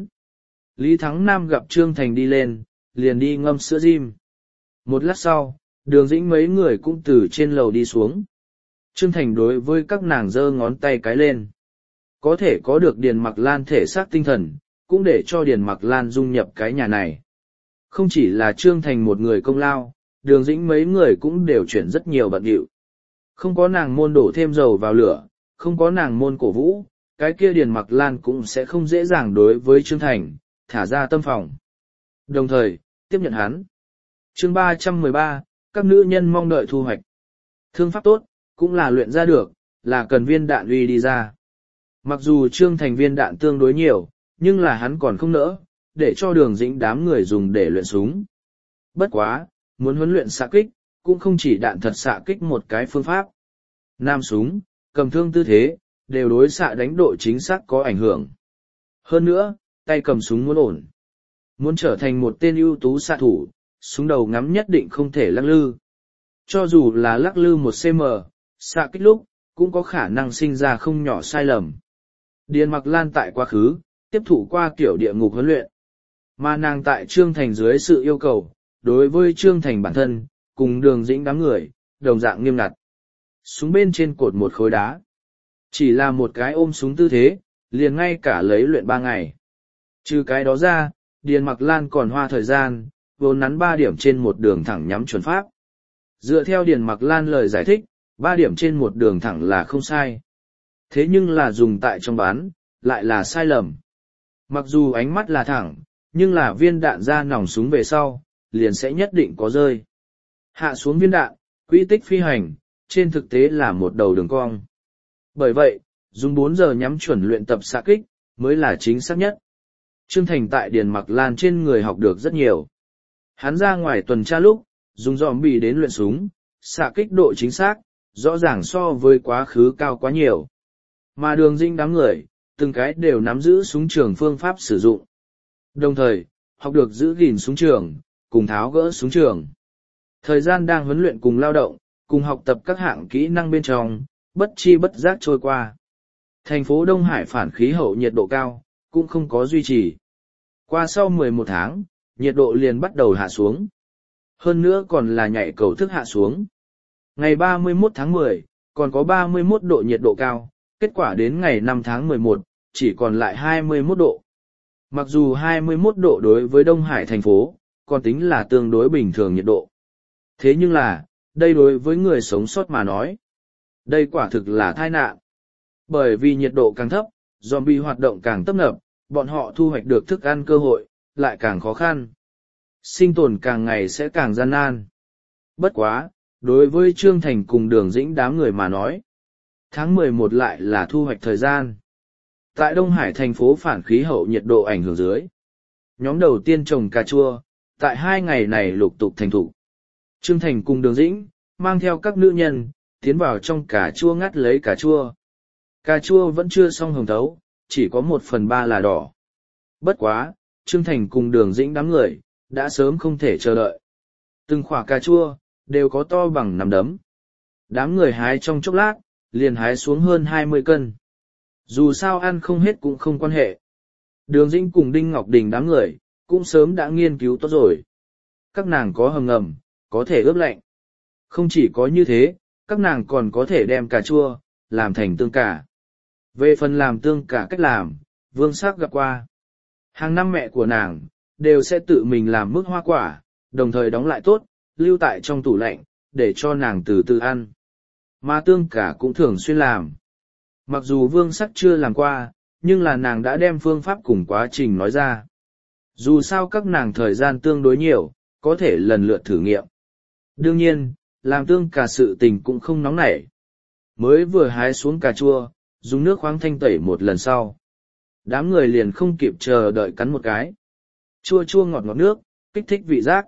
Lý Thắng Nam gặp Trương Thành đi lên, liền đi ngâm sữa gym. Một lát sau, Đường Dĩnh mấy người cũng từ trên lầu đi xuống. Trương Thành đối với các nàng giơ ngón tay cái lên. Có thể có được Điền Mặc Lan thể xác tinh thần, cũng để cho Điền Mặc Lan dung nhập cái nhà này. Không chỉ là Trương Thành một người công lao, Đường Dĩnh mấy người cũng đều chuyển rất nhiều bận điệu. Không có nàng môn đổ thêm dầu vào lửa, không có nàng môn cổ vũ, cái kia Điền Mặc Lan cũng sẽ không dễ dàng đối với Trương Thành, thả ra tâm phòng. Đồng thời, tiếp nhận hắn. Chương ba trăm mười ba, các nữ nhân mong đợi thu hoạch. Thương pháp tốt, cũng là luyện ra được, là cần viên đạn uy đi ra. Mặc dù Trương Thành viên đạn tương đối nhiều, nhưng là hắn còn không nỡ, để cho Đường Dĩnh đám người dùng để luyện súng. Bất quá, muốn huấn luyện xạ kích, cũng không chỉ đạn thật xạ kích một cái phương pháp. Nam súng, cầm thương tư thế, đều đối xạ đánh độ chính xác có ảnh hưởng. Hơn nữa, tay cầm súng muốn ổn. Muốn trở thành một tên ưu tú xạ thủ, súng đầu ngắm nhất định không thể lắc lư. Cho dù là lắc lư một xăng, xạ kích lúc, cũng có khả năng sinh ra không nhỏ sai lầm. Điền Mặc Lan tại quá khứ, tiếp thụ qua kiểu địa ngục huấn luyện. Mà nàng tại Trương Thành dưới sự yêu cầu, đối với Trương Thành bản thân, cùng Đường Dĩnh đám người, đồng dạng nghiêm ngặt. Súng bên trên cột một khối đá. Chỉ là một cái ôm súng tư thế, liền ngay cả lấy luyện ba ngày. Trừ cái đó ra, Điền Mặc Lan còn hoa thời gian, vốn nắn ba điểm trên một đường thẳng nhắm chuẩn pháp. Dựa theo Điền Mặc Lan lời giải thích, ba điểm trên một đường thẳng là không sai. Thế nhưng là dùng tại trong bán, lại là sai lầm. Mặc dù ánh mắt là thẳng, nhưng là viên đạn ra nòng súng về sau, liền sẽ nhất định có rơi. Hạ xuống viên đạn, quỹ tích phi hành, trên thực tế là một đầu đường cong. Bởi vậy, dùng bốn giờ nhắm chuẩn luyện tập xạ kích, mới là chính xác nhất. Trương Thành tại Điền Mặc Lan trên người học được rất nhiều. Hắn ra ngoài tuần tra lúc, dùng zombie đến luyện súng, xạ kích độ chính xác, rõ ràng so với quá khứ cao quá nhiều. Mà Đường Dĩnh đám người, từng cái đều nắm giữ súng trường phương pháp sử dụng. Đồng thời, học được giữ gìn súng trường, cùng tháo gỡ súng trường. Thời gian đang huấn luyện cùng lao động, cùng học tập các hạng kỹ năng bên trong, bất chi bất giác trôi qua. Thành phố Đông Hải phản khí hậu nhiệt độ cao, cũng không có duy trì. Qua sau mười một tháng, nhiệt độ liền bắt đầu hạ xuống. Hơn nữa còn là nhảy cầu thức hạ xuống. Ngày ba mươi mốt tháng mười, còn có ba mươi mốt độ nhiệt độ cao, kết quả đến ngày năm tháng mười một, chỉ còn lại hai mươi mốt độ. Mặc dù hai mươi mốt độ đối với Đông Hải thành phố, còn tính là tương đối bình thường nhiệt độ. Thế nhưng là, đây đối với người sống sót mà nói, đây quả thực là tai nạn. Bởi vì nhiệt độ càng thấp, zombie hoạt động càng tấp nập, bọn họ thu hoạch được thức ăn cơ hội, lại càng khó khăn. Sinh tồn càng ngày sẽ càng gian nan. Bất quá, đối với Trương Thành cùng Đường Dĩnh đám người mà nói, tháng mười một lại là thu hoạch thời gian. Tại Đông Hải thành phố phản khí hậu nhiệt độ ảnh hưởng dưới. Nhóm đầu tiên trồng cà chua, tại hai ngày này lục tục thành thục. Trương Thành cùng Đường Dĩnh, mang theo các nữ nhân, tiến vào trong cà chua ngắt lấy cà chua. Cà chua vẫn chưa xong hồng thấu, chỉ có một phần ba là đỏ. Bất quá, Trương Thành cùng Đường Dĩnh đám người, đã sớm không thể chờ đợi. Từng quả cà chua, đều có to bằng nắm đấm. Đám người hái trong chốc lát, liền hái xuống hơn hai mươi cân. Dù sao ăn không hết cũng không quan hệ. Đường Dĩnh cùng Đinh Ngọc Đình đám người, cũng sớm đã nghiên cứu tốt rồi. Các nàng có hầm ngầm, có thể ướp lạnh. Không chỉ có như thế, các nàng còn có thể đem cà chua, làm thành tương cà. Về phần làm tương cà cách làm, Vương Sắc gặp qua. Hàng năm mẹ của nàng, đều sẽ tự mình làm mức hoa quả, đồng thời đóng lại tốt, lưu tại trong tủ lạnh, để cho nàng từ từ ăn. Mà tương cà cũng thường xuyên làm. Mặc dù Vương Sắc chưa làm qua, nhưng là nàng đã đem phương pháp cùng quá trình nói ra. Dù sao các nàng thời gian tương đối nhiều, có thể lần lượt thử nghiệm. Đương nhiên, làm tương cà sự tình cũng không nóng nảy. Mới vừa hái xuống cà chua, dùng nước khoáng thanh tẩy một lần sau. Đám người liền không kịp chờ đợi cắn một cái. Chua chua ngọt ngọt nước, kích thích vị giác.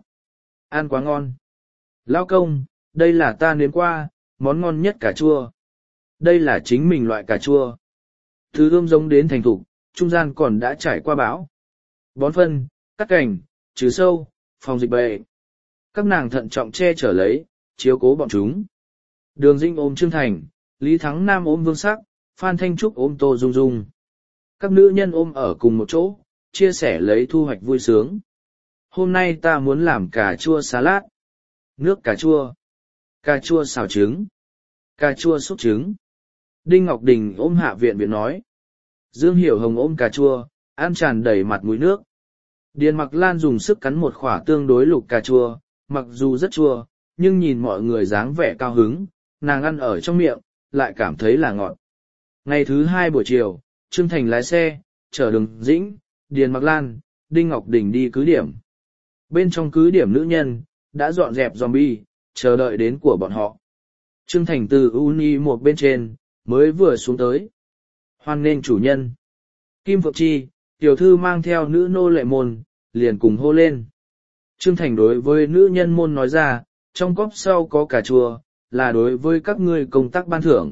Ăn quá ngon. Lao công, đây là ta nếm qua, món ngon nhất cà chua. Đây là chính mình loại cà chua. Thứ ươm giống đến thành thục, trung gian còn đã trải qua bão. Bón phân, cắt cành, trừ sâu, phòng dịch bệnh. Các nàng thận trọng che chở lấy, chiếu cố bọn chúng. Đường Dĩnh ôm Trương Thành, Lý Thắng Nam ôm Vương Sắc, Phan Thanh Trúc ôm Tô Dung Dung. Các nữ nhân ôm ở cùng một chỗ, chia sẻ lấy thu hoạch vui sướng. Hôm nay ta muốn làm cà chua salad. Nước cà chua. Cà chua xào trứng. Cà chua sốt trứng. Đinh Ngọc Đình ôm Hạ Viện Viện nói. Dương Hiểu Hồng ôm cà chua, ăn tràn đầy mặt mũi nước. Điền Mặc Lan dùng sức cắn một khỏa tương đối lục cà chua, mặc dù rất chua, nhưng nhìn mọi người dáng vẻ cao hứng, nàng ăn ở trong miệng, lại cảm thấy là ngọt. Ngày thứ hai buổi chiều, Trương Thành lái xe, chở Đường Dĩnh, Điền Mặc Lan, Đinh Ngọc Đình đi cứ điểm. Bên trong cứ điểm nữ nhân, đã dọn dẹp zombie, chờ đợi đến của bọn họ. Trương Thành từ Uni một bên trên, mới vừa xuống tới. Hoan nghênh chủ nhân. Kim Phượng Chi, tiểu thư mang theo nữ nô lệ môn, liền cùng hô lên. Trương Thành đối với nữ nhân môn nói ra, trong cốc sau có cà chua, là đối với các ngươi công tác ban thưởng.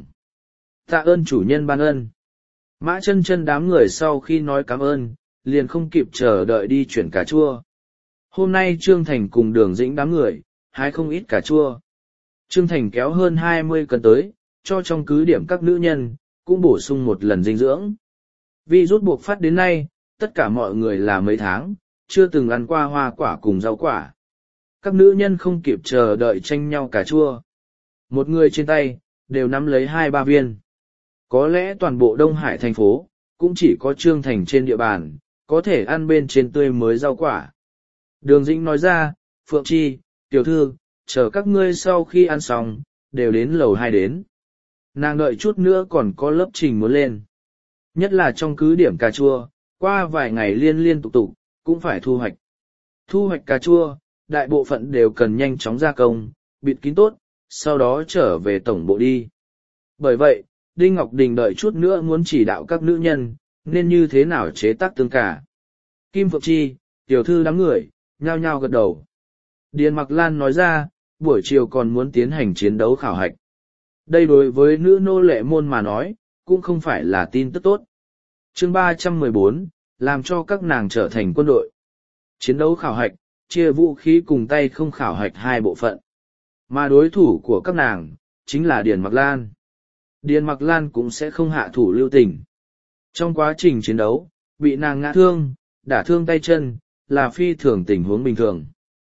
Tạ ơn chủ nhân ban ân. Mã chân chân đám người sau khi nói cảm ơn, liền không kịp chờ đợi đi chuyển cà chua. Hôm nay Trương Thành cùng Đường Dĩnh đám người, hái không ít cà chua. Trương Thành kéo hơn hai mươi cân tới, cho trong cứ điểm các nữ nhân, cũng bổ sung một lần dinh dưỡng. Vì rút buộc phát đến nay, tất cả mọi người là mấy tháng, chưa từng ăn qua hoa quả cùng rau quả. Các nữ nhân không kịp chờ đợi tranh nhau cà chua. Một người trên tay, đều nắm lấy hai ba viên. Có lẽ toàn bộ Đông Hải thành phố, cũng chỉ có Trương Thành trên địa bàn, có thể ăn bên trên tươi mới rau quả. Đường Dĩnh nói ra, Phượng Chi, tiểu thư, chờ các ngươi sau khi ăn xong, đều đến lầu hai đến. Nàng đợi chút nữa còn có lớp trình muốn lên. Nhất là trong cứ điểm cà chua, qua vài ngày liên liên tục tục, cũng phải thu hoạch. Thu hoạch cà chua, đại bộ phận đều cần nhanh chóng gia công, bịt kín tốt, sau đó trở về tổng bộ đi. Bởi vậy, Đinh Ngọc Đình đợi chút nữa muốn chỉ đạo các nữ nhân, nên như thế nào chế tác tương cà. Kim Phượng Chi, tiểu thư đám người, nhao nhao gật đầu. Điền Mặc Lan nói ra, buổi chiều còn muốn tiến hành chiến đấu khảo hạch. Đây đối với nữ nô lệ môn mà nói, cũng không phải là tin tức tốt. Chương ba trăm mười bốn, làm cho các nàng trở thành quân đội. Chiến đấu khảo hạch, chia vũ khí cùng tay không khảo hạch hai bộ phận. Mà đối thủ của các nàng, chính là Điền Mặc Lan. Điền Mặc Lan cũng sẽ không hạ thủ lưu tình. Trong quá trình chiến đấu, bị nàng ngã thương, đả thương tay chân, là phi thường tình huống bình thường.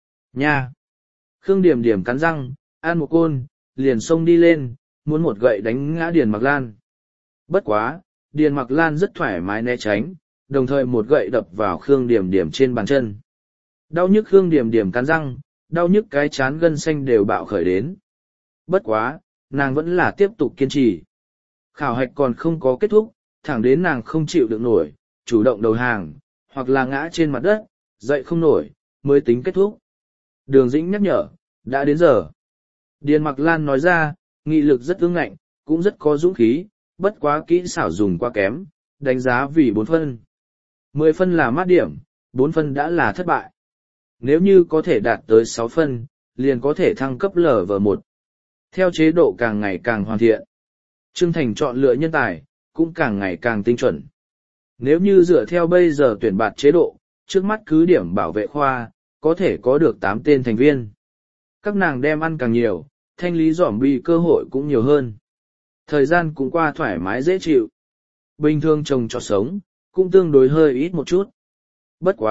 Nha! Khương Điểm Điểm cắn răng, ăn một côn, liền xông đi lên, muốn một gậy đánh ngã Điền Mặc Lan. Bất quá, Điền Mặc Lan rất thoải mái né tránh, đồng thời một gậy đập vào Khương Điểm Điểm trên bàn chân. Đau nhức Khương Điểm Điểm cắn răng, đau nhức cái chán gân xanh đều bạo khởi đến. Bất quá, nàng vẫn là tiếp tục kiên trì. Khảo hạch còn không có kết thúc, thẳng đến nàng không chịu được nổi, chủ động đầu hàng, hoặc là ngã trên mặt đất, dậy không nổi, mới tính kết thúc. Đường Dĩnh nhắc nhở, đã đến giờ. Điền Mặc Lan nói ra, nghị lực rất ương ngạnh, cũng rất có dũng khí, bất quá kỹ xảo dùng quá kém, đánh giá vì bốn phân. Mười phân là mát điểm, bốn phân đã là thất bại. Nếu như có thể đạt tới sáu phân, liền có thể thăng cấp lở vờ một. Theo chế độ càng ngày càng hoàn thiện, Trương Thành chọn lựa nhân tài, cũng càng ngày càng tinh chuẩn. Nếu như dựa theo bây giờ tuyển bạt chế độ, trước mắt cứ điểm bảo vệ khoa, có thể có được tám tên thành viên. Các nàng đem ăn càng nhiều, thanh lý zombie cơ hội cũng nhiều hơn. Thời gian cũng qua thoải mái dễ chịu. Bình thường trồng trọt sống, cũng tương đối hơi ít một chút. Bất quá,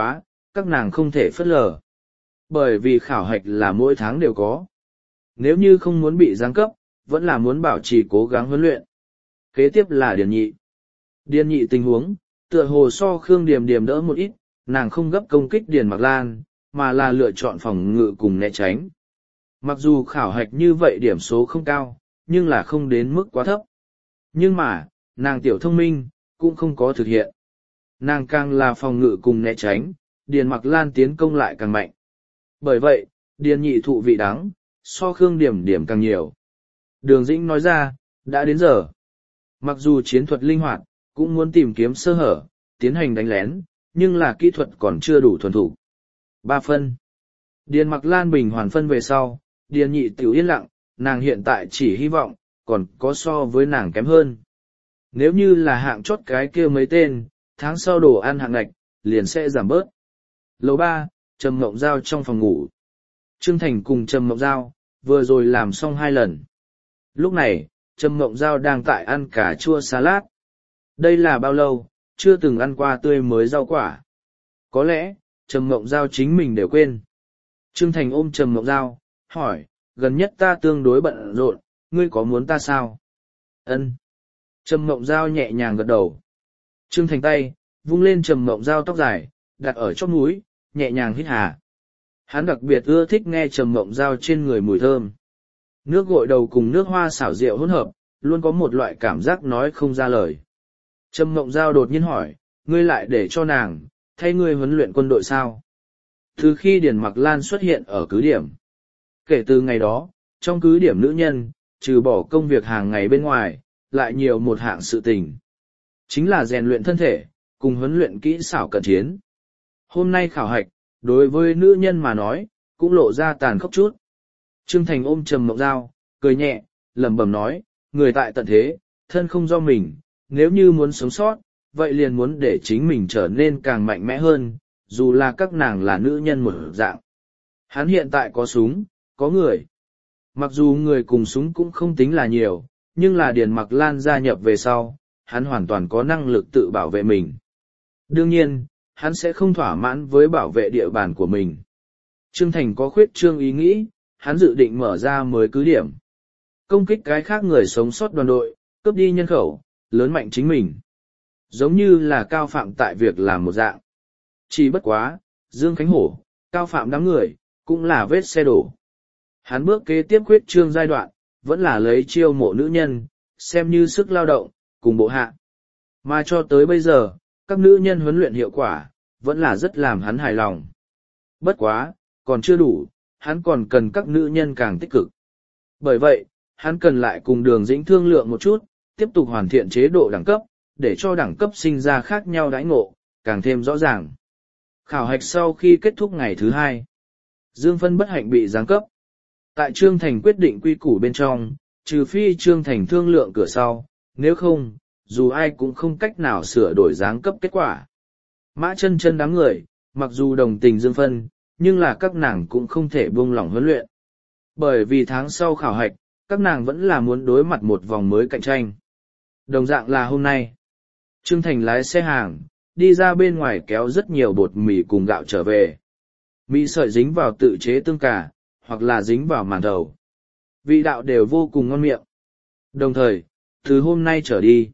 các nàng không thể phớt lờ. Bởi vì khảo hạch là mỗi tháng đều có. Nếu như không muốn bị giáng cấp, vẫn là muốn bảo trì cố gắng huấn luyện. Kế tiếp là Điền Nhị. Điền Nhị tình huống, tựa hồ so Khương Điềm Điềm đỡ một ít, nàng không gấp công kích Điền Mặc Lan, mà là lựa chọn phòng ngự cùng né tránh. Mặc dù khảo hạch như vậy điểm số không cao, nhưng là không đến mức quá thấp. Nhưng mà, nàng tiểu thông minh, cũng không có thực hiện. Nàng càng là phòng ngự cùng né tránh, Điền Mặc Lan tiến công lại càng mạnh. Bởi vậy, Điền Nhị thụ vị đắng, so Khương Điềm Điềm càng nhiều. Đường Dĩnh nói ra, đã đến giờ. Mặc dù chiến thuật linh hoạt, cũng muốn tìm kiếm sơ hở, tiến hành đánh lén, nhưng là kỹ thuật còn chưa đủ thuần thủ. Ba phân. Điền Mặc Lan bình hoàn phân về sau, Điền Nhị tiểu yên lặng, nàng hiện tại chỉ hy vọng, còn có so với nàng kém hơn. Nếu như là hạng chót cái kia mấy tên, tháng sau đồ ăn hạng ngạch, liền sẽ giảm bớt. Lầu ba, Trầm Mộng Giao trong phòng ngủ. Trương Thành cùng Trầm Mộng Giao, vừa rồi làm xong hai lần. Lúc này, Trầm Mộng Giao đang tại ăn cà chua salad. Đây là bao lâu, chưa từng ăn qua tươi mới rau quả. Có lẽ, Trầm Mộng Giao chính mình đều quên. Trương Thành ôm Trầm Mộng Giao, hỏi, gần nhất ta tương đối bận rộn, ngươi có muốn ta sao? Ân. Trầm Mộng Giao nhẹ nhàng gật đầu. Trương Thành tay, vung lên Trầm Mộng Giao tóc dài, đặt ở chóp mũi, nhẹ nhàng hít hà. Hắn đặc biệt ưa thích nghe Trầm Mộng Giao trên người mùi thơm. Nước gội đầu cùng nước hoa xảo rượu hỗn hợp, luôn có một loại cảm giác nói không ra lời. Trầm Mộng Giao đột nhiên hỏi, ngươi lại để cho nàng, thay ngươi huấn luyện quân đội sao? Từ khi Điền Mặc Lan xuất hiện ở cứ điểm. Kể từ ngày đó, trong cứ điểm nữ nhân, trừ bỏ công việc hàng ngày bên ngoài, lại nhiều một hạng sự tình. Chính là rèn luyện thân thể, cùng huấn luyện kỹ xảo cận chiến. Hôm nay khảo hạch, đối với nữ nhân mà nói, cũng lộ ra tàn khốc chút. Trương Thành ôm Trầm Mộng Giao, cười nhẹ, lẩm bẩm nói, người tại tận thế, thân không do mình, nếu như muốn sống sót, vậy liền muốn để chính mình trở nên càng mạnh mẽ hơn, dù là các nàng là nữ nhân một dạng. Hắn hiện tại có súng, có người. Mặc dù người cùng súng cũng không tính là nhiều, nhưng là Điền Mặc Lan gia nhập về sau, hắn hoàn toàn có năng lực tự bảo vệ mình. Đương nhiên, hắn sẽ không thỏa mãn với bảo vệ địa bàn của mình. Trương Thành có khuyết trương ý nghĩ, hắn dự định mở ra mới cứ điểm. Công kích cái khác người sống sót đoàn đội, cướp đi nhân khẩu, lớn mạnh chính mình. Giống như là Cao Phạm tại việc làm một dạng. Chỉ bất quá, Dương Khánh Hổ, Cao Phạm đám người, cũng là vết xe đổ. Hắn bước kế tiếp khuyết trương giai đoạn, vẫn là lấy chiêu mộ nữ nhân, xem như sức lao động, cùng bộ hạ. Mà cho tới bây giờ, các nữ nhân huấn luyện hiệu quả, vẫn là rất làm hắn hài lòng. Bất quá, còn chưa đủ, hắn còn cần các nữ nhân càng tích cực. Bởi vậy, hắn cần lại cùng Đường Dĩnh thương lượng một chút, tiếp tục hoàn thiện chế độ đẳng cấp, để cho đẳng cấp sinh ra khác nhau đãi ngộ, càng thêm rõ ràng. Khảo hạch sau khi kết thúc ngày thứ hai, Dương Phân bất hạnh bị giáng cấp. Tại Trương Thành quyết định quy củ bên trong, trừ phi Trương Thành thương lượng cửa sau, nếu không, dù ai cũng không cách nào sửa đổi giáng cấp kết quả. Mã Chân Chân đám người, mặc dù đồng tình Dương Phân, nhưng là các nàng cũng không thể buông lỏng huấn luyện. Bởi vì tháng sau khảo hạch, các nàng vẫn là muốn đối mặt một vòng mới cạnh tranh. Đồng dạng là hôm nay, Trương Thành lái xe hàng, đi ra bên ngoài kéo rất nhiều bột mì cùng gạo trở về. Mì sợi dính vào tự chế tương cà, hoặc là dính vào màn thầu. Vị đạo đều vô cùng ngon miệng. Đồng thời, từ hôm nay trở đi,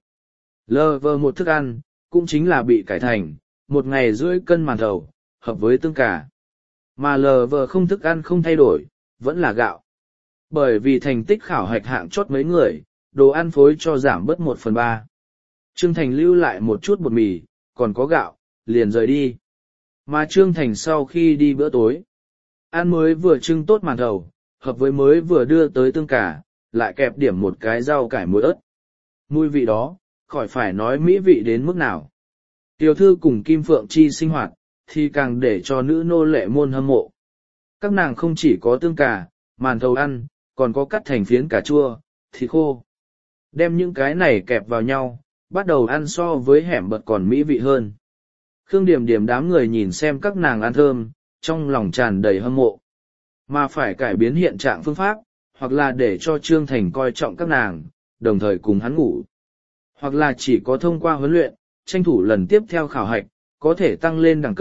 lờ vờ một thức ăn, cũng chính là bị cải thành, một ngày rưỡi cân màn thầu, hợp với tương cà. Mà lờ vờ không thức ăn không thay đổi, vẫn là gạo. Bởi vì thành tích khảo hạch hạng chót mấy người, đồ ăn phối cho giảm bớt một phần ba. Trương Thành lưu lại một chút bột mì, còn có gạo, liền rời đi. Mà Trương Thành sau khi đi bữa tối, ăn mới vừa trưng tốt màn thầu, hợp với mới vừa đưa tới tương cà, lại kẹp điểm một cái rau cải muối ớt. Mùi vị đó, khỏi phải nói mỹ vị đến mức nào. Tiểu thư cùng Kim Phượng Chi sinh hoạt, thì càng để cho nữ nô lệ môn hâm mộ. Các nàng không chỉ có tương cà, màn thầu ăn, còn có cắt thành phiến cà chua, thịt khô. Đem những cái này kẹp vào nhau, bắt đầu ăn so với hẻm bật còn mỹ vị hơn. Khương Điểm Điểm đám người nhìn xem các nàng ăn thơm, trong lòng tràn đầy hâm mộ. Mà phải cải biến hiện trạng phương pháp, hoặc là để cho Trương Thành coi trọng các nàng, đồng thời cùng hắn ngủ. Hoặc là chỉ có thông qua huấn luyện, tranh thủ lần tiếp theo khảo hạch, có thể tăng lên đẳng cấp,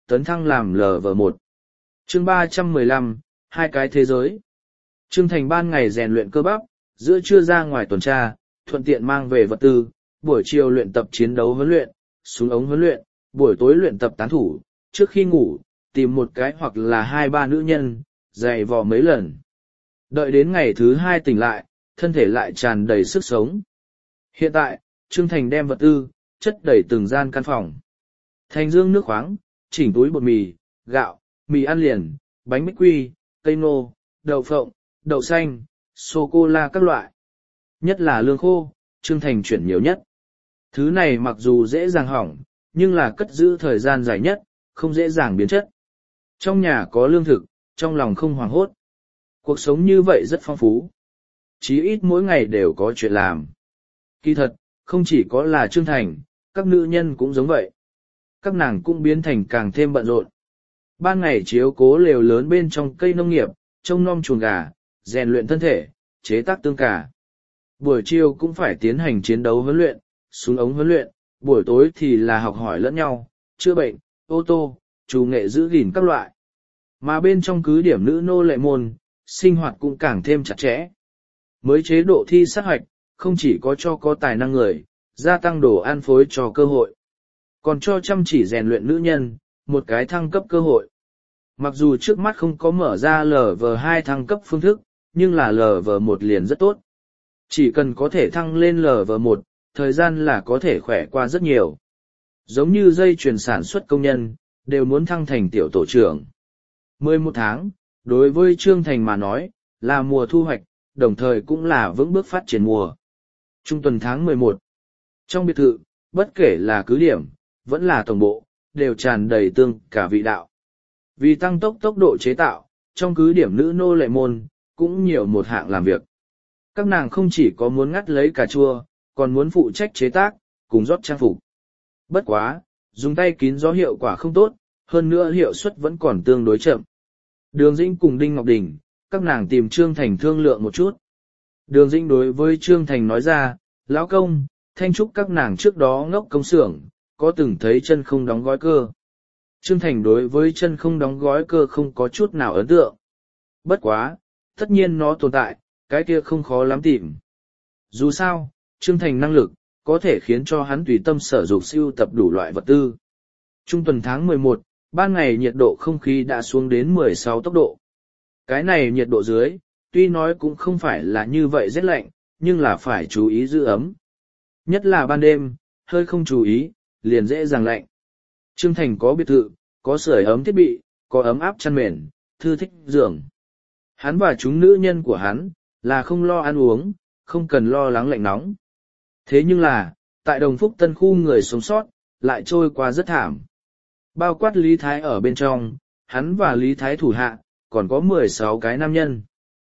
tấn thăng làm lờ vờ một. Chương ba trăm mười lăm, hai cái thế giới. Trương Thành ban ngày rèn luyện cơ bắp, giữa trưa ra ngoài tuần tra, thuận tiện mang về vật tư, buổi chiều luyện tập chiến đấu huấn luyện, súng ống huấn luyện, buổi tối luyện tập tán thủ, trước khi ngủ, tìm một cái hoặc là hai ba nữ nhân, dày vò mấy lần. Đợi đến ngày thứ hai tỉnh lại, thân thể lại tràn đầy sức sống. Hiện tại, Trương Thành đem vật tư, chất đầy từng gian căn phòng. Thành dương nước khoáng, chỉnh túi bột mì, gạo, mì ăn liền, bánh bích quy, cây nô, đậu phộng, đậu xanh, sô-cô-la các loại. Nhất là lương khô, Trương Thành chuyển nhiều nhất. Thứ này mặc dù dễ dàng hỏng, nhưng là cất giữ thời gian dài nhất, không dễ dàng biến chất. Trong nhà có lương thực, trong lòng không hoảng hốt. Cuộc sống như vậy rất phong phú. Chí ít mỗi ngày đều có chuyện làm. Kỳ thật, không chỉ có là Trương Thành, các nữ nhân cũng giống vậy. Các nàng cũng biến thành càng thêm bận rộn. Ban ngày chiếu cố lều lớn bên trong cây nông nghiệp, trông nom chuồng gà, rèn luyện thân thể, chế tác tương cả. Buổi chiều cũng phải tiến hành chiến đấu huấn luyện, súng ống huấn luyện, buổi tối thì là học hỏi lẫn nhau, chữa bệnh, ô tô, chủ nghệ giữ gìn các loại. Mà bên trong cứ điểm nữ nô lệ môn, sinh hoạt cũng càng thêm chặt chẽ. Mới chế độ thi sát hoạch, không chỉ có cho có tài năng người, gia tăng đồ ăn phối cho cơ hội, còn cho chăm chỉ rèn luyện nữ nhân, một cái thăng cấp cơ hội. Mặc dù trước mắt không có mở ra lờ vờ hai thăng cấp phương thức, nhưng là lờ vờ một liền rất tốt. Chỉ cần có thể thăng lên lờ vờ một, thời gian là có thể khỏe qua rất nhiều. Giống như dây chuyền sản xuất công nhân, đều muốn thăng thành tiểu tổ trưởng. mười một tháng, đối với Trương Thành mà nói, là mùa thu hoạch, đồng thời cũng là vững bước phát triển mùa. Trung tuần tháng mười một, trong biệt thự, bất kể là cứ điểm, vẫn là tổng bộ, đều tràn đầy tương cả vị đạo. Vì tăng tốc tốc độ chế tạo, trong cứ điểm nữ nô lệ môn, cũng nhiều một hạng làm việc. Các nàng không chỉ có muốn ngắt lấy cà chua, còn muốn phụ trách chế tác, cùng rót trang phục. Bất quá, dùng tay kín gió hiệu quả không tốt, hơn nữa hiệu suất vẫn còn tương đối chậm. Đường Dĩnh cùng Đinh Ngọc Đình, các nàng tìm Trương Thành thương lượng một chút. Đường Dĩnh đối với Trương Thành nói ra, lão công, thanh trúc các nàng trước đó ngốc công xưởng, có từng thấy chân không đóng gói cơ. Trương Thành đối với chân không đóng gói cơ không có chút nào ấn tượng. Bất quá, tất nhiên nó tồn tại, cái kia không khó lắm tìm. Dù sao, Trương Thành năng lực, có thể khiến cho hắn tùy tâm sở dục sưu tập đủ loại vật tư. Trung tuần tháng mười một, ban ngày nhiệt độ không khí đã xuống đến mười sáu tốc độ. Cái này nhiệt độ dưới, tuy nói cũng không phải là như vậy rét lạnh, nhưng là phải chú ý giữ ấm. Nhất là ban đêm, hơi không chú ý, liền dễ dàng lạnh. Trương Thành có biệt thự, có sưởi ấm thiết bị, có ấm áp chăn mền, thư thích giường. Hắn và chúng nữ nhân của hắn, là không lo ăn uống, không cần lo lắng lạnh nóng. Thế nhưng là, tại Đồng Phúc Tân khu người sống sót, lại trôi qua rất thảm. Bao quát Lý Thái ở bên trong, hắn và Lý Thái thủ hạ, còn có mười sáu cái nam nhân.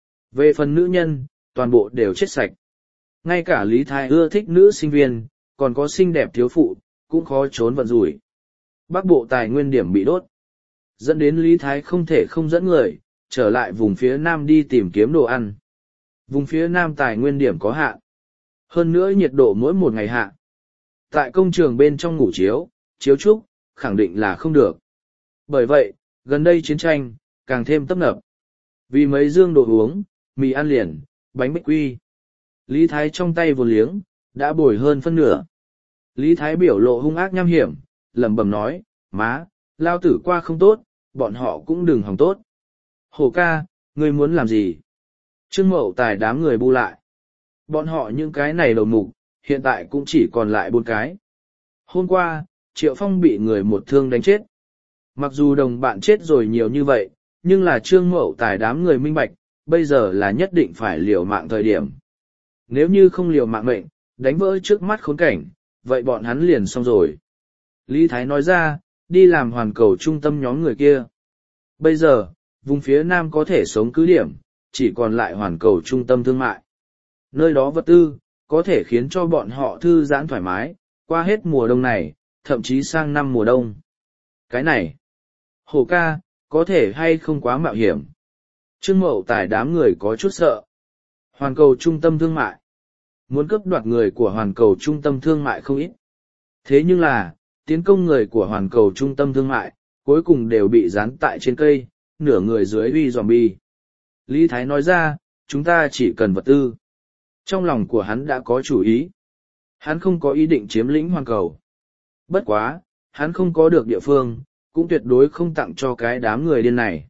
Về phần nữ nhân, toàn bộ đều chết sạch. Ngay cả Lý Thái ưa thích nữ sinh viên, còn có xinh đẹp thiếu phụ, cũng khó trốn vận rủi. Bắc bộ tài nguyên điểm bị đốt, dẫn đến Lý Thái không thể không dẫn người, trở lại vùng phía Nam đi tìm kiếm đồ ăn. Vùng phía Nam tài nguyên điểm có hạn. Hơn nữa nhiệt độ mỗi một ngày hạ. Tại công trường bên trong ngủ chiếu, chiếu trúc, khẳng định là không được. Bởi vậy, gần đây chiến tranh, càng thêm tấp nập. Vì mấy dương đồ uống, mì ăn liền, bánh bích quy. Lý Thái trong tay vô liếng, đã bồi hơn phân nửa. Lý Thái biểu lộ hung ác nham hiểm, lẩm bẩm nói, má, lao tử qua không tốt, bọn họ cũng đừng hòng tốt. Hồ ca, ngươi muốn làm gì? Trương Mậu Tài đám người bu lại. Bọn họ những cái này đầu mục, hiện tại cũng chỉ còn lại bốn cái. Hôm qua, Triệu Phong bị người một thương đánh chết. Mặc dù đồng bạn chết rồi nhiều như vậy, nhưng là Trương Mậu Tài đám người minh bạch, bây giờ là nhất định phải liều mạng thời điểm. Nếu như không liều mạng mệnh, đánh vỡ trước mắt khốn cảnh, vậy bọn hắn liền xong rồi. Lý Thái nói ra, đi làm hoàn cầu trung tâm nhóm người kia. Bây giờ, vùng phía Nam có thể sống cứ điểm, chỉ còn lại hoàn cầu trung tâm thương mại. Nơi đó vật tư, có thể khiến cho bọn họ thư giãn thoải mái, qua hết mùa đông này, thậm chí sang năm mùa đông. Cái này, Hồ ca, có thể hay không quá mạo hiểm. Trương Mậu Tài đám người có chút sợ. Hoàn cầu trung tâm thương mại. Muốn cướp đoạt người của hoàn cầu trung tâm thương mại không ít. Thế nhưng là, tiến công người của hoàn cầu trung tâm thương mại, cuối cùng đều bị dán tại trên cây, nửa người dưới uy zombie. Lý Thái nói ra, chúng ta chỉ cần vật tư. Trong lòng của hắn đã có chủ ý. Hắn không có ý định chiếm lĩnh hoàn cầu. Bất quá, hắn không có được địa phương, cũng tuyệt đối không tặng cho cái đám người điên này.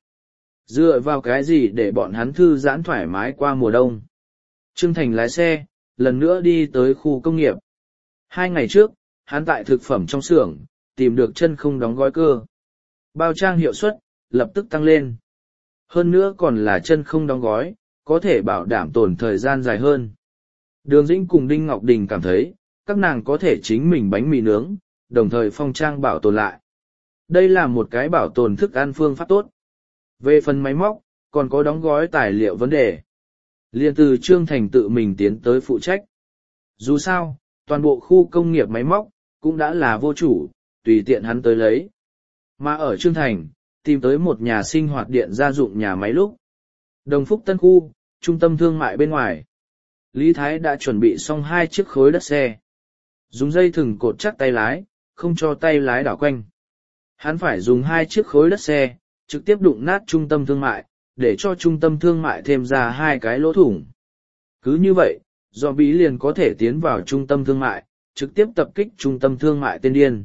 Dựa vào cái gì để bọn hắn thư giãn thoải mái qua mùa đông. Trương Thành lái xe, lần nữa đi tới khu công nghiệp. Hai ngày trước, hắn tại thực phẩm trong xưởng, tìm được chân không đóng gói cơ. Bao trang hiệu suất, lập tức tăng lên. Hơn nữa còn là chân không đóng gói, có thể bảo đảm tồn thời gian dài hơn. Đường Dĩnh cùng Đinh Ngọc Đình cảm thấy, các nàng có thể chính mình bánh mì nướng, đồng thời phong trang bảo tồn lại. Đây là một cái bảo tồn thức ăn phương pháp tốt. Về phần máy móc, còn có đóng gói tài liệu vấn đề. Liên từ Trương Thành tự mình tiến tới phụ trách. Dù sao, toàn bộ khu công nghiệp máy móc, cũng đã là vô chủ, tùy tiện hắn tới lấy. Mà ở Trương Thành, tìm tới một nhà sinh hoạt điện gia dụng nhà máy lúc. Đồng Phúc Tân Khu, trung tâm thương mại bên ngoài. Lý Thái đã chuẩn bị xong hai chiếc khối đất xe. Dùng dây thừng cột chắc tay lái, không cho tay lái đảo quanh. Hắn phải dùng hai chiếc khối đất xe, trực tiếp đụng nát trung tâm thương mại, để cho trung tâm thương mại thêm ra hai cái lỗ thủng. Cứ như vậy, zombie liền có thể tiến vào trung tâm thương mại, trực tiếp tập kích trung tâm thương mại tên điên.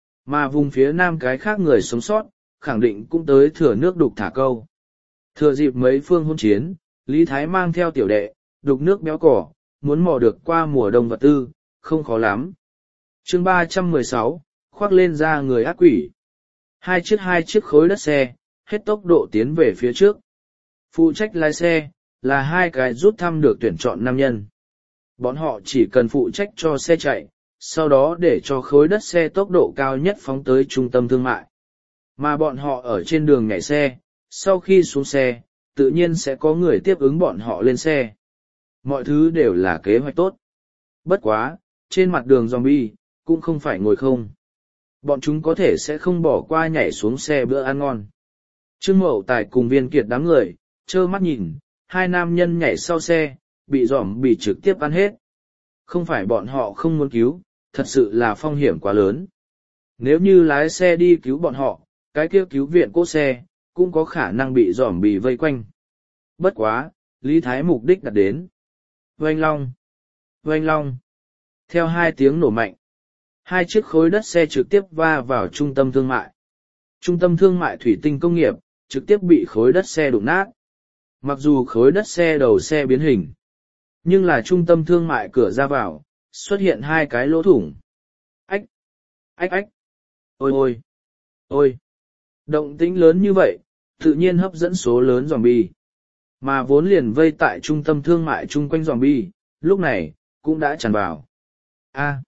Mà vùng phía nam cái khác người sống sót, khẳng định cũng tới thừa nước đục thả câu. Thừa dịp mấy phương hôn chiến, Lý Thái mang theo tiểu đệ, đục nước béo cỏ, muốn mò được qua mùa đông vật tư, không khó lắm. chương ba trăm mười sáu, khoác lên ra người ác quỷ. Hai chiếc hai chiếc khối đất xe, hết tốc độ tiến về phía trước. Phụ trách lái xe, là hai cái rút thăm được tuyển chọn nam nhân. Bọn họ chỉ cần phụ trách cho xe chạy, sau đó để cho khối đất xe tốc độ cao nhất phóng tới trung tâm thương mại. Mà bọn họ ở trên đường nhảy xe, sau khi xuống xe, tự nhiên sẽ có người tiếp ứng bọn họ lên xe. Mọi thứ đều là kế hoạch tốt. Bất quá, trên mặt đường zombie, cũng không phải ngồi không. Bọn chúng có thể sẽ không bỏ qua nhảy xuống xe bữa ăn ngon. Trương Mậu Tài cùng Viên Kiệt đám người, trơ mắt nhìn, hai nam nhân nhảy sau xe, bị giỏm bị trực tiếp ăn hết. Không phải bọn họ không muốn cứu, thật sự là phong hiểm quá lớn. Nếu như lái xe đi cứu bọn họ, cái kia cứu viện cỗ xe, cũng có khả năng bị giỏm bị vây quanh. Bất quá, Lý Thái mục đích đặt đến. Oanh long! Oanh long! Theo hai tiếng nổ mạnh, hai chiếc khối đất xe trực tiếp va vào trung tâm thương mại. Trung tâm thương mại thủy tinh công nghiệp, trực tiếp bị khối đất xe đụng nát. Mặc dù khối đất xe đầu xe biến hình, nhưng là trung tâm thương mại cửa ra vào, xuất hiện hai cái lỗ thủng. Ách! Ách ách! Ôi ôi! Ôi! Động tĩnh lớn như vậy, tự nhiên hấp dẫn số lớn zombie. Mà vốn liền vây tại trung tâm thương mại chung quanh zombie, lúc này, cũng đã tràn vào. A!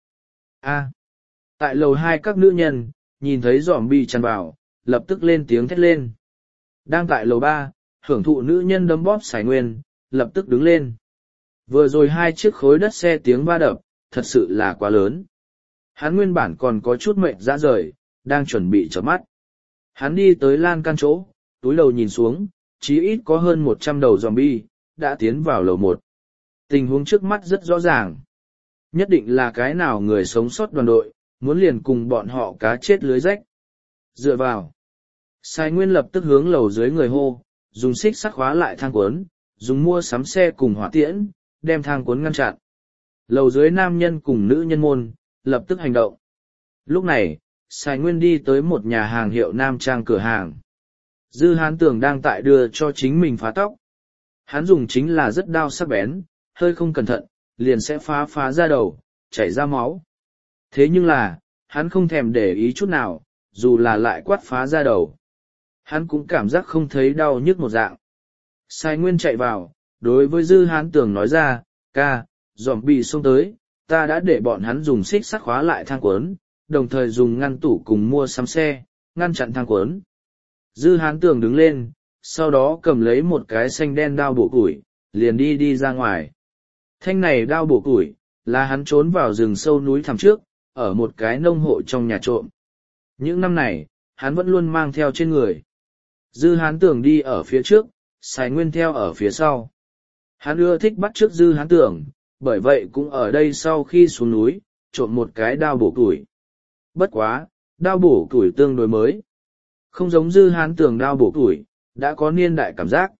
A! Tại lầu hai các nữ nhân, nhìn thấy zombie tràn vào, lập tức lên tiếng thét lên. Đang tại lầu ba, hưởng thụ nữ nhân đấm bóp Sài Nguyên, lập tức đứng lên. Vừa rồi hai chiếc khối đất xe tiếng va đập, thật sự là quá lớn. Hắn nguyên bản còn có chút mệt ra rời, đang chuẩn bị chợp mắt. Hắn đi tới lan can chỗ, túi đầu nhìn xuống, chí ít có hơn một trăm đầu zombie, đã tiến vào lầu một. Tình huống trước mắt rất rõ ràng. Nhất định là cái nào người sống sót đoàn đội, muốn liền cùng bọn họ cá chết lưới rách. Dựa vào. Sai Nguyên lập tức hướng lầu dưới người hô, dùng xích sắt khóa lại thang cuốn, dùng mua sắm xe cùng hỏa tiễn, đem thang cuốn ngăn chặn. Lầu dưới nam nhân cùng nữ nhân môn, lập tức hành động. Lúc này, Sai Nguyên đi tới một nhà hàng hiệu nam trang cửa hàng. Dư Hán Tường đang tại đưa cho chính mình phá tóc. Hắn dùng chính là rất đao sắc bén, hơi không cẩn thận, liền sẽ phá phá ra đầu, chảy ra máu. Thế nhưng là, hắn không thèm để ý chút nào, dù là lại quát phá ra đầu. Hắn cũng cảm giác không thấy đau nhức một dạng. Sai Nguyên chạy vào, đối với Dư Hán Tường nói ra, ca, zombie xông tới, ta đã để bọn hắn dùng xích sắt khóa lại thang cuốn, đồng thời dùng ngăn tủ cùng mua sắm xe, ngăn chặn thang cuốn. Dư Hán Tường đứng lên, sau đó cầm lấy một cái xanh đen đao bổ củi, liền đi đi ra ngoài. Thanh này đao bổ củi, là hắn trốn vào rừng sâu núi thẳm trước, ở một cái nông hộ trong nhà trộm. Những năm này, hắn vẫn luôn mang theo trên người. Dư Hán Tường đi ở phía trước, Sài Nguyên theo ở phía sau. Hắn ưa thích bắt chước Dư Hán Tường, bởi vậy cũng ở đây sau khi xuống núi, trộm một cái đao bổ củi. Bất quá, đao bổ củi tương đối mới. Không giống Dư Hán Tường đao bổ củi, đã có niên đại cảm giác.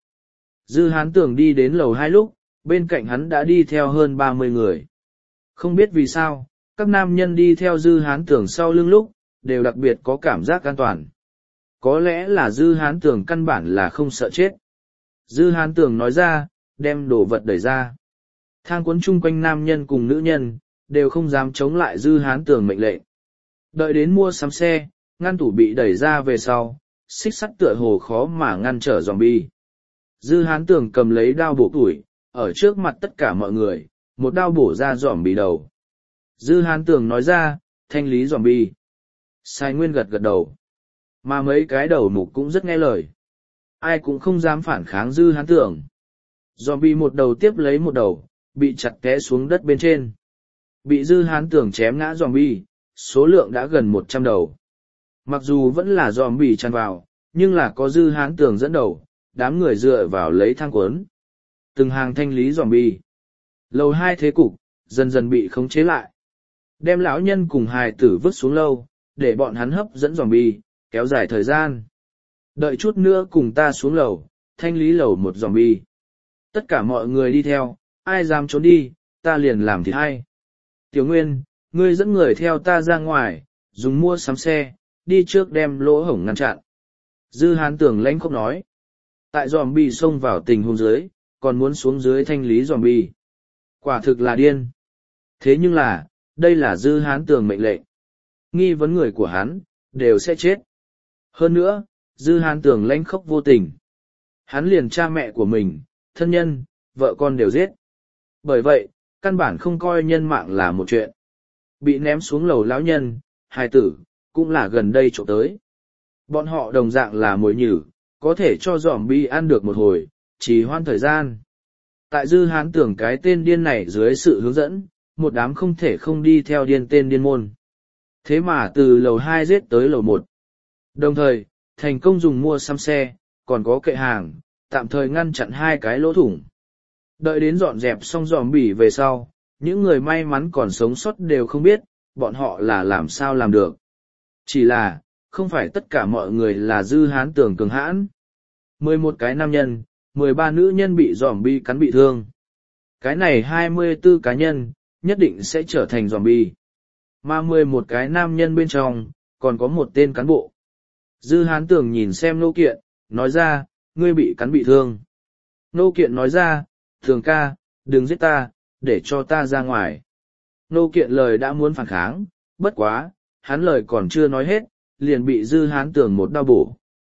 Dư Hán Tường đi đến lầu hai lúc, bên cạnh hắn đã đi theo hơn ba mươi người. Không biết vì sao, các nam nhân đi theo Dư Hán Tường sau lưng lúc, đều đặc biệt có cảm giác an toàn. Có lẽ là Dư Hán Tường căn bản là không sợ chết. Dư Hán Tường nói ra, đem đồ vật đẩy ra. Thang cuốn chung quanh nam nhân cùng nữ nhân, đều không dám chống lại Dư Hán Tường mệnh lệnh. Đợi đến mua sắm xe, ngăn tủ bị đẩy ra về sau, xích sắt tựa hồ khó mà ngăn trở zombie. Dư Hán Tường cầm lấy đao bổ củi, ở trước mặt tất cả mọi người, một đao bổ ra zombie đầu. Dư Hán Tường nói ra, thanh lý zombie. Sai Nguyên gật gật đầu. Mà mấy cái đầu mục cũng rất nghe lời. Ai cũng không dám phản kháng Dư Hán Tường. Zombie một đầu tiếp lấy một đầu, bị chặt té xuống đất bên trên. Bị Dư Hán Tường chém ngã zombie, số lượng đã gần một trăm đầu. Mặc dù vẫn là zombie tràn vào, nhưng là có Dư Hán Tường dẫn đầu, đám người dựa vào lấy thang cuốn. Từng hàng thanh lý zombie. Lầu hai thế cục, dần dần bị khống chế lại. Đem lão nhân cùng hài tử vứt xuống lâu, để bọn hắn hấp dẫn zombie, kéo dài thời gian. Đợi chút nữa cùng ta xuống lầu, thanh lý lầu một zombie. Tất cả mọi người đi theo, ai dám trốn đi, ta liền làm thịt hay. Tiểu Nguyên, ngươi dẫn người theo ta ra ngoài, dùng mua sắm xe, đi trước đem lỗ hổng ngăn chặn. Dư Hán Tường lãnh khốc nói. Tại zombie xông vào tình huống dưới, còn muốn xuống dưới thanh lý zombie. Quả thực là điên. Thế nhưng là, đây là Dư Hán Tường mệnh lệnh. Nghi vấn người của hắn, đều sẽ chết. Hơn nữa, Dư Hán Tường lãnh khốc vô tình. Hắn liền cha mẹ của mình, thân nhân, vợ con đều giết. Bởi vậy, căn bản không coi nhân mạng là một chuyện. Bị ném xuống lầu lão nhân, hài tử, cũng là gần đây chỗ tới. Bọn họ đồng dạng là mồi nhử, có thể cho zombie ăn được một hồi, trì hoãn thời gian. Tại Dư Hán Tường cái tên điên này dưới sự hướng dẫn, một đám không thể không đi theo điên tên điên môn. Thế mà từ lầu hai giết tới lầu một. Đồng thời, thành công dùng mua xăm xe, còn có kệ hàng, tạm thời ngăn chặn hai cái lỗ thủng. Đợi đến dọn dẹp xong zombie về sau, những người may mắn còn sống sót đều không biết, bọn họ là làm sao làm được. Chỉ là, không phải tất cả mọi người là Dư Hán Tường cường hãn. mười một cái nam nhân, mười ba nữ nhân bị zombie cắn bị thương. Cái này hai mươi tư cá nhân, nhất định sẽ trở thành zombie. Mà mười một cái nam nhân bên trong, còn có một tên cán bộ. Dư Hán Tường nhìn xem Nô Kiện, nói ra, ngươi bị cắn bị thương. Nô Kiện nói ra, Tường ca, đừng giết ta, để cho ta ra ngoài. Nô Kiện lời đã muốn phản kháng, bất quá, hắn lời còn chưa nói hết, liền bị Dư Hán Tường một đao bổ.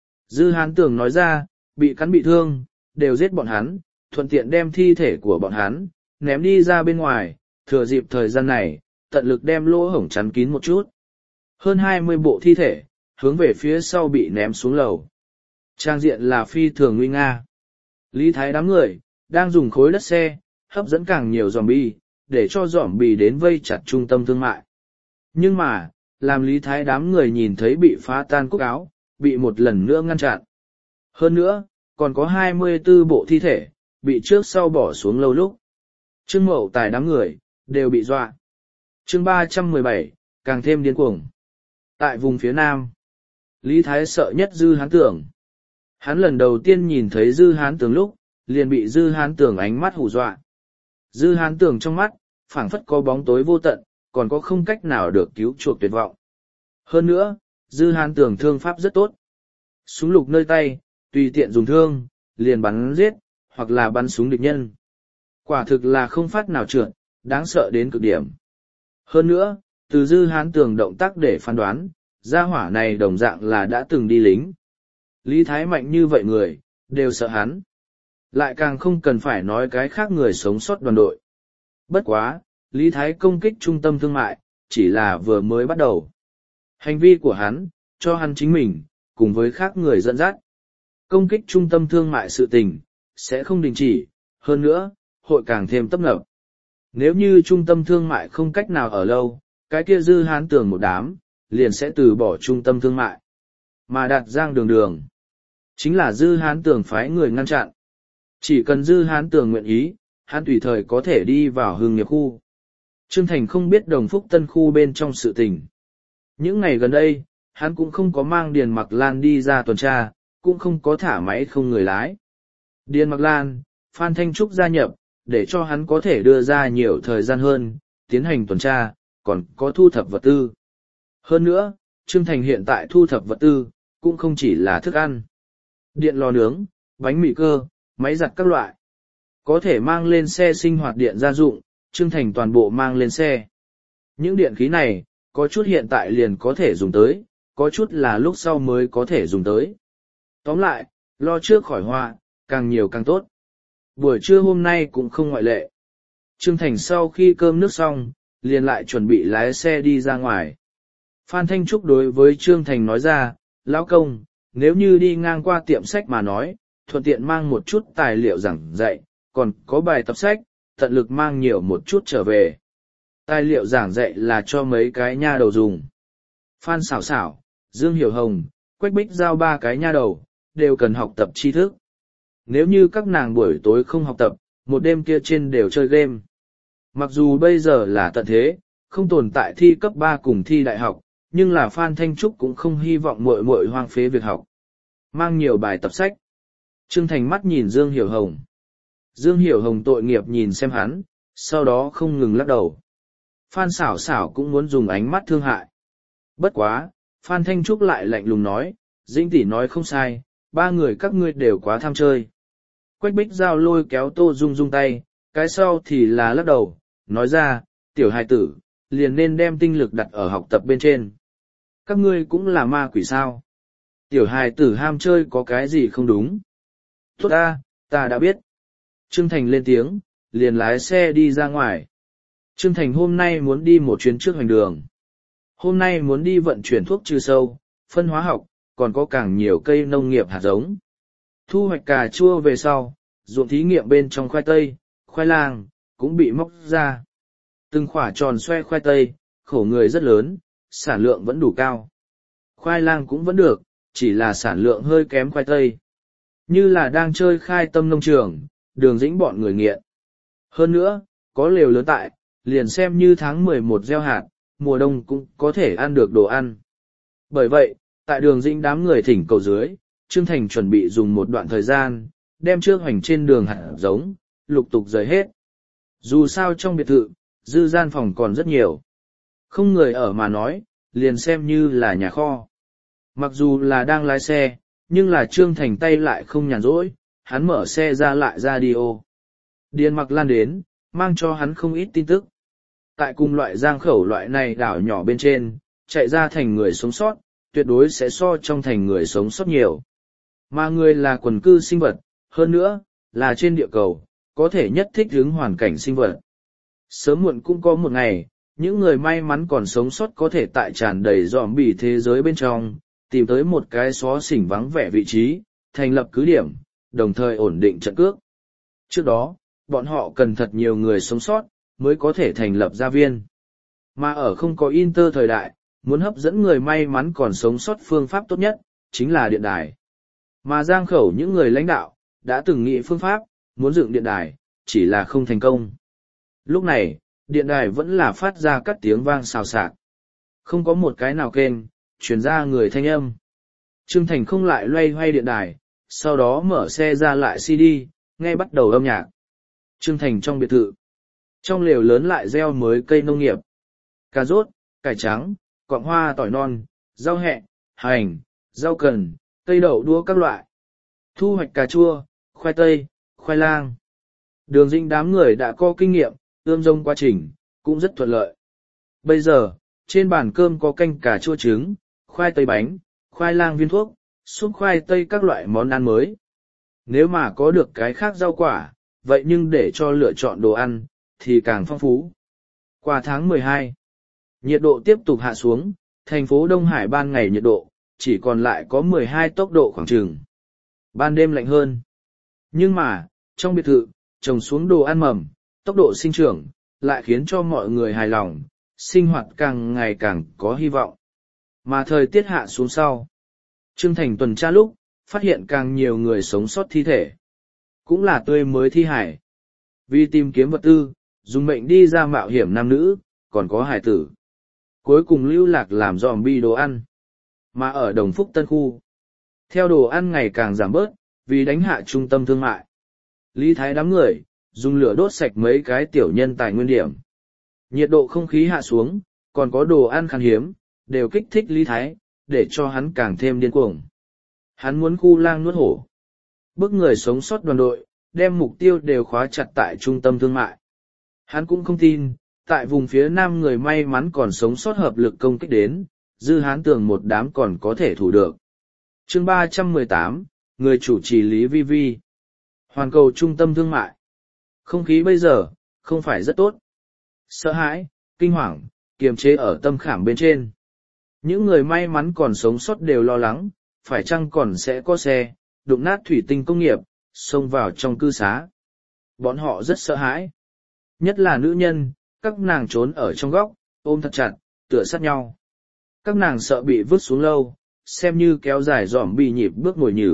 Dư Hán Tường nói ra, bị cắn bị thương, đều giết bọn hắn, thuận tiện đem thi thể của bọn hắn, ném đi ra bên ngoài, thừa dịp thời gian này, tận lực đem lỗ hổng chắn kín một chút. Hơn hai mươi bộ thi thể, hướng về phía sau bị ném xuống lầu. Trang diện là phi thường nguy nga. Lý Thái đám người, đang dùng khối đất xe, hấp dẫn càng nhiều zombie, để cho zombie đến vây chặt trung tâm thương mại. Nhưng mà, làm Lý Thái đám người nhìn thấy bị phá tan cúc áo, bị một lần nữa ngăn chặn. Hơn nữa, còn có hai mươi tư bộ thi thể, bị trước sau bỏ xuống lâu lúc. Trương Mậu Tài đám người, đều bị dọa. Chương ba trăm mười bảy, càng thêm điên cuồng. Tại vùng phía Nam, Lý Thái sợ nhất Dư Hán Tường. Hắn lần đầu tiên nhìn thấy Dư Hán Tường lúc, liền bị Dư Hán Tường ánh mắt hù dọa. Dư Hán Tường trong mắt, phảng phất có bóng tối vô tận, còn có không cách nào được cứu chuộc tuyệt vọng. Hơn nữa, Dư Hán Tường thương pháp rất tốt. Súng lục nơi tay, tùy tiện dùng thương, liền bắn giết, hoặc là bắn súng địch nhân. Quả thực là không phát nào trượt, đáng sợ đến cực điểm. Hơn nữa, từ Dư Hán Tường động tác để phán đoán, gia hỏa này đồng dạng là đã từng đi lính. Lý Thái mạnh như vậy người, đều sợ hắn. Lại càng không cần phải nói cái khác người sống sót đoàn đội. Bất quá, Lý Thái công kích trung tâm thương mại, chỉ là vừa mới bắt đầu. Hành vi của hắn, cho hắn chính mình, cùng với khác người dẫn dắt. Công kích trung tâm thương mại sự tình, sẽ không đình chỉ, hơn nữa, hội càng thêm tấp nập. Nếu như trung tâm thương mại không cách nào ở lâu, cái kia Dư Hán Tường một đám, liền sẽ từ bỏ trung tâm thương mại. Mà Đạt Giang đường đường, chính là Dư Hán Tường phái người ngăn chặn. Chỉ cần Dư Hán Tường nguyện ý, hắn tùy thời có thể đi vào Hưng Nghiệp khu. Trương Thành không biết Đồng Phúc Tân khu bên trong sự tình. Những ngày gần đây, hắn cũng không có mang Điền Mặc Lan đi ra tuần tra, cũng không có thả máy không người lái. Điền Mặc Lan, Phan Thanh Trúc gia nhập, để cho hắn có thể đưa ra nhiều thời gian hơn, tiến hành tuần tra, còn có thu thập vật tư. Hơn nữa, Trương Thành hiện tại thu thập vật tư, cũng không chỉ là thức ăn. Điện lò nướng, bánh mì cơ, máy giặt các loại. Có thể mang lên xe sinh hoạt điện gia dụng, Trương Thành toàn bộ mang lên xe. Những điện khí này, có chút hiện tại liền có thể dùng tới, có chút là lúc sau mới có thể dùng tới. Tóm lại, lo trước khỏi họa, càng nhiều càng tốt. Buổi trưa hôm nay cũng không ngoại lệ. Trương Thành sau khi cơm nước xong, liền lại chuẩn bị lái xe đi ra ngoài. Phan Thanh Trúc đối với Trương Thành nói ra, lão công, nếu như đi ngang qua tiệm sách mà nói, thuận tiện mang một chút tài liệu giảng dạy, còn có bài tập sách, tận lực mang nhiều một chút trở về. Tài liệu giảng dạy là cho mấy cái nha đầu dùng. Phan Xảo Xảo, Dương Hiểu Hồng, Quách Bích Giao ba cái nha đầu, đều cần học tập tri thức. Nếu như các nàng buổi tối không học tập, một đêm kia trên đều chơi game. Mặc dù bây giờ là tận thế, không tồn tại thi cấp ba cùng thi đại học, nhưng là Phan Thanh Trúc cũng không hy vọng muội muội hoang phế việc học. Mang nhiều bài tập sách. Trương Thành mắt nhìn Dương Hiểu Hồng. Dương Hiểu Hồng tội nghiệp nhìn xem hắn, sau đó không ngừng lắc đầu. Phan Xảo Xảo cũng muốn dùng ánh mắt thương hại. Bất quá, Phan Thanh Trúc lại lạnh lùng nói, Dĩnh tỷ nói không sai, ba người các ngươi đều quá tham chơi. Quách Bích Giao lôi kéo Tô Dung Dung tay, cái sau thì là lắc đầu, nói ra, tiểu hài tử, liền nên đem tinh lực đặt ở học tập bên trên. Các ngươi cũng là ma quỷ sao. Tiểu hài tử ham chơi có cái gì không đúng. Tốt ta, ta đã biết. Trương Thành lên tiếng, liền lái xe đi ra ngoài. Trương Thành hôm nay muốn đi một chuyến trước hành đường. Hôm nay muốn đi vận chuyển thuốc trừ sâu, phân hóa học, còn có càng nhiều cây nông nghiệp hạt giống. Thu hoạch cà chua về sau, ruộng thí nghiệm bên trong khoai tây, khoai lang, cũng bị móc ra. Từng khỏa tròn xoe khoai tây, khổ người rất lớn, sản lượng vẫn đủ cao. Khoai lang cũng vẫn được, chỉ là sản lượng hơi kém khoai tây. Như là đang chơi khai tâm nông trường, Đường Dĩnh bọn người nghiện. Hơn nữa, có lều lớn tại, liền xem như tháng mười một gieo hạt, mùa đông cũng có thể ăn được đồ ăn. Bởi vậy, tại Đường Dĩnh đám người thỉnh cầu dưới, Trương Thành chuẩn bị dùng một đoạn thời gian, đem trước hoành trên đường hạt giống, lục tục rời hết. Dù sao trong biệt thự, dư gian phòng còn rất nhiều. Không người ở mà nói, liền xem như là nhà kho. Mặc dù là đang lái xe, nhưng là Trương Thành tay lại không nhàn rỗi, hắn mở xe ra lại radio. Điền Mặc Lan đến, mang cho hắn không ít tin tức. Tại cùng loại giang khẩu loại này đảo nhỏ bên trên, chạy ra thành người sống sót, tuyệt đối sẽ so trong thành người sống sót nhiều. Mà người là quần cư sinh vật, hơn nữa, là trên địa cầu, có thể nhất thích ứng hoàn cảnh sinh vật. Sớm muộn cũng có một ngày, những người may mắn còn sống sót có thể tại tràn đầy zombie thế giới bên trong, tìm tới một cái xó xỉnh vắng vẻ vị trí, thành lập cứ điểm, đồng thời ổn định trận cước. Trước đó, bọn họ cần thật nhiều người sống sót, mới có thể thành lập gia viên. Mà ở không có Inter thời đại, muốn hấp dẫn người may mắn còn sống sót phương pháp tốt nhất, chính là điện đài. Mà giang khẩu những người lãnh đạo, đã từng nghĩ phương pháp, muốn dựng điện đài, chỉ là không thành công. Lúc này, điện đài vẫn là phát ra các tiếng vang xào xạc. Không có một cái nào kênh, truyền ra người thanh âm. Trương Thành không lại loay hoay điện đài, sau đó mở xe ra lại xê đê, nghe bắt đầu âm nhạc. Trương Thành trong biệt thự. Trong lều lớn lại gieo mới cây nông nghiệp. Cà rốt, cải trắng, quạng hoa tỏi non, rau hẹ, hành, rau cần, cây đậu đũa các loại. Thu hoạch cà chua, khoai tây, khoai lang. Đường Dĩnh đám người đã có kinh nghiệm, ươm rông quá trình, cũng rất thuận lợi. Bây giờ, trên bàn cơm có canh cà chua trứng, khoai tây bánh, khoai lang viên thuốc, súp khoai tây các loại món ăn mới. Nếu mà có được cái khác rau quả, vậy nhưng để cho lựa chọn đồ ăn, thì càng phong phú. Qua tháng mười hai, nhiệt độ tiếp tục hạ xuống, thành phố Đông Hải ban ngày nhiệt độ, chỉ còn lại có mười hai tốc độ khoảng chừng. Ban đêm lạnh hơn. Nhưng mà, trong biệt thự, trồng xuống đồ ăn mầm, tốc độ sinh trưởng, lại khiến cho mọi người hài lòng, sinh hoạt càng ngày càng có hy vọng. Mà thời tiết hạ xuống sau. Trương Thành tuần tra lúc, phát hiện càng nhiều người sống sót thi thể. Cũng là tươi mới thi hải. Vì tìm kiếm vật tư, dùng mệnh đi ra mạo hiểm nam nữ, còn có hải tử. Cuối cùng lưu lạc làm zombie đồ ăn. mà ở Đồng Phúc Tân khu. Theo đồ ăn ngày càng giảm bớt, vì đánh hạ trung tâm thương mại. Lý Thái đám người, dùng lửa đốt sạch mấy cái tiểu nhân tài nguyên điểm. Nhiệt độ không khí hạ xuống, còn có đồ ăn khan hiếm, đều kích thích Lý Thái, để cho hắn càng thêm điên cuồng. Hắn muốn khu lang nuốt hổ. Bức người sống sót đoàn đội, đem mục tiêu đều khóa chặt tại trung tâm thương mại. Hắn cũng không tin, tại vùng phía nam người may mắn còn sống sót hợp lực công kích đến, Dư Hán Tường một đám còn có thể thủ được. Chương ba trăm mười tám, người chủ trì Lý Vi Vi. Hoàn cầu trung tâm thương mại. Không khí bây giờ, không phải rất tốt. Sợ hãi, kinh hoàng, kiềm chế ở tâm khảm bên trên. Những người may mắn còn sống sót đều lo lắng, phải chăng còn sẽ có xe, đụng nát thủy tinh công nghiệp, xông vào trong cư xá. Bọn họ rất sợ hãi. Nhất là nữ nhân, các nàng trốn ở trong góc, ôm thật chặt, tựa sát nhau. Các nàng sợ bị vứt xuống lâu, xem như kéo dài dòm bị nhịp bước ngồi nhử.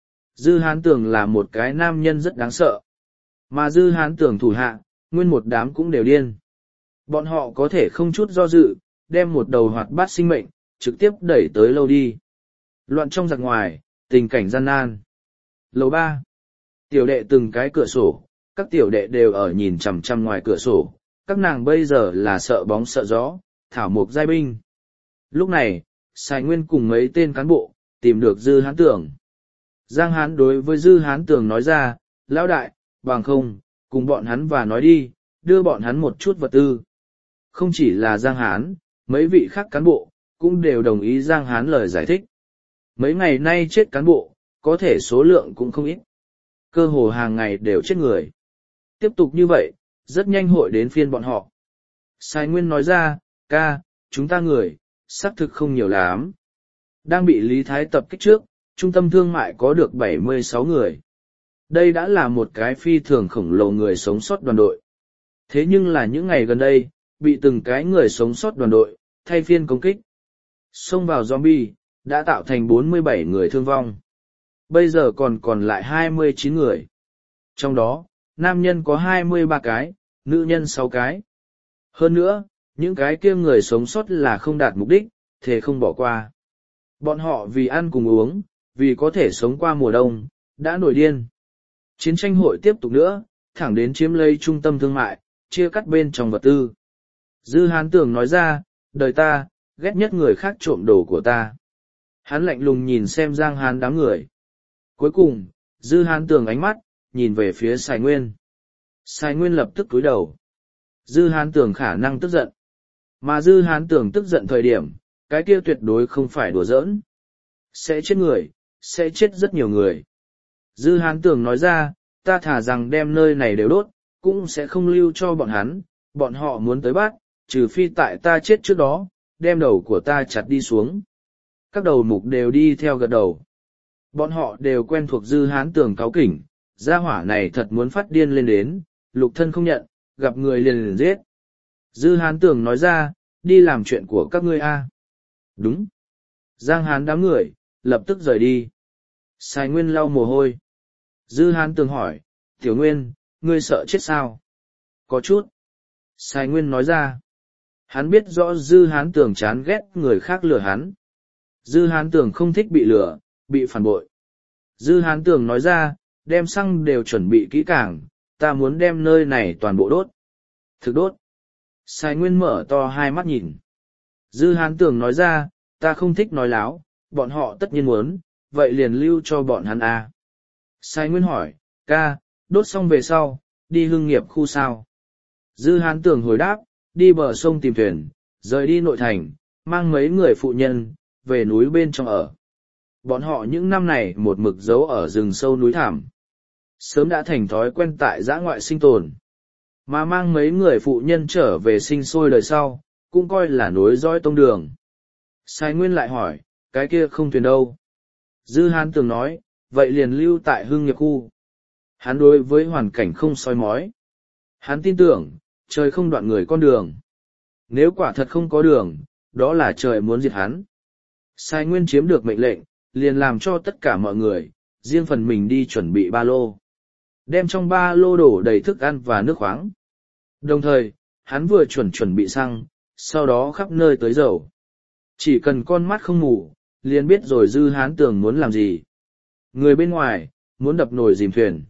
Dư Hán Tường là một cái nam nhân rất đáng sợ. Mà Dư Hán Tường thủ hạ, nguyên một đám cũng đều điên. Bọn họ có thể không chút do dự, đem một đầu hoạt bát sinh mệnh, trực tiếp đẩy tới lâu đi. Loạn trong giặc ngoài, tình cảnh gian nan. Lầu ba. Tiểu đệ từng cái cửa sổ, các tiểu đệ đều ở nhìn chằm chằm ngoài cửa sổ, các nàng bây giờ là sợ bóng sợ gió, thảo mộc giai binh. Lúc này, Sài Nguyên cùng mấy tên cán bộ, tìm được Dư Hán Tường. Giang Hán đối với Dư Hán Tường nói ra, lão đại, bằng không, cùng bọn hắn và nói đi, đưa bọn hắn một chút vật tư. Không chỉ là Giang Hán, mấy vị khác cán bộ, cũng đều đồng ý Giang Hán lời giải thích. Mấy ngày nay chết cán bộ, có thể số lượng cũng không ít. Cơ hồ hàng ngày đều chết người. Tiếp tục như vậy, rất nhanh hội đến phiên bọn họ. Sài Nguyên nói ra, ca, chúng ta người, xác thực không nhiều lắm. Đang bị Lý Thái tập kích trước, trung tâm thương mại có được bảy mươi sáu người. Đây đã là một cái phi thường khổng lồ người sống sót đoàn đội. Thế nhưng là những ngày gần đây, bị từng cái người sống sót đoàn đội, thay phiên công kích. Xông vào zombie, đã tạo thành bốn mươi bảy người thương vong. Bây giờ còn còn lại hai mươi chín người. Trong đó, nam nhân có hai mươi ba cái, nữ nhân sáu cái. Hơn nữa, những cái kia người sống sót là không đạt mục đích, thế không bỏ qua. Bọn họ vì ăn cùng uống, vì có thể sống qua mùa đông, đã nổi điên. Chiến tranh hội tiếp tục nữa, thẳng đến chiếm lấy trung tâm thương mại, chia cắt bên trong vật tư. Dư Hán Tường nói ra, đời ta, ghét nhất người khác trộm đồ của ta. Hắn lạnh lùng nhìn xem Giang Hán đám người. Cuối cùng, Dư Hán Tường ánh mắt, nhìn về phía Sài Nguyên. Sài Nguyên lập tức cúi đầu. Dư Hán Tường khả năng tức giận. Mà Dư Hán Tường tức giận thời điểm, cái kia tuyệt đối không phải đùa giỡn. Sẽ chết người, sẽ chết rất nhiều người. Dư Hán Tường nói ra, ta thả rằng đem nơi này đều đốt, cũng sẽ không lưu cho bọn hắn, bọn họ muốn tới bắt, trừ phi tại ta chết trước đó, đem đầu của ta chặt đi xuống. Các đầu mục đều đi theo gật đầu. Bọn họ đều quen thuộc Dư Hán Tường cáu kỉnh, gia hỏa này thật muốn phát điên lên đến, lục thân không nhận, gặp người liền liền giết. Dư Hán Tường nói ra, đi làm chuyện của các ngươi a. Đúng. Giang Hán đám người, lập tức rời đi. Sài Nguyên lau mồ hôi. Dư Hán Tường hỏi, Tiểu Nguyên, ngươi sợ chết sao? Có chút. Sài Nguyên nói ra. Hắn biết rõ Dư Hán Tường chán ghét người khác lừa hắn. Dư Hán Tường không thích bị lừa, bị phản bội. Dư Hán Tường nói ra, đem xăng đều chuẩn bị kỹ càng, ta muốn đem nơi này toàn bộ đốt. Thực đốt. Sài Nguyên mở to hai mắt nhìn. Dư Hán Tường nói ra, ta không thích nói láo, bọn họ tất nhiên muốn, vậy liền lưu cho bọn hắn à. Sài Nguyên hỏi, ca, đốt xong về sau, đi hương nghiệp khu sao? Dư Hán Tường hồi đáp, đi bờ sông tìm thuyền, rời đi nội thành, mang mấy người phụ nhân, về núi bên trong ở. Bọn họ những năm này một mực giấu ở rừng sâu núi thảm. Sớm đã thành thói quen tại dã ngoại sinh tồn. Mà mang mấy người phụ nhân trở về sinh sôi đời sau, cũng coi là nối dõi tông đường. Sài Nguyên lại hỏi, cái kia không thuyền đâu? Dư Hán Tường nói, vậy liền lưu tại hương nghiệp khu. Hắn đối với hoàn cảnh không soi mói. Hắn tin tưởng, trời không đoạn người con đường. Nếu quả thật không có đường, đó là trời muốn diệt hắn. Sài Nguyên chiếm được mệnh lệnh, liền làm cho tất cả mọi người, riêng phần mình đi chuẩn bị ba lô. Đem trong ba lô đổ đầy thức ăn và nước khoáng. Đồng thời, hắn vừa chuẩn chuẩn bị xăng, sau đó khắp nơi tới dầu. Chỉ cần con mắt không mù, liền biết rồi Dư Hán Tường muốn làm gì. Người bên ngoài, muốn đập nồi dìm thuyền.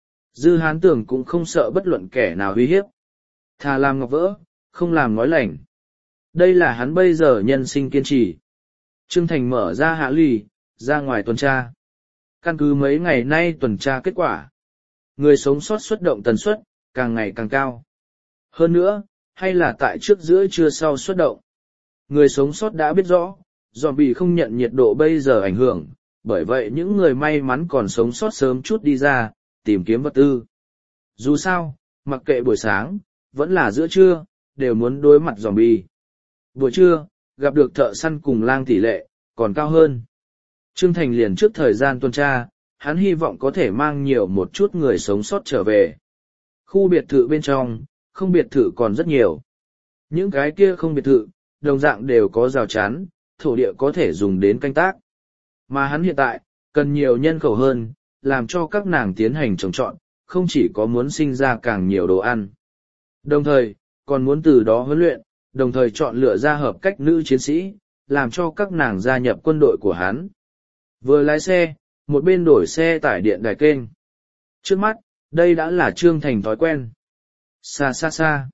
Dư Hán Tường cũng không sợ bất luận kẻ nào uy hiếp. Thà làm ngọc vỡ, không làm nói lành. Đây là hắn bây giờ nhân sinh kiên trì. Trương Thành mở ra hạ lì, ra ngoài tuần tra. Căn cứ mấy ngày nay tuần tra kết quả. Người sống sót xuất động tần suất, càng ngày càng cao. Hơn nữa, hay là tại trước giữa trưa sau xuất động. Người sống sót đã biết rõ, zombie không nhận nhiệt độ bây giờ ảnh hưởng, bởi vậy những người may mắn còn sống sót sớm chút đi ra, tìm kiếm vật tư. Dù sao, mặc kệ buổi sáng, vẫn là giữa trưa, đều muốn đối mặt zombie. Buổi trưa, gặp được thợ săn cùng lang tỷ lệ, còn cao hơn. Trương Thành liền trước thời gian tuần tra, hắn hy vọng có thể mang nhiều một chút người sống sót trở về. Khu biệt thự bên trong, không biệt thự còn rất nhiều. Những cái kia không biệt thự, đồng dạng đều có rào chắn, thổ địa có thể dùng đến canh tác. Mà hắn hiện tại, cần nhiều nhân khẩu hơn, làm cho các nàng tiến hành trồng trọt, không chỉ có muốn sinh ra càng nhiều đồ ăn. Đồng thời, còn muốn từ đó huấn luyện, đồng thời chọn lựa ra hợp cách nữ chiến sĩ, làm cho các nàng gia nhập quân đội của hắn. Vừa lái xe, một bên đổi xe tải điện đài kênh. Trước mắt, đây đã là Trương Thành thói quen. Xa xa xa.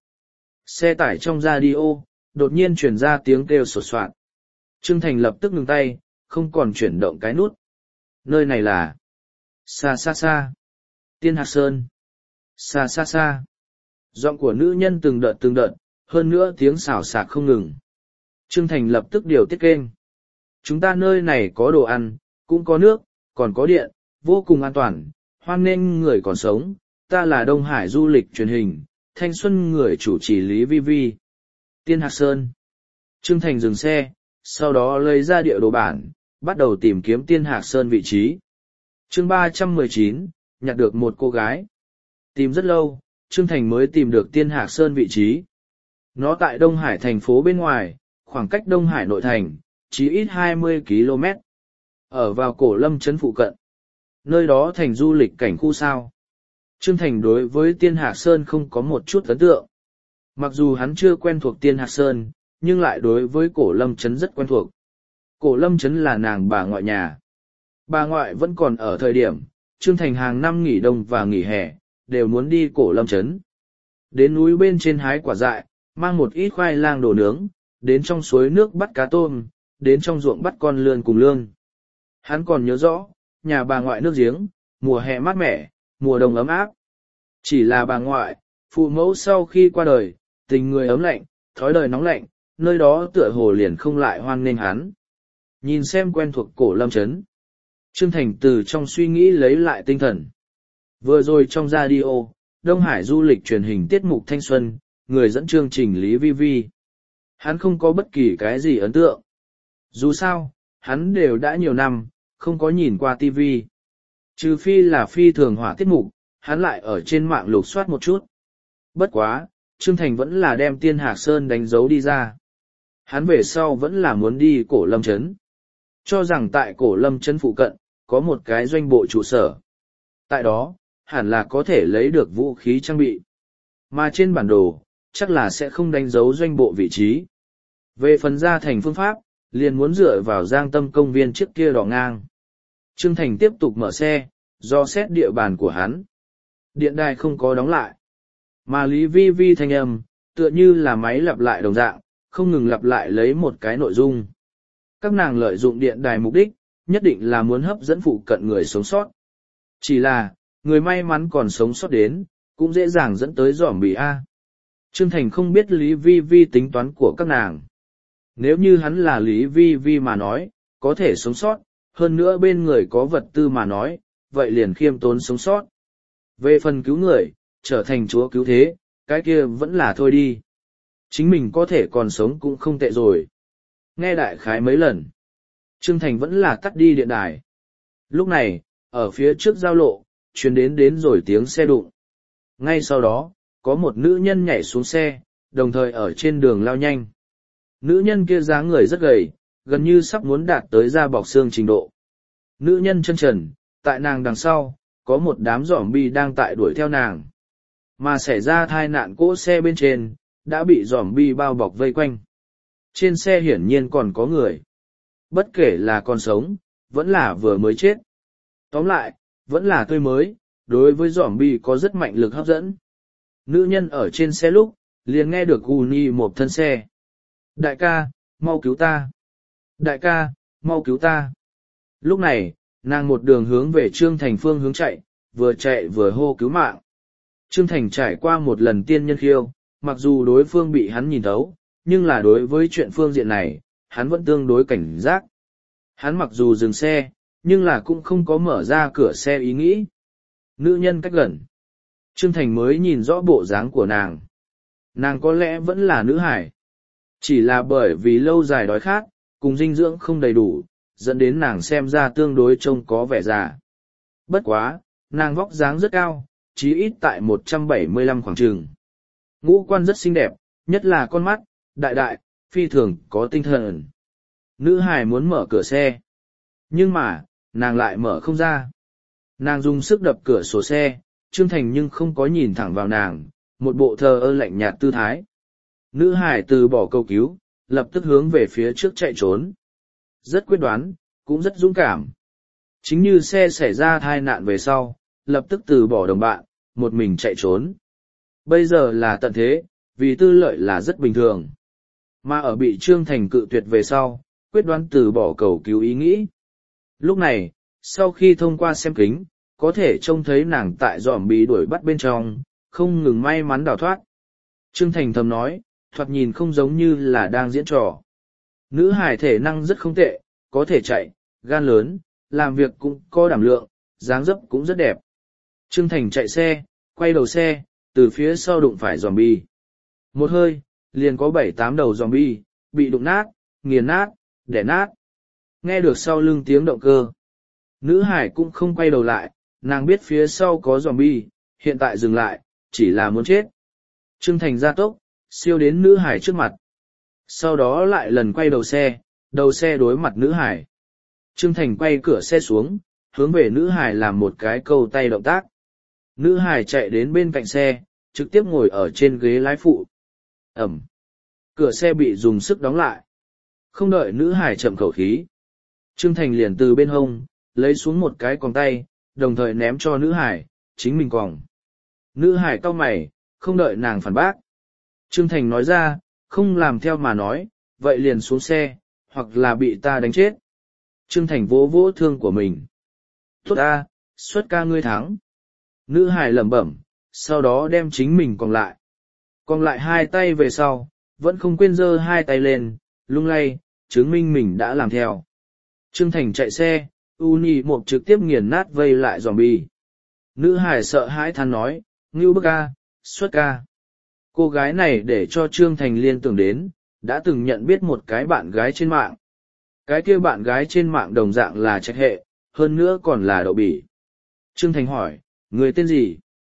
Xe tải trong radio, đột nhiên truyền ra tiếng kêu sột soạt. Trương Thành lập tức ngừng tay, không còn chuyển động cái nút. Nơi này là xa xa xa. Tiên Hạc Sơn. Xa xa xa. Giọng của nữ nhân từng đợt từng đợt, hơn nữa tiếng xào xạc không ngừng. Trương Thành lập tức điều tiết kênh. Chúng ta nơi này có đồ ăn, cũng có nước, còn có điện, vô cùng an toàn, hoan nghênh người còn sống. Ta là Đông Hải du lịch truyền hình, thanh xuân người chủ trì Lý Vi Vi. Tiên Hạc Sơn. Trương Thành dừng xe, sau đó lấy ra địa đồ bản, bắt đầu tìm kiếm Tiên Hạc Sơn vị trí. Chương ba trăm mười chín, nhặt được một cô gái. Tìm rất lâu, Trương Thành mới tìm được Tiên Hạc Sơn vị trí. Nó tại Đông Hải thành phố bên ngoài, khoảng cách Đông Hải nội thành, chỉ ít hai mươi ki lô mét. Ở vào Cổ Lâm trấn phụ cận. Nơi đó thành du lịch cảnh khu sao. Trương Thành đối với Tiên Hạc Sơn không có một chút ấn tượng. Mặc dù hắn chưa quen thuộc Tiên Hạc Sơn, nhưng lại đối với Cổ Lâm trấn rất quen thuộc. Cổ Lâm trấn là nàng bà ngoại nhà. Bà ngoại vẫn còn ở thời điểm, Trương Thành hàng năm nghỉ đông và nghỉ hè, đều muốn đi Cổ Lâm trấn. Đến núi bên trên hái quả dại, mang một ít khoai lang đồ nướng, đến trong suối nước bắt cá tôm, đến trong ruộng bắt con lươn cùng lương. Hắn còn nhớ rõ, nhà bà ngoại nước giếng, mùa hè mát mẻ, mùa đông ấm áp. Chỉ là bà ngoại, phụ mẫu sau khi qua đời, tình người ấm lạnh, thói đời nóng lạnh, nơi đó tựa hồ liền không lại hoan nghênh hắn. Nhìn xem quen thuộc Cổ Lâm trấn. Trương Thành từ trong suy nghĩ lấy lại tinh thần. Vừa rồi trong radio, Đông Hải du lịch truyền hình tiết mục thanh xuân, người dẫn chương trình Lý Vi Vi. Hắn không có bất kỳ cái gì ấn tượng. Dù sao, hắn đều đã nhiều năm, không có nhìn qua ti vi. Trừ phi là phi thường hỏa tiết mục, hắn lại ở trên mạng lục soát một chút. Bất quá, Trương Thành vẫn là đem Tiên Hạc Sơn đánh dấu đi ra. Hắn về sau vẫn là muốn đi Cổ Lâm trấn. Cho rằng tại Cổ Lâm trấn phụ cận, có một cái doanh bộ trụ sở. Tại đó, hẳn là có thể lấy được vũ khí trang bị. Mà trên bản đồ, chắc là sẽ không đánh dấu doanh bộ vị trí. Về phần ra thành phương pháp, liền muốn dựa vào Giang Tâm công viên trước kia đỏ ngang. Trương Thành tiếp tục mở xe, do xét địa bàn của hắn. Điện đài không có đóng lại. Mà Lý Vi Vi thanh âm, tựa như là máy lặp lại đồng dạng, không ngừng lặp lại lấy một cái nội dung. Các nàng lợi dụng điện đài mục đích, nhất định là muốn hấp dẫn phụ cận người sống sót. Chỉ là, người may mắn còn sống sót đến, cũng dễ dàng dẫn tới zombie A. Trương Thành không biết Lý Vi Vi tính toán của các nàng. Nếu như hắn là Lý Vi Vi mà nói, có thể sống sót, hơn nữa bên người có vật tư mà nói, vậy liền khiêm tốn sống sót. Về phần cứu người, trở thành chúa cứu thế, cái kia vẫn là thôi đi. Chính mình có thể còn sống cũng không tệ rồi. Nghe đại khái mấy lần, Trương Thành vẫn là tắt đi điện đài. Lúc này, ở phía trước giao lộ, truyền đến đến rồi tiếng xe đụng. Ngay sau đó, có một nữ nhân nhảy xuống xe, đồng thời ở trên đường lao nhanh. Nữ nhân kia dáng người rất gầy, gần như sắp muốn đạt tới da bọc xương trình độ. Nữ nhân chân trần, tại nàng đằng sau, có một đám zombie đang tại đuổi theo nàng. Mà xảy ra tai nạn cỗ xe bên trên, đã bị zombie bao bọc vây quanh. Trên xe hiển nhiên còn có người. Bất kể là còn sống, vẫn là vừa mới chết. Tóm lại, vẫn là tươi mới, đối với zombie có rất mạnh lực hấp dẫn. Nữ nhân ở trên xe lúc, liền nghe được Uni một thân xe. Đại ca, mau cứu ta. Đại ca, mau cứu ta. Lúc này, nàng một đường hướng về Trương Thành phương hướng chạy, vừa chạy vừa hô cứu mạng. Trương Thành trải qua một lần tiên nhân khiêu, mặc dù đối phương bị hắn nhìn thấu, nhưng là đối với chuyện phương diện này, hắn vẫn tương đối cảnh giác. Hắn mặc dù dừng xe, nhưng là cũng không có mở ra cửa xe ý nghĩ. Nữ nhân cách gần. Trương Thành mới nhìn rõ bộ dáng của nàng. Nàng có lẽ vẫn là nữ hải. Chỉ là bởi vì lâu dài đói khát, cùng dinh dưỡng không đầy đủ, dẫn đến nàng xem ra tương đối trông có vẻ già. Bất quá, nàng vóc dáng rất cao, chí ít tại một trăm bảy mươi lăm khoảng trường. Ngũ quan rất xinh đẹp, nhất là con mắt, đại đại, phi thường có tinh thần. Nữ hải muốn mở cửa xe. Nhưng mà, nàng lại mở không ra. Nàng dùng sức đập cửa sổ xe, Trương Thành nhưng không có nhìn thẳng vào nàng, một bộ thờ ơ lạnh nhạt tư thái. Nữ hải từ bỏ cầu cứu, lập tức hướng về phía trước chạy trốn. Rất quyết đoán, cũng rất dũng cảm. Chính như xe xảy ra tai nạn về sau, lập tức từ bỏ đồng bạn, một mình chạy trốn. Bây giờ là tận thế, vì tư lợi là rất bình thường. Mà ở bị Trương Thành cự tuyệt về sau, quyết đoán từ bỏ cầu cứu ý nghĩ. Lúc này, sau khi thông qua xem kính, có thể trông thấy nàng tại dòm bị đuổi bắt bên trong, không ngừng may mắn đào thoát. Trương Thành thầm nói, thoạt nhìn không giống như là đang diễn trò. Nữ hải thể năng rất không tệ, có thể chạy, gan lớn, làm việc cũng có đảm lượng, dáng dấp cũng rất đẹp. Trương Thành chạy xe, quay đầu xe, từ phía sau đụng phải zombie. Một hơi, liền có bảy tám đầu zombie, bị đụng nát, nghiền nát, đẻ nát. Nghe được sau lưng tiếng động cơ. Nữ hải cũng không quay đầu lại, nàng biết phía sau có zombie, hiện tại dừng lại, chỉ là muốn chết. Trương Thành ra tốc, siêu đến nữ hải trước mặt. Sau đó lại lần quay đầu xe, đầu xe đối mặt nữ hải. Trương Thành quay cửa xe xuống, hướng về nữ hải làm một cái câu tay động tác. Nữ hải chạy đến bên cạnh xe, trực tiếp ngồi ở trên ghế lái phụ. Ẩm. Cửa xe bị dùng sức đóng lại. Không đợi nữ hải chậm khẩu khí. Trương Thành liền từ bên hông, lấy xuống một cái còng tay, đồng thời ném cho nữ hải, chính mình còng. Nữ hải cau mày, không đợi nàng phản bác. Trương Thành nói ra, không làm theo mà nói, vậy liền xuống xe, hoặc là bị ta đánh chết. Trương Thành vỗ vỗ thương của mình. Tốt ta, xuất ca ngươi thắng. Nữ hải lẩm bẩm, sau đó đem chính mình còng lại. Còng lại hai tay về sau, vẫn không quên giơ hai tay lên, lung lay, chứng minh mình đã làm theo. Trương Thành chạy xe, Uni một trực tiếp nghiền nát vây lại zombie. Nữ hải sợ hãi than nói, ngưu bức ca, xuất ca. Cô gái này để cho Trương Thành liên tưởng đến, đã từng nhận biết một cái bạn gái trên mạng. Cái kia bạn gái trên mạng đồng dạng là trạch hệ, hơn nữa còn là đậu bỉ. Trương Thành hỏi, người tên gì?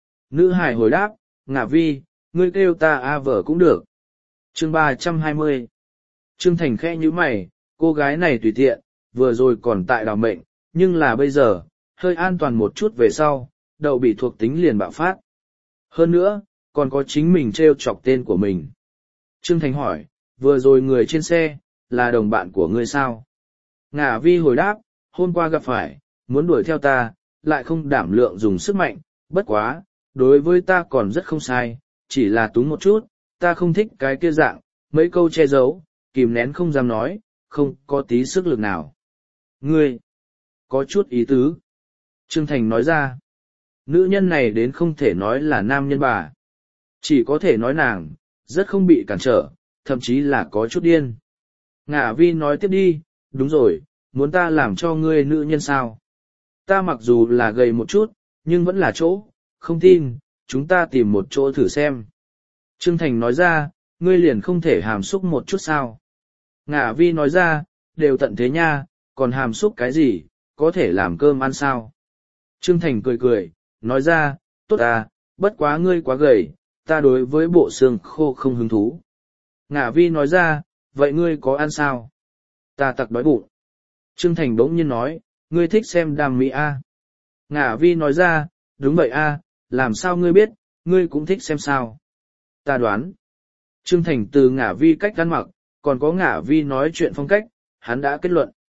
Nữ hải hồi đáp, Ngả Vi, ngươi kêu ta A vợ cũng được. Chương ba trăm hai mươi. Trương Thành khẽ nhíu mày, cô gái này tùy tiện, vừa rồi còn tại đào mệnh, nhưng là bây giờ, hơi an toàn một chút về sau, đậu bị thuộc tính liền bạo phát. Hơn nữa, còn có chính mình trêu chọc tên của mình. Trương Thành hỏi, vừa rồi người trên xe, là đồng bạn của ngươi sao? Ngả Vi hồi đáp, hôm qua gặp phải, muốn đuổi theo ta, lại không đảm lượng dùng sức mạnh, bất quá, đối với ta còn rất không sai, chỉ là túng một chút, ta không thích cái kia dạng, mấy câu che giấu, kìm nén không dám nói, không có tí sức lực nào. Ngươi, có chút ý tứ. Trương Thành nói ra, nữ nhân này đến không thể nói là nam nhân bà. Chỉ có thể nói nàng, rất không bị cản trở, thậm chí là có chút điên. Ngả Vi nói tiếp đi, đúng rồi, muốn ta làm cho ngươi nữ nhân sao? Ta mặc dù là gầy một chút, nhưng vẫn là chỗ, không tin, chúng ta tìm một chỗ thử xem. Trương Thành nói ra, ngươi liền không thể hàm xúc một chút sao? Ngả Vi nói ra, đều tận thế nha, còn hàm xúc cái gì, có thể làm cơm ăn sao? Trương Thành cười cười, nói ra, tốt à, bất quá ngươi quá gầy, ta đối với bộ xương khô không hứng thú. Ngả Vi nói ra, vậy ngươi có ăn sao? Ta tặc đói bụng. Trương Thành bỗng nhiên nói, ngươi thích xem đam mỹ a? Ngả Vi nói ra, đúng vậy a, làm sao ngươi biết, ngươi cũng thích xem sao? Ta đoán. Trương Thành từ Ngả Vi cách ăn mặc, còn có Ngả Vi nói chuyện phong cách, hắn đã kết luận,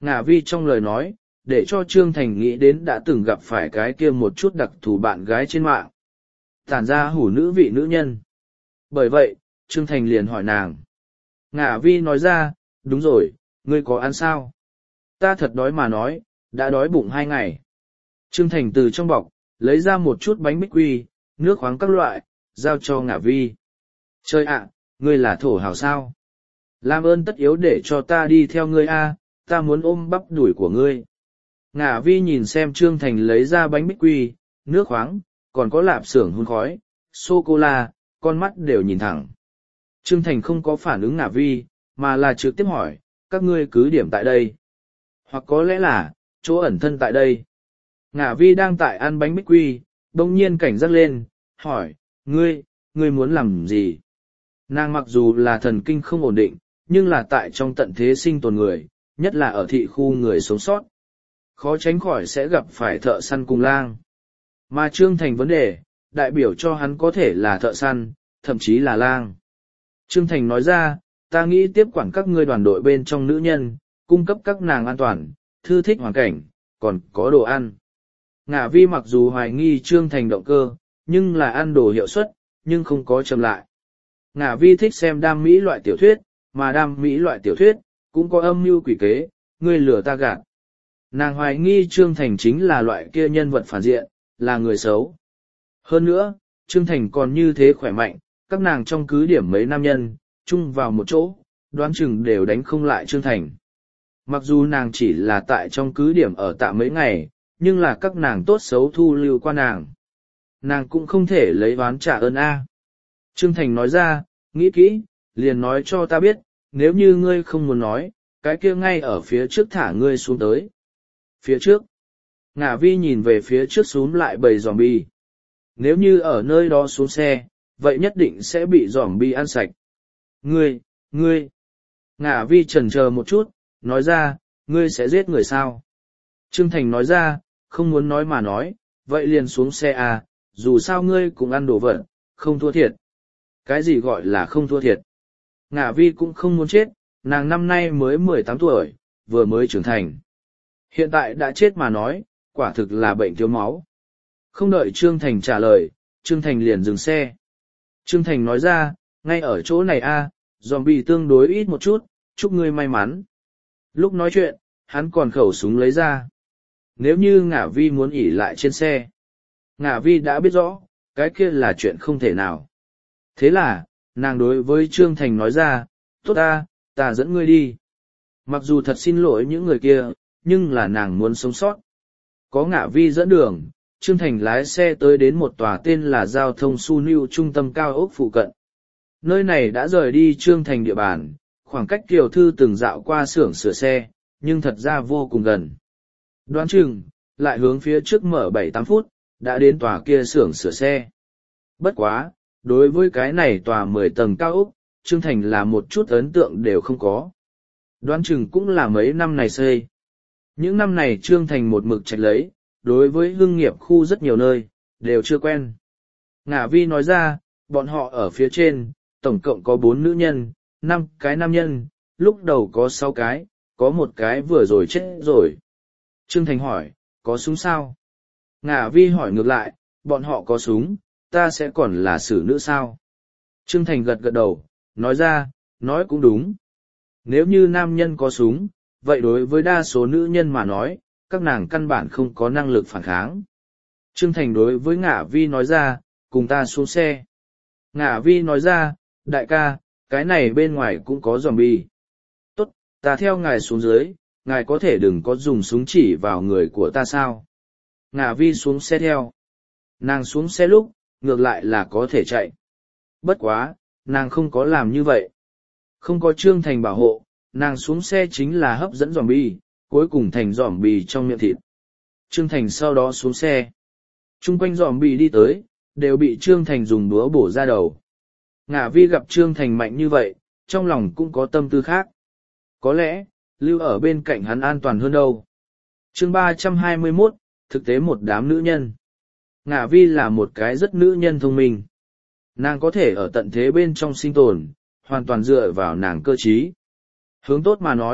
Ngả vi trong lời nói, để cho Trương Thành nghĩ đến đã từng gặp phải cái kia một chút đặc thù bạn gái trên mạng. Tản ra hủ nữ vị nữ nhân. Bởi vậy, Trương Thành liền hỏi nàng. Ngả vi nói ra, đúng rồi, ngươi có ăn sao? Ta thật đói mà nói, đã đói bụng hai ngày. Trương Thành từ trong bọc, lấy ra một chút bánh bích quy, nước khoáng các loại, giao cho Ngả vi. Trời ạ, ngươi là thổ hào sao? Làm ơn tất yếu để cho ta đi theo ngươi a, ta muốn ôm bắp đùi của ngươi. Ngả vi nhìn xem Trương Thành lấy ra bánh bích quy, nước khoáng, còn có lạp xưởng hun khói, sô-cô-la, con mắt đều nhìn thẳng. Trương Thành không có phản ứng Ngả vi, mà là trực tiếp hỏi, các ngươi cứ điểm tại đây. Hoặc có lẽ là, chỗ ẩn thân tại đây. Ngả vi đang tại ăn bánh bích quy, đông nhiên cảnh giác lên, hỏi, ngươi, ngươi muốn làm gì? Nàng mặc dù là thần kinh không ổn định, nhưng là tại trong tận thế sinh tồn người, nhất là ở thị khu người sống sót. Khó tránh khỏi sẽ gặp phải thợ săn cùng lang. Mà Trương Thành vấn đề, đại biểu cho hắn có thể là thợ săn, thậm chí là lang. Trương Thành nói ra, ta nghĩ tiếp quản các ngươi đoàn đội bên trong nữ nhân, cung cấp các nàng an toàn, thư thích hoàn cảnh, còn có đồ ăn. Ngả vi mặc dù hoài nghi Trương Thành động cơ, nhưng là ăn đồ hiệu suất, nhưng không có chậm lại. Ngả vi thích xem đam mỹ loại tiểu thuyết, mà đam mỹ loại tiểu thuyết, cũng có âm mưu quỷ kế, ngươi lừa ta gạt. Nàng hoài nghi Trương Thành chính là loại kia nhân vật phản diện, là người xấu. Hơn nữa, Trương Thành còn như thế khỏe mạnh, các nàng trong cứ điểm mấy nam nhân, chung vào một chỗ, đoán chừng đều đánh không lại Trương Thành. Mặc dù nàng chỉ là tại trong cứ điểm ở tạm mấy ngày, nhưng là các nàng tốt xấu thu lưu qua nàng. Nàng cũng không thể lấy oán trả ơn a. Trương Thành nói ra, nghĩ kỹ, liền nói cho ta biết, nếu như ngươi không muốn nói, cái kia ngay ở phía trước thả ngươi xuống tới. Phía trước. Ngả vi nhìn về phía trước xuống lại bầy zombie. Nếu như ở nơi đó xuống xe, vậy nhất định sẽ bị zombie ăn sạch. Ngươi, ngươi. Ngả vi chần chờ một chút, nói ra, ngươi sẽ giết người sao? Trương Thành nói ra, không muốn nói mà nói, vậy liền xuống xe à, dù sao ngươi cũng ăn đồ vật, không thua thiệt. Cái gì gọi là không thua thiệt? Ngả vi cũng không muốn chết, nàng năm nay mới mười tám tuổi, vừa mới trưởng thành. Hiện tại đã chết mà nói, quả thực là bệnh thiếu máu. Không đợi Trương Thành trả lời, Trương Thành liền dừng xe. Trương Thành nói ra, ngay ở chỗ này a, zombie tương đối ít một chút, chúc ngươi may mắn. Lúc nói chuyện, hắn còn khẩu súng lấy ra. Nếu như Ngả vi muốn ỉ lại trên xe, Ngả vi đã biết rõ, cái kia là chuyện không thể nào. Thế là, nàng đối với Trương Thành nói ra, tốt ta, ta dẫn ngươi đi. Mặc dù thật xin lỗi những người kia, nhưng là nàng muốn sống sót. Có Ngả vi dẫn đường, Trương Thành lái xe tới đến một tòa tên là Giao thông Su Niu trung tâm cao ốc phụ cận. Nơi này đã rời đi Trương Thành địa bàn, khoảng cách tiểu thư từng dạo qua xưởng sửa xe, nhưng thật ra vô cùng gần. Đoán chừng, lại hướng phía trước mở bảy tám phút, đã đến tòa kia xưởng sửa xe. Bất quá, đối với cái này tòa mười tầng cao ốc, Trương Thành là một chút ấn tượng đều không có. Đoán chừng cũng là mấy năm này xây. Những năm này Trương Thành một mực trạch lấy, đối với hương nghiệp khu rất nhiều nơi, đều chưa quen. Ngả vi nói ra, bọn họ ở phía trên, tổng cộng có bốn nữ nhân, năm cái nam nhân, lúc đầu có sáu cái, có một cái vừa rồi chết rồi. Trương Thành hỏi, có súng sao? Ngả vi hỏi ngược lại, bọn họ có súng, ta sẽ còn là xử nữ sao? Trương Thành gật gật đầu, nói ra, nói cũng đúng. Nếu như nam nhân có súng, vậy đối với đa số nữ nhân mà nói, các nàng căn bản không có năng lực phản kháng. Trương Thành đối với Ngả vi nói ra, cùng ta xuống xe. Ngả vi nói ra, đại ca, cái này bên ngoài cũng có zombie. Tốt, ta theo ngài xuống dưới, ngài có thể đừng có dùng súng chỉ vào người của ta sao? Ngả vi xuống xe theo. Nàng xuống xe lúc, ngược lại là có thể chạy. Bất quá, nàng không có làm như vậy. Không có Trương Thành bảo hộ, nàng xuống xe chính là hấp dẫn zombie, cuối cùng thành zombie trong miệng thịt. Trương Thành sau đó xuống xe. Trung quanh zombie đi tới, đều bị Trương Thành dùng búa bổ ra đầu. Ngả vi gặp Trương Thành mạnh như vậy, trong lòng cũng có tâm tư khác. Có lẽ, lưu ở bên cạnh hắn an toàn hơn đâu. Chương ba trăm hai mươi mốt, thực tế một đám nữ nhân. Ngả vi là một cái rất nữ nhân thông minh. Nàng có thể ở tận thế bên trong sinh tồn, hoàn toàn dựa vào nàng cơ trí. Hướng tốt mà nói,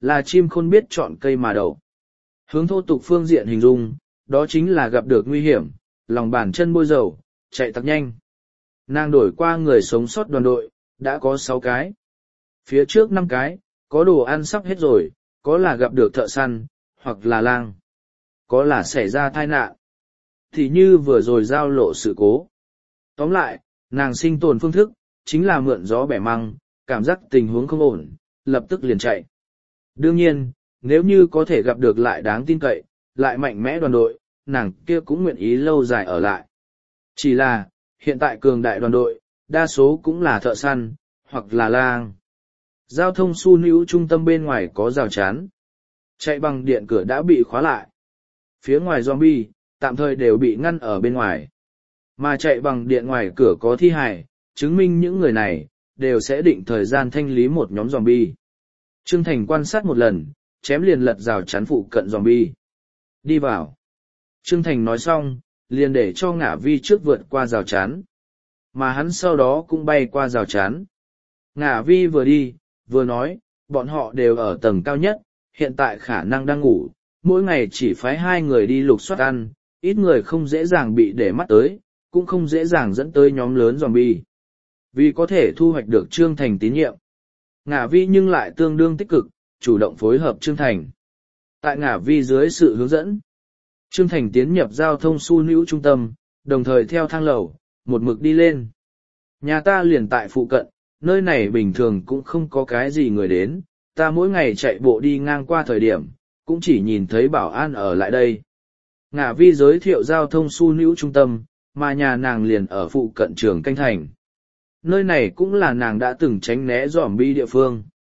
là chim khôn biết chọn cây mà đậu. Hướng thô tục phương diện hình dung, đó chính là gặp được nguy hiểm, lòng bàn chân bôi dầu, chạy thật nhanh. Nàng đổi qua người sống sót đoàn đội, đã có sáu cái. Phía trước năm cái, có đồ ăn sắp hết rồi, có là gặp được thợ săn, hoặc là lang. Có là xảy ra tai nạn. Thì như vừa rồi giao lộ sự cố. Tóm lại, nàng sinh tồn phương thức, chính là mượn gió bẻ măng, cảm giác tình huống không ổn, lập tức liền chạy. Đương nhiên, nếu như có thể gặp được lại đáng tin cậy, lại mạnh mẽ đoàn đội, nàng kia cũng nguyện ý lâu dài ở lại. Chỉ là, hiện tại cường đại đoàn đội, đa số cũng là thợ săn, hoặc là lang. Giao thông su nữ trung tâm bên ngoài có rào chắn. Chạy bằng điện cửa đã bị khóa lại. Phía ngoài zombie, tạm thời đều bị ngăn ở bên ngoài. Mà chạy bằng điện ngoài cửa có thi hài, chứng minh những người này, đều sẽ định thời gian thanh lý một nhóm zombie. Trương Thành quan sát một lần, chém liền lật rào chắn phụ cận zombie. Đi vào. Trương Thành nói xong, liền để cho Ngả Vi trước vượt qua rào chắn. Mà hắn sau đó cũng bay qua rào chắn. Ngả Vi vừa đi, vừa nói, bọn họ đều ở tầng cao nhất, hiện tại khả năng đang ngủ, mỗi ngày chỉ phái hai người đi lục soát ăn, ít người không dễ dàng bị để mắt tới, cũng không dễ dàng dẫn tới nhóm lớn zombie. Vì có thể thu hoạch được Trương Thành tín nhiệm. Ngả Vi nhưng lại tương đương tích cực, chủ động phối hợp Trương Thành. Tại Ngả Vi dưới sự hướng dẫn, Trương Thành tiến nhập giao thông su nữ trung tâm, đồng thời theo thang lầu, một mực đi lên. Nhà ta liền tại phụ cận, nơi này bình thường cũng không có cái gì người đến, ta mỗi ngày chạy bộ đi ngang qua thời điểm, cũng chỉ nhìn thấy bảo an ở lại đây. Ngả Vi giới thiệu giao thông su nữ trung tâm, mà nhà nàng liền ở phụ cận trường Canh Thành. Nơi này cũng là nàng đã từng tránh né zombie địa phương.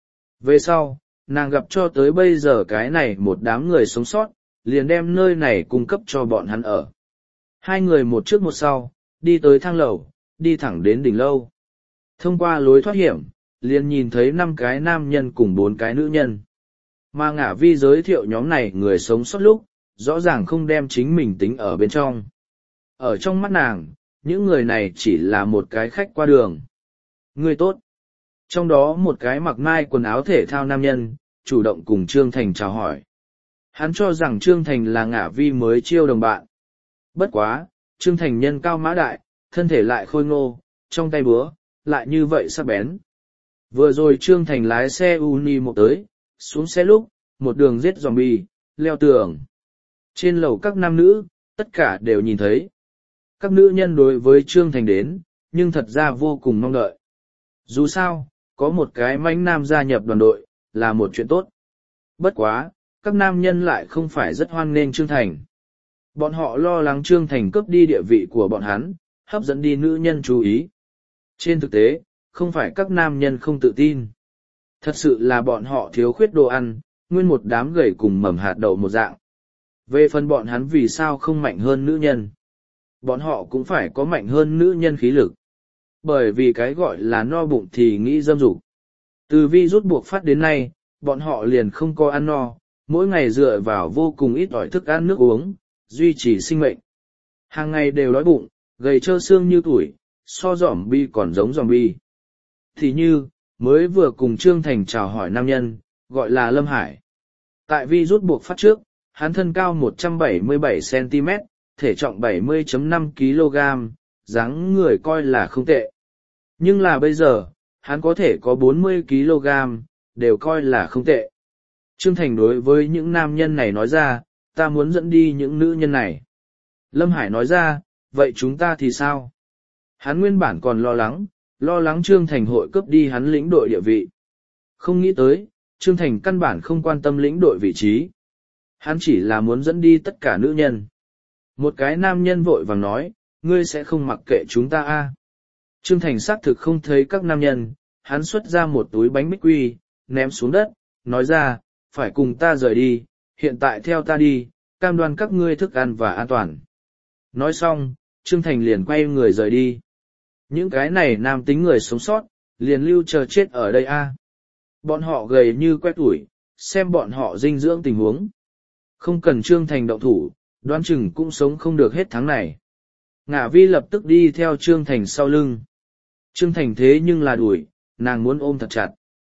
Về sau, nàng gặp cho tới bây giờ cái này một đám người sống sót, liền đem nơi này cung cấp cho bọn hắn ở. Hai người một trước một sau, đi tới thang lầu, đi thẳng đến đỉnh lâu. Thông qua lối thoát hiểm, liền nhìn thấy năm cái nam nhân cùng bốn cái nữ nhân. Mà Ngả Vi giới thiệu nhóm này người sống sót lúc, rõ ràng không đem chính mình tính ở bên trong. Ở trong mắt nàng, những người này chỉ là một cái khách qua đường. Người tốt. Trong đó một cái mặc mai quần áo thể thao nam nhân, chủ động cùng Trương Thành chào hỏi. Hắn cho rằng Trương Thành là Ngả Vi mới chiêu đồng bạn. Bất quá, Trương Thành nhân cao mã đại, thân thể lại khôi ngô, trong tay búa, lại như vậy sắc bén. Vừa rồi Trương Thành lái xe Uni một tới, xuống xe lúc, một đường giết zombie, leo tường. Trên lầu các nam nữ, tất cả đều nhìn thấy. Các nữ nhân đối với Trương Thành đến, nhưng thật ra vô cùng mong đợi. Dù sao, có một cái mãnh nam gia nhập đoàn đội, là một chuyện tốt. Bất quá, các nam nhân lại không phải rất hoan nghênh Trương Thành. Bọn họ lo lắng Trương Thành cướp đi địa vị của bọn hắn, hấp dẫn đi nữ nhân chú ý. Trên thực tế, không phải các nam nhân không tự tin. Thật sự là bọn họ thiếu khuyết đồ ăn, nguyên một đám gầy cùng mầm hạt đậu một dạng. Về phần bọn hắn vì sao không mạnh hơn nữ nhân. Bọn họ cũng phải có mạnh hơn nữ nhân khí lực. Bởi vì cái gọi là no bụng thì nghĩ dâm dục. Từ vi rút buộc phát đến nay, bọn họ liền không có ăn no, mỗi ngày dựa vào vô cùng ít ỏi thức ăn nước uống, duy trì sinh mệnh. Hàng ngày đều đói bụng, gầy trơ xương như tuổi, so zombie còn giống zombie. Thì như, mới vừa cùng Trương Thành chào hỏi nam nhân, gọi là Lâm Hải. Tại vi rút buộc phát trước, hắn thân cao một trăm bảy mươi bảy xăng ti mét, thể trọng bảy mươi phẩy năm ki lô gam, dáng người coi là không tệ. Nhưng là bây giờ, hắn có thể có bốn mươi ki lô gam, đều coi là không tệ. Trương Thành đối với những nam nhân này nói ra, ta muốn dẫn đi những nữ nhân này. Lâm Hải nói ra, vậy chúng ta thì sao? Hắn nguyên bản còn lo lắng, lo lắng Trương Thành hội cướp đi hắn lĩnh đội địa vị. Không nghĩ tới, Trương Thành căn bản không quan tâm lĩnh đội vị trí. Hắn chỉ là muốn dẫn đi tất cả nữ nhân. Một cái nam nhân vội vàng nói, ngươi sẽ không mặc kệ chúng ta a? Trương Thành xác thực không thấy các nam nhân, hắn xuất ra một túi bánh bích quy, ném xuống đất, nói ra, phải cùng ta rời đi, hiện tại theo ta đi, cam đoan các ngươi thức ăn và an toàn. Nói xong, Trương Thành liền quay người rời đi. Những cái này nam tính người sống sót, liền lưu chờ chết ở đây a. Bọn họ gầy như que tuổi, xem bọn họ dinh dưỡng tình huống. Không cần Trương Thành động thủ, đoán chừng cũng sống không được hết tháng này. Ngả Vi lập tức đi theo Trương Thành sau lưng. Trương Thành thế nhưng là đuổi, nàng muốn ôm thật chặt.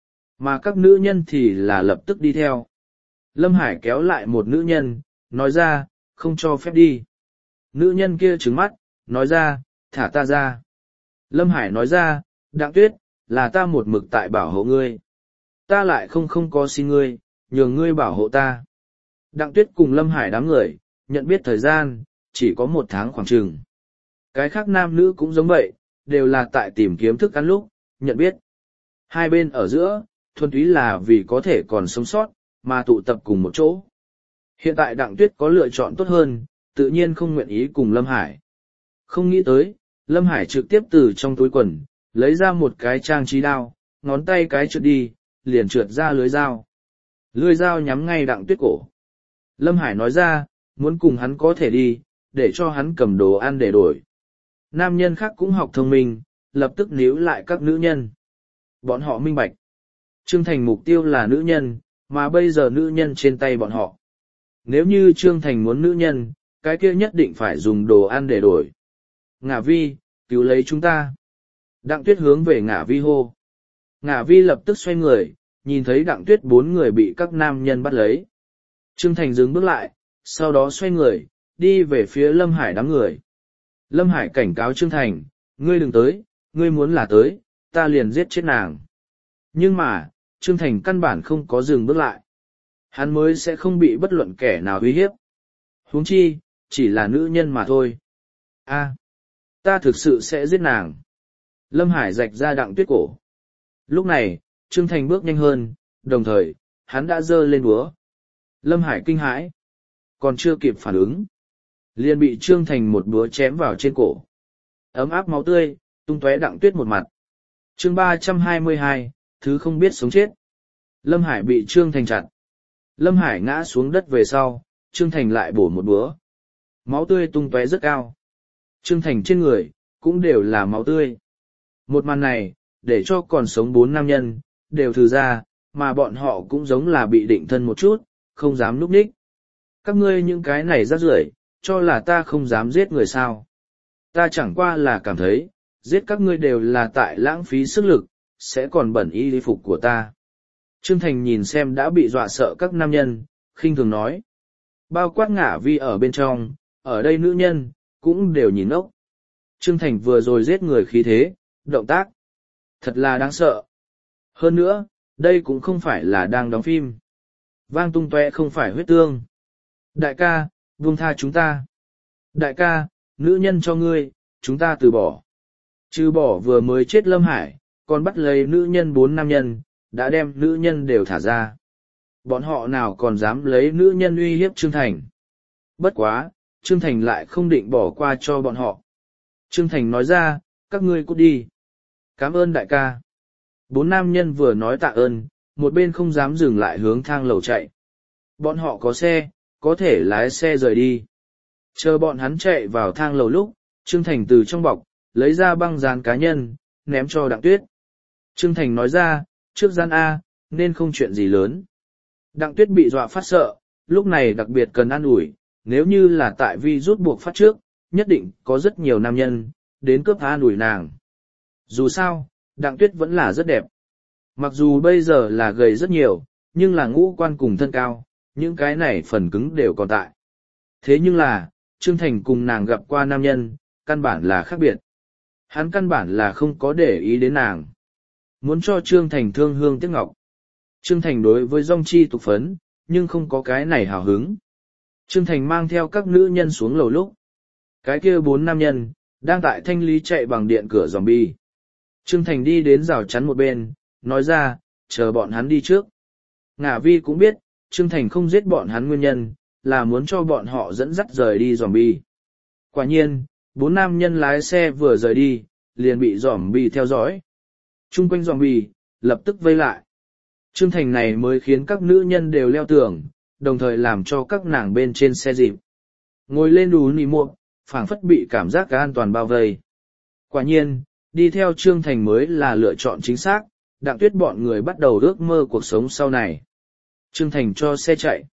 mà các nữ nhân thì là lập tức đi theo. Lâm Hải kéo lại một nữ nhân, nói ra, không cho phép đi. Nữ nhân kia trừng mắt, nói ra, thả ta ra. Lâm Hải nói ra, Đặng Tuyết, là ta một mực tại bảo hộ ngươi. Ta lại không không có xin ngươi, nhường ngươi bảo hộ ta. Đặng Tuyết cùng Lâm Hải đám người, nhận biết thời gian, chỉ có một tháng khoảng chừng. Cái khác nam nữ cũng giống vậy, đều là tại tìm kiếm thức ăn lúc, nhận biết. Hai bên ở giữa, thuần túy là vì có thể còn sống sót, mà tụ tập cùng một chỗ. Hiện tại Đặng Tuyết có lựa chọn tốt hơn, tự nhiên không nguyện ý cùng Lâm Hải. Không nghĩ tới, Lâm Hải trực tiếp từ trong túi quần, lấy ra một cái trang trí đao, ngón tay cái trượt đi, liền trượt ra lưới dao. Lưới dao nhắm ngay Đặng Tuyết cổ. Lâm Hải nói ra, muốn cùng hắn có thể đi, để cho hắn cầm đồ ăn để đổi. Nam nhân khác cũng học thông minh, lập tức níu lại các nữ nhân. Bọn họ minh bạch. Trương Thành mục tiêu là nữ nhân, mà bây giờ nữ nhân trên tay bọn họ. Nếu như Trương Thành muốn nữ nhân, cái kia nhất định phải dùng đồ ăn để đổi. Ngả Vi, cứu lấy chúng ta. Đặng Tuyết hướng về Ngả Vi hô. Ngả Vi lập tức xoay người, nhìn thấy Đặng Tuyết bốn người bị các nam nhân bắt lấy. Trương Thành dừng bước lại, sau đó xoay người, đi về phía Lâm Hải đám người. Lâm Hải cảnh cáo Trương Thành, ngươi đừng tới, ngươi muốn là tới, ta liền giết chết nàng. Nhưng mà, Trương Thành căn bản không có dừng bước lại. Hắn mới sẽ không bị bất luận kẻ nào uy hiếp. Huống chi, chỉ là nữ nhân mà thôi. A, ta thực sự sẽ giết nàng. Lâm Hải rạch ra Đặng Tuyết cổ. Lúc này, Trương Thành bước nhanh hơn, đồng thời, hắn đã giơ lên búa. Lâm Hải kinh hãi, còn chưa kịp phản ứng. Liền bị Trương Thành một búa chém vào trên cổ. Ấm áp máu tươi, tung tóe Đặng Tuyết một mặt. Chương ba trăm hai mươi hai, thứ không biết sống chết. Lâm Hải bị Trương Thành chặt. Lâm Hải ngã xuống đất về sau, Trương Thành lại bổ một búa. Máu tươi tung tóe rất cao. Trương Thành trên người, cũng đều là máu tươi. Một màn này, để cho còn sống bốn nam nhân, đều thử ra, mà bọn họ cũng giống là bị định thân một chút, không dám núp ních. Các ngươi những cái này rác rưởi, cho là ta không dám giết người sao. Ta chẳng qua là cảm thấy, giết các ngươi đều là tại lãng phí sức lực, sẽ còn bẩn y phục của ta. Trương Thành nhìn xem đã bị dọa sợ các nam nhân, khinh thường nói. Bao quát Ngả Vi ở bên trong, ở đây nữ nhân, cũng đều nhìn ốc. Trương Thành vừa rồi giết người khí thế, động tác. Thật là đáng sợ. Hơn nữa, đây cũng không phải là đang đóng phim. Vang tung toe không phải huyết tương. Đại ca, buông tha chúng ta. Đại ca, nữ nhân cho ngươi, chúng ta từ bỏ. Trừ bỏ vừa mới chết Lâm Hải, còn bắt lấy nữ nhân bốn nam nhân, đã đem nữ nhân đều thả ra. Bọn họ nào còn dám lấy nữ nhân uy hiếp Trương Thành. Bất quá, Trương Thành lại không định bỏ qua cho bọn họ. Trương Thành nói ra, các ngươi cút đi. Cảm ơn đại ca. Bốn nam nhân vừa nói tạ ơn, một bên không dám dừng lại hướng thang lầu chạy. Bọn họ có xe, có thể lái xe rời đi. Chờ bọn hắn chạy vào thang lầu lúc, Trương Thành từ trong bọc, lấy ra băng dán cá nhân, ném cho Đặng Tuyết. Trương Thành nói ra, trước gian A, nên không chuyện gì lớn. Đặng Tuyết bị dọa phát sợ, lúc này đặc biệt cần an ủi, nếu như là tại vi rút buộc phát trước, nhất định có rất nhiều nam nhân, đến cướp an ủi nàng. Dù sao, Đặng Tuyết vẫn là rất đẹp. Mặc dù bây giờ là gầy rất nhiều, nhưng là ngũ quan cùng thân cao, những cái này phần cứng đều còn tại. Thế nhưng là, Trương Thành cùng nàng gặp qua nam nhân, căn bản là khác biệt. Hắn căn bản là không có để ý đến nàng. Muốn cho Trương Thành thương hương tiếc ngọc. Trương Thành đối với Dong Chi tục phấn, nhưng không có cái này hào hứng. Trương Thành mang theo các nữ nhân xuống lầu lúc. Cái kia bốn nam nhân, đang tại thanh lý chạy bằng điện cửa zombie. Trương Thành đi đến rào chắn một bên, nói ra, chờ bọn hắn đi trước. Ngả Vi cũng biết, Trương Thành không giết bọn hắn nguyên nhân, là muốn cho bọn họ dẫn dắt rời đi zombie. Quả nhiên, bốn nam nhân lái xe vừa rời đi, liền bị zombie theo dõi. Trung quanh zombie, lập tức vây lại. Trương Thành này mới khiến các nữ nhân đều leo tường, đồng thời làm cho các nàng bên trên xe dịp. Ngồi lên đú nì muộn, phảng phất bị cảm giác cả an toàn bao vây. Quả nhiên, đi theo Trương Thành mới là lựa chọn chính xác, Đặng Tuyết bọn người bắt đầu ước mơ cuộc sống sau này. Trương Thành cho xe chạy.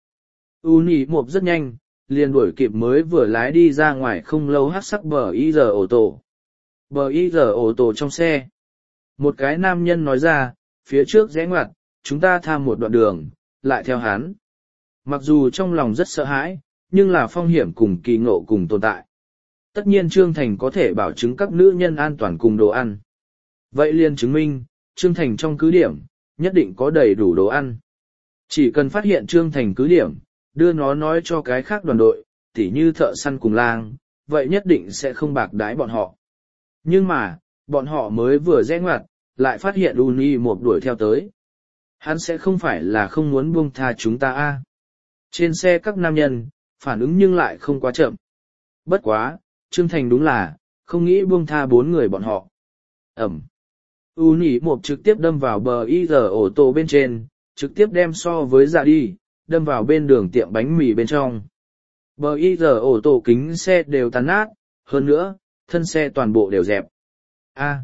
U nì muộn rất nhanh, liền đuổi kịp mới vừa lái đi ra ngoài không lâu hắc sắc bờ y giờ ô tô. Bờ y giờ ô tô trong xe. Một cái nam nhân nói ra, phía trước rẽ ngoặt, chúng ta tha một đoạn đường, lại theo hắn. Mặc dù trong lòng rất sợ hãi, nhưng là phong hiểm cùng kỳ ngộ cùng tồn tại. Tất nhiên Trương Thành có thể bảo chứng các nữ nhân an toàn cùng đồ ăn. Vậy liền chứng minh, Trương Thành trong cứ điểm, nhất định có đầy đủ đồ ăn. Chỉ cần phát hiện Trương Thành cứ điểm, đưa nó nói cho cái khác đoàn đội, tỉ như thợ săn cùng lang, vậy nhất định sẽ không bạc đái bọn họ. Nhưng mà, bọn họ mới vừa rẽ ngoặt, lại phát hiện Uni một đuổi theo tới. Hắn sẽ không phải là không muốn buông tha chúng ta a. Trên xe các nam nhân, phản ứng nhưng lại không quá chậm. Bất quá, Trương Thành đúng là, không nghĩ buông tha bốn người bọn họ. Ẩm. Uni một trực tiếp đâm vào bờ y giờ ô tô bên trên, trực tiếp đem so với dạ đi, đâm vào bên đường tiệm bánh mì bên trong. Bờ y giờ ô tô kính xe đều tàn nát, hơn nữa, thân xe toàn bộ đều dẹp. A.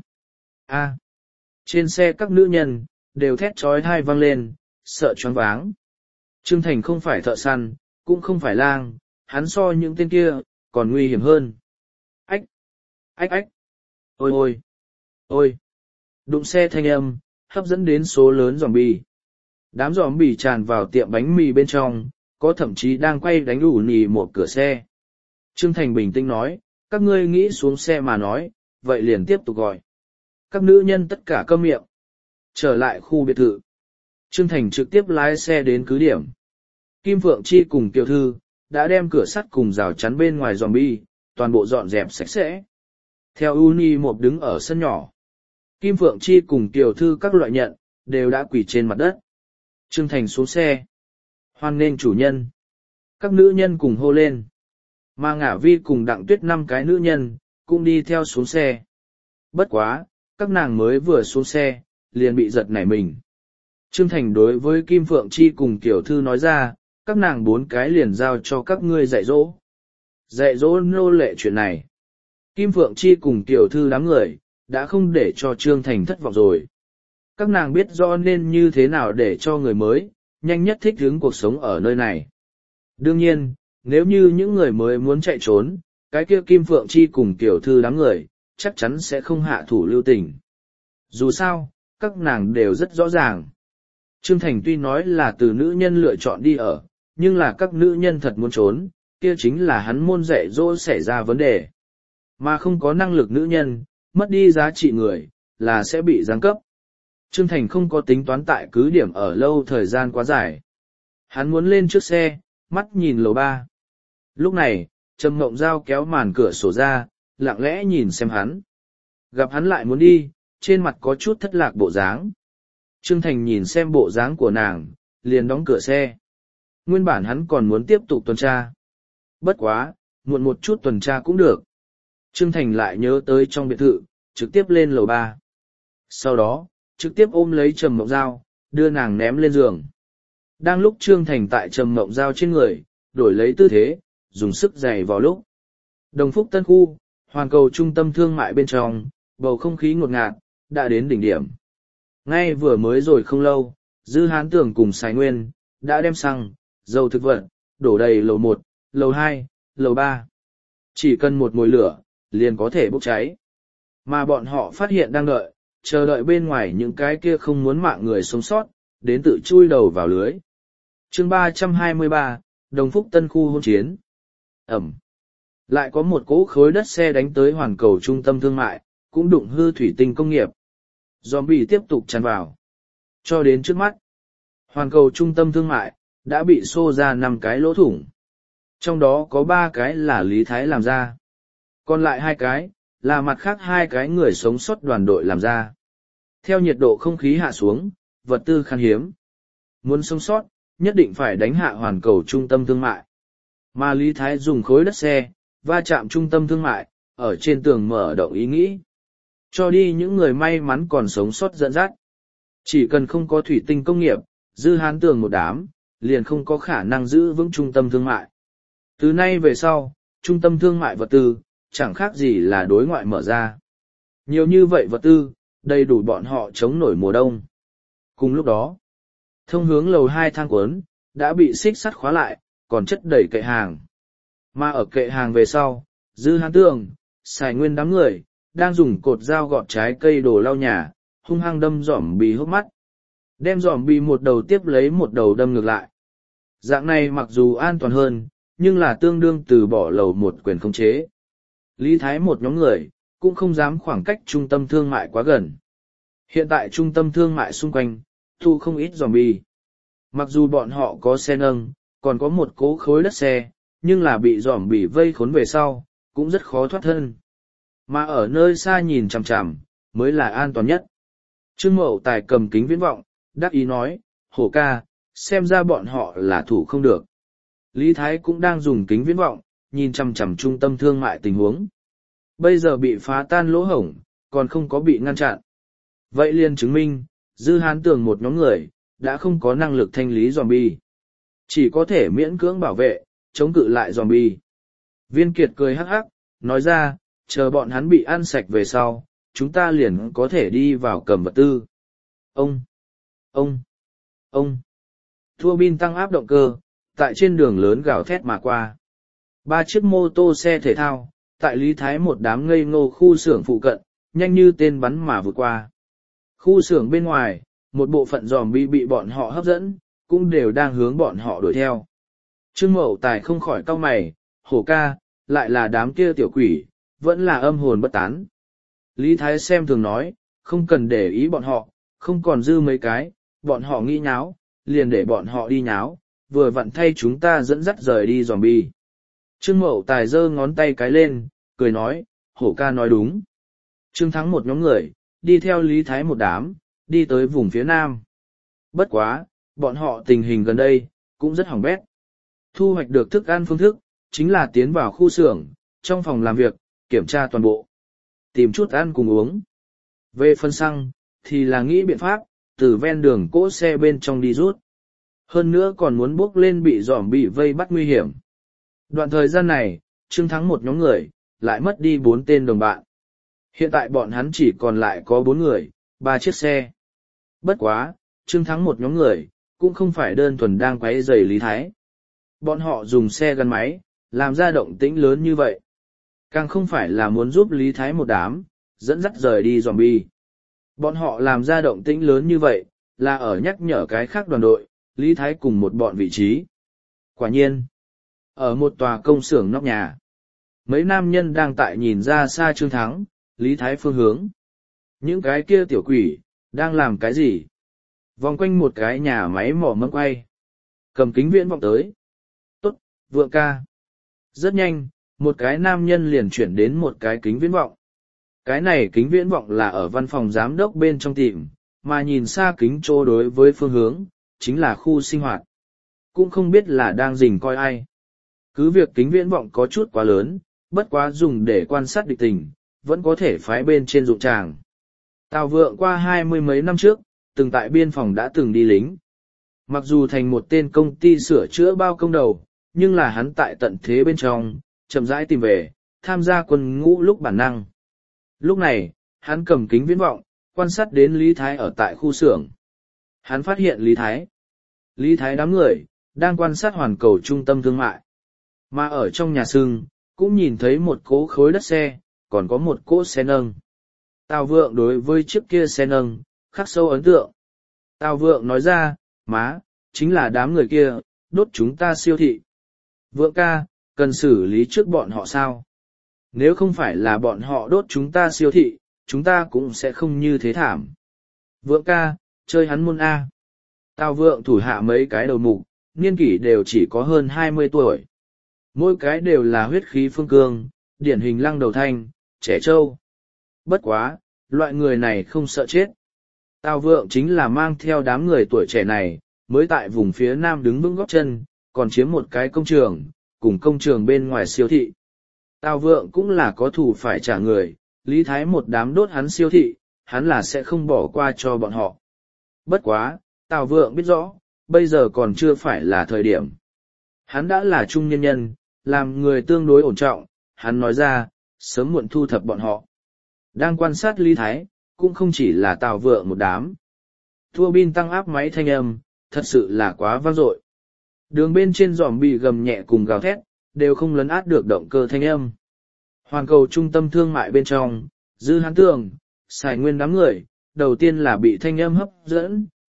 A. Trên xe các nữ nhân, đều thét trói thai vang lên, sợ choáng váng. Trương Thành không phải thợ săn, cũng không phải lang, hắn so những tên kia, còn nguy hiểm hơn. Ách! Ách ách! Ôi ôi! Ôi! Đụng xe thanh âm, hấp dẫn đến số lớn zombie. Đám zombie tràn vào tiệm bánh mì bên trong, có thậm chí đang quay đánh đủ nì một cửa xe. Trương Thành bình tĩnh nói, các ngươi nghĩ xuống xe mà nói, vậy liền tiếp tục gọi. Các nữ nhân tất cả câm miệng. Trở lại khu biệt thự. Trương Thành trực tiếp lái xe đến cứ điểm. Kim Phượng Chi cùng tiểu thư, đã đem cửa sắt cùng rào chắn bên ngoài zombie, toàn bộ dọn dẹp sạch sẽ. Theo Uni một đứng ở sân nhỏ. Kim Phượng Chi cùng tiểu thư các loại nhận, đều đã quỳ trên mặt đất. Trương Thành xuống xe. Hoan nghênh chủ nhân. Các nữ nhân cùng hô lên. Mà Ngả Vi cùng Đặng Tuyết năm cái nữ nhân, cũng đi theo xuống xe. Bất quá, các nàng mới vừa xuống xe, liền bị giật nảy mình. Trương Thành đối với Kim Phượng Chi cùng tiểu thư nói ra, các nàng bốn cái liền giao cho các ngươi dạy dỗ. Dạy dỗ nô lệ chuyện này. Kim Phượng Chi cùng tiểu thư đám người, đã không để cho Trương Thành thất vọng rồi. Các nàng biết rõ nên như thế nào để cho người mới, nhanh nhất thích ứng cuộc sống ở nơi này. Đương nhiên, nếu như những người mới muốn chạy trốn, cái kia Kim Phượng Chi cùng tiểu thư đám người, chắc chắn sẽ không hạ thủ lưu tình. Dù sao, các nàng đều rất rõ ràng. Trương Thành tuy nói là từ nữ nhân lựa chọn đi ở, nhưng là các nữ nhân thật muốn trốn, kia chính là hắn môn dạy dỗ xảy ra vấn đề. Mà không có năng lực nữ nhân, mất đi giá trị người, là sẽ bị giáng cấp. Trương Thành không có tính toán tại cứ điểm ở lâu thời gian quá dài. Hắn muốn lên trước xe, mắt nhìn lầu ba. Lúc này, Trầm Mộng Giao kéo màn cửa sổ ra, lặng lẽ nhìn xem hắn. Gặp hắn lại muốn đi, trên mặt có chút thất lạc bộ dáng. Trương Thành nhìn xem bộ dáng của nàng, liền đóng cửa xe. Nguyên bản hắn còn muốn tiếp tục tuần tra. Bất quá, muộn một chút tuần tra cũng được. Trương Thành lại nhớ tới trong biệt thự, trực tiếp lên lầu ba. Sau đó, trực tiếp ôm lấy Trầm Mộng Giao, đưa nàng ném lên giường. Đang lúc Trương Thành tại Trầm Mộng Giao trên người, đổi lấy tư thế, dùng sức giày vào lúc. Đồng Phúc Tân Khu, hoàn cầu trung tâm thương mại bên trong, bầu không khí ngột ngạt, đã đến đỉnh điểm. Ngay vừa mới rồi không lâu, Dư Hán Tưởng cùng Sài Nguyên, đã đem xăng, dầu thực vật, đổ đầy lầu một, lầu hai, lầu ba. Chỉ cần một mồi lửa, liền có thể bốc cháy. Mà bọn họ phát hiện đang đợi, chờ đợi bên ngoài những cái kia không muốn mạng người sống sót, đến tự chui đầu vào lưới. chương ba trăm hai mươi ba, Đồng Phúc Tân Khu hôn chiến. Ẩm. Lại có một cỗ khối đất xe đánh tới hoàn cầu trung tâm thương mại, cũng đụng hư thủy tinh công nghiệp. Zombie tiếp tục tràn vào. Cho đến trước mắt, hoàn cầu trung tâm thương mại, đã bị xô ra năm cái lỗ thủng. Trong đó có ba cái là Lý Thái làm ra. Còn lại hai cái, là mặt khác hai cái người sống sót đoàn đội làm ra. Theo nhiệt độ không khí hạ xuống, vật tư khan hiếm. Muốn sống sót, nhất định phải đánh hạ hoàn cầu trung tâm thương mại. Mà Lý Thái dùng khối đất xe, va chạm trung tâm thương mại, ở trên tường mở động ý nghĩ. Cho đi những người may mắn còn sống sót dẫn dắt. Chỉ cần không có thủy tinh công nghiệp, Dư Hán Tường một đám, liền không có khả năng giữ vững trung tâm thương mại. Từ nay về sau, trung tâm thương mại vật tư, chẳng khác gì là đối ngoại mở ra. Nhiều như vậy vật tư, đầy đủ bọn họ chống nổi mùa đông. Cùng lúc đó, thông hướng lầu hai thang cuốn, đã bị xích sắt khóa lại, còn chất đầy kệ hàng. Mà ở kệ hàng về sau, Dư Hán Tường, Sài Nguyên đám người, đang dùng cột dao gọt trái cây đồ lau nhà, hung hăng đâm dỏm bì hốc mắt. Đem dòm bi một đầu tiếp lấy một đầu đâm ngược lại. Dạng này mặc dù an toàn hơn, nhưng là tương đương từ bỏ lầu một quyền khống chế. Lý Thái một nhóm người, cũng không dám khoảng cách trung tâm thương mại quá gần. Hiện tại trung tâm thương mại xung quanh, thu không ít zombie. Mặc dù bọn họ có xe nâng, còn có một cố khối đất xe, nhưng là bị zombie vây khốn về sau, cũng rất khó thoát thân. Mà ở nơi xa nhìn chằm chằm, mới là an toàn nhất. Trương Mậu Tài cầm kính viễn vọng, đắc ý nói, hổ ca, xem ra bọn họ là thủ không được. Lý Thái cũng đang dùng kính viễn vọng, nhìn chằm chằm trung tâm thương mại tình huống. Bây giờ bị phá tan lỗ hổng, còn không có bị ngăn chặn. Vậy liền chứng minh, Dư Hán Tường một nhóm người, đã không có năng lực thanh lý zombie. Chỉ có thể miễn cưỡng bảo vệ, chống cự lại zombie. Viên Kiệt cười hắc hắc, nói ra, chờ bọn hắn bị ăn sạch về sau, chúng ta liền có thể đi vào cầm vật tư. Ông! Ông! Ông! Thua bin tăng áp động cơ, tại trên đường lớn gào thét mà qua. Ba chiếc mô tô xe thể thao, tại Lý Thái một đám ngây ngô khu xưởng phụ cận, nhanh như tên bắn mà vượt qua. Khu xưởng bên ngoài, một bộ phận zombie bị bọn họ hấp dẫn, cũng đều đang hướng bọn họ đuổi theo. Trương Mậu Tài không khỏi cau mày, hổ ca, lại là đám kia tiểu quỷ, vẫn là âm hồn bất tán. Lý Thái xem thường nói, không cần để ý bọn họ, không còn dư mấy cái, bọn họ nghĩ nháo, liền để bọn họ đi nháo, vừa vặn thay chúng ta dẫn dắt rời đi zombie. Trương Mậu Tài giơ ngón tay cái lên, cười nói, hổ ca nói đúng. Trương Thắng một nhóm người, đi theo Lý Thái một đám, đi tới vùng phía nam. Bất quá, bọn họ tình hình gần đây, cũng rất hỏng bét. Thu hoạch được thức ăn phương thức, chính là tiến vào khu xưởng, trong phòng làm việc, kiểm tra toàn bộ. Tìm chút ăn cùng uống. Về phân xăng, thì là nghĩ biện pháp, từ ven đường cỗ xe bên trong đi rút. Hơn nữa còn muốn bước lên bị giỏm bị vây bắt nguy hiểm. Đoạn thời gian này, Trương Thắng một nhóm người, lại mất đi bốn tên đồng bạn. Hiện tại bọn hắn chỉ còn lại có bốn người, ba chiếc xe. Bất quá, Trương Thắng một nhóm người, cũng không phải đơn thuần đang quấy rầy Lý Thái. Bọn họ dùng xe gắn máy, làm ra động tĩnh lớn như vậy. Càng không phải là muốn giúp Lý Thái một đám, dẫn dắt rời đi zombie. Bọn họ làm ra động tĩnh lớn như vậy, là ở nhắc nhở cái khác đoàn đội, Lý Thái cùng một bọn vị trí. Quả nhiên, ở một tòa công xưởng nóc nhà, mấy nam nhân đang tại nhìn ra xa Trương Thắng, Lý Thái phương hướng. Những cái kia tiểu quỷ, đang làm cái gì? Vòng quanh một cái nhà máy mỏ mẫm quay. Cầm kính viễn vọng tới. Tốt, Vượng ca. Rất nhanh, một cái nam nhân liền chuyển đến một cái kính viễn vọng. Cái này kính viễn vọng là ở văn phòng giám đốc bên trong tiệm, mà nhìn xa kính trô đối với phương hướng, chính là khu sinh hoạt. Cũng không biết là đang rình coi ai. Cứ việc kính viễn vọng có chút quá lớn, bất quá dùng để quan sát địch tình, vẫn có thể phái bên trên dụng tràng. Tào Vượng qua hai mươi mấy năm trước, từng tại biên phòng đã từng đi lính. Mặc dù thành một tên công ty sửa chữa bao công đầu, nhưng là hắn tại tận thế bên trong, chậm rãi tìm về, tham gia quân ngũ lúc bản năng. Lúc này, hắn cầm kính viễn vọng, quan sát đến Lý Thái ở tại khu xưởng. Hắn phát hiện Lý Thái. Lý Thái đám người, đang quan sát hoàn cầu trung tâm thương mại. Mà ở trong nhà xương, cũng nhìn thấy một cỗ khối đất xe, còn có một cỗ xe nâng. Tào Vượng đối với chiếc kia xe nâng, khắc sâu ấn tượng. Tào Vượng nói ra, má, chính là đám người kia, đốt chúng ta siêu thị. Vượng ca, cần xử lý trước bọn họ sao? Nếu không phải là bọn họ đốt chúng ta siêu thị, chúng ta cũng sẽ không như thế thảm. Vượng ca, chơi hắn môn A. Tào Vượng thủ hạ mấy cái đầu mục, niên kỷ đều chỉ có hơn hai mươi tuổi. Mỗi cái đều là huyết khí phương cương, điển hình lăng đầu thanh, trẻ trâu. Bất quá, loại người này không sợ chết. Tào Vượng chính là mang theo đám người tuổi trẻ này, mới tại vùng phía nam đứng vững góp chân, còn chiếm một cái công trường, cùng công trường bên ngoài siêu thị. Tào Vượng cũng là có thù phải trả người, Lý Thái một đám đốt hắn siêu thị, hắn là sẽ không bỏ qua cho bọn họ. Bất quá, Tào Vượng biết rõ, bây giờ còn chưa phải là thời điểm. Hắn đã là trung nhân nhân, làm người tương đối ổn trọng, hắn nói ra, sớm muộn thu thập bọn họ. Đang quan sát Lý Thái, cũng không chỉ là Tào Vượng một đám. Thua bin tăng áp máy thanh âm, thật sự là quá vang dội. Đường bên trên giòm bị gầm nhẹ cùng gào thét, đều không lấn át được động cơ thanh âm. Hoàn cầu trung tâm thương mại bên trong, Dư Hán Tường, Sài Nguyên đám người, đầu tiên là bị thanh âm hấp dẫn,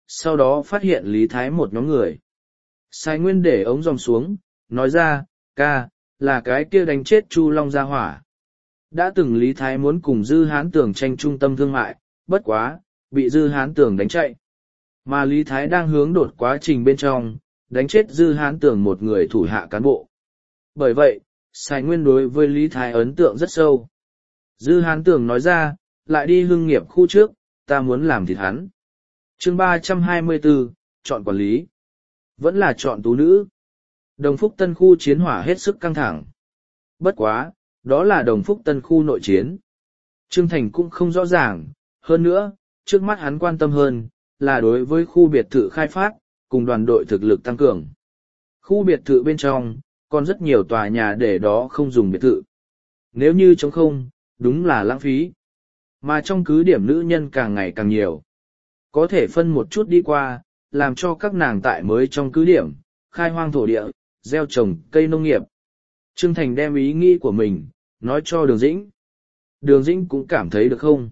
sau đó phát hiện Lý Thái một nhóm người. Sai Nguyên để ống dòng xuống, nói ra, ca, là cái kia đánh chết Chu Long ra hỏa. Đã từng Lý Thái muốn cùng Dư Hán Tường tranh trung tâm thương mại, bất quá, bị Dư Hán Tường đánh chạy. Mà Lý Thái đang hướng đột quá trình bên trong, đánh chết Dư Hán Tường một người thủ hạ cán bộ. Bởi vậy, Sai Nguyên đối với Lý Thái ấn tượng rất sâu. Dư Hán Tường nói ra, lại đi hưng nghiệp khu trước, ta muốn làm thịt hắn. chương ba trăm hai mươi bốn, chọn quản lý. Vẫn là chọn tú nữ. Đồng Phúc Tân khu chiến hỏa hết sức căng thẳng. Bất quá, đó là Đồng Phúc Tân khu nội chiến. Trương Thành cũng không rõ ràng, hơn nữa, trước mắt hắn quan tâm hơn, là đối với khu biệt thự khai phát, cùng đoàn đội thực lực tăng cường. Khu biệt thự bên trong, còn rất nhiều tòa nhà để đó không dùng biệt thự. Nếu như trống không, đúng là lãng phí. Mà trong cứ điểm nữ nhân càng ngày càng nhiều. Có thể phân một chút đi qua, làm cho các nàng tại mới trong cứ điểm, khai hoang thổ địa, gieo trồng cây nông nghiệp. Trương Thành đem ý nghĩ của mình, nói cho Đường Dĩnh. Đường Dĩnh cũng cảm thấy được không?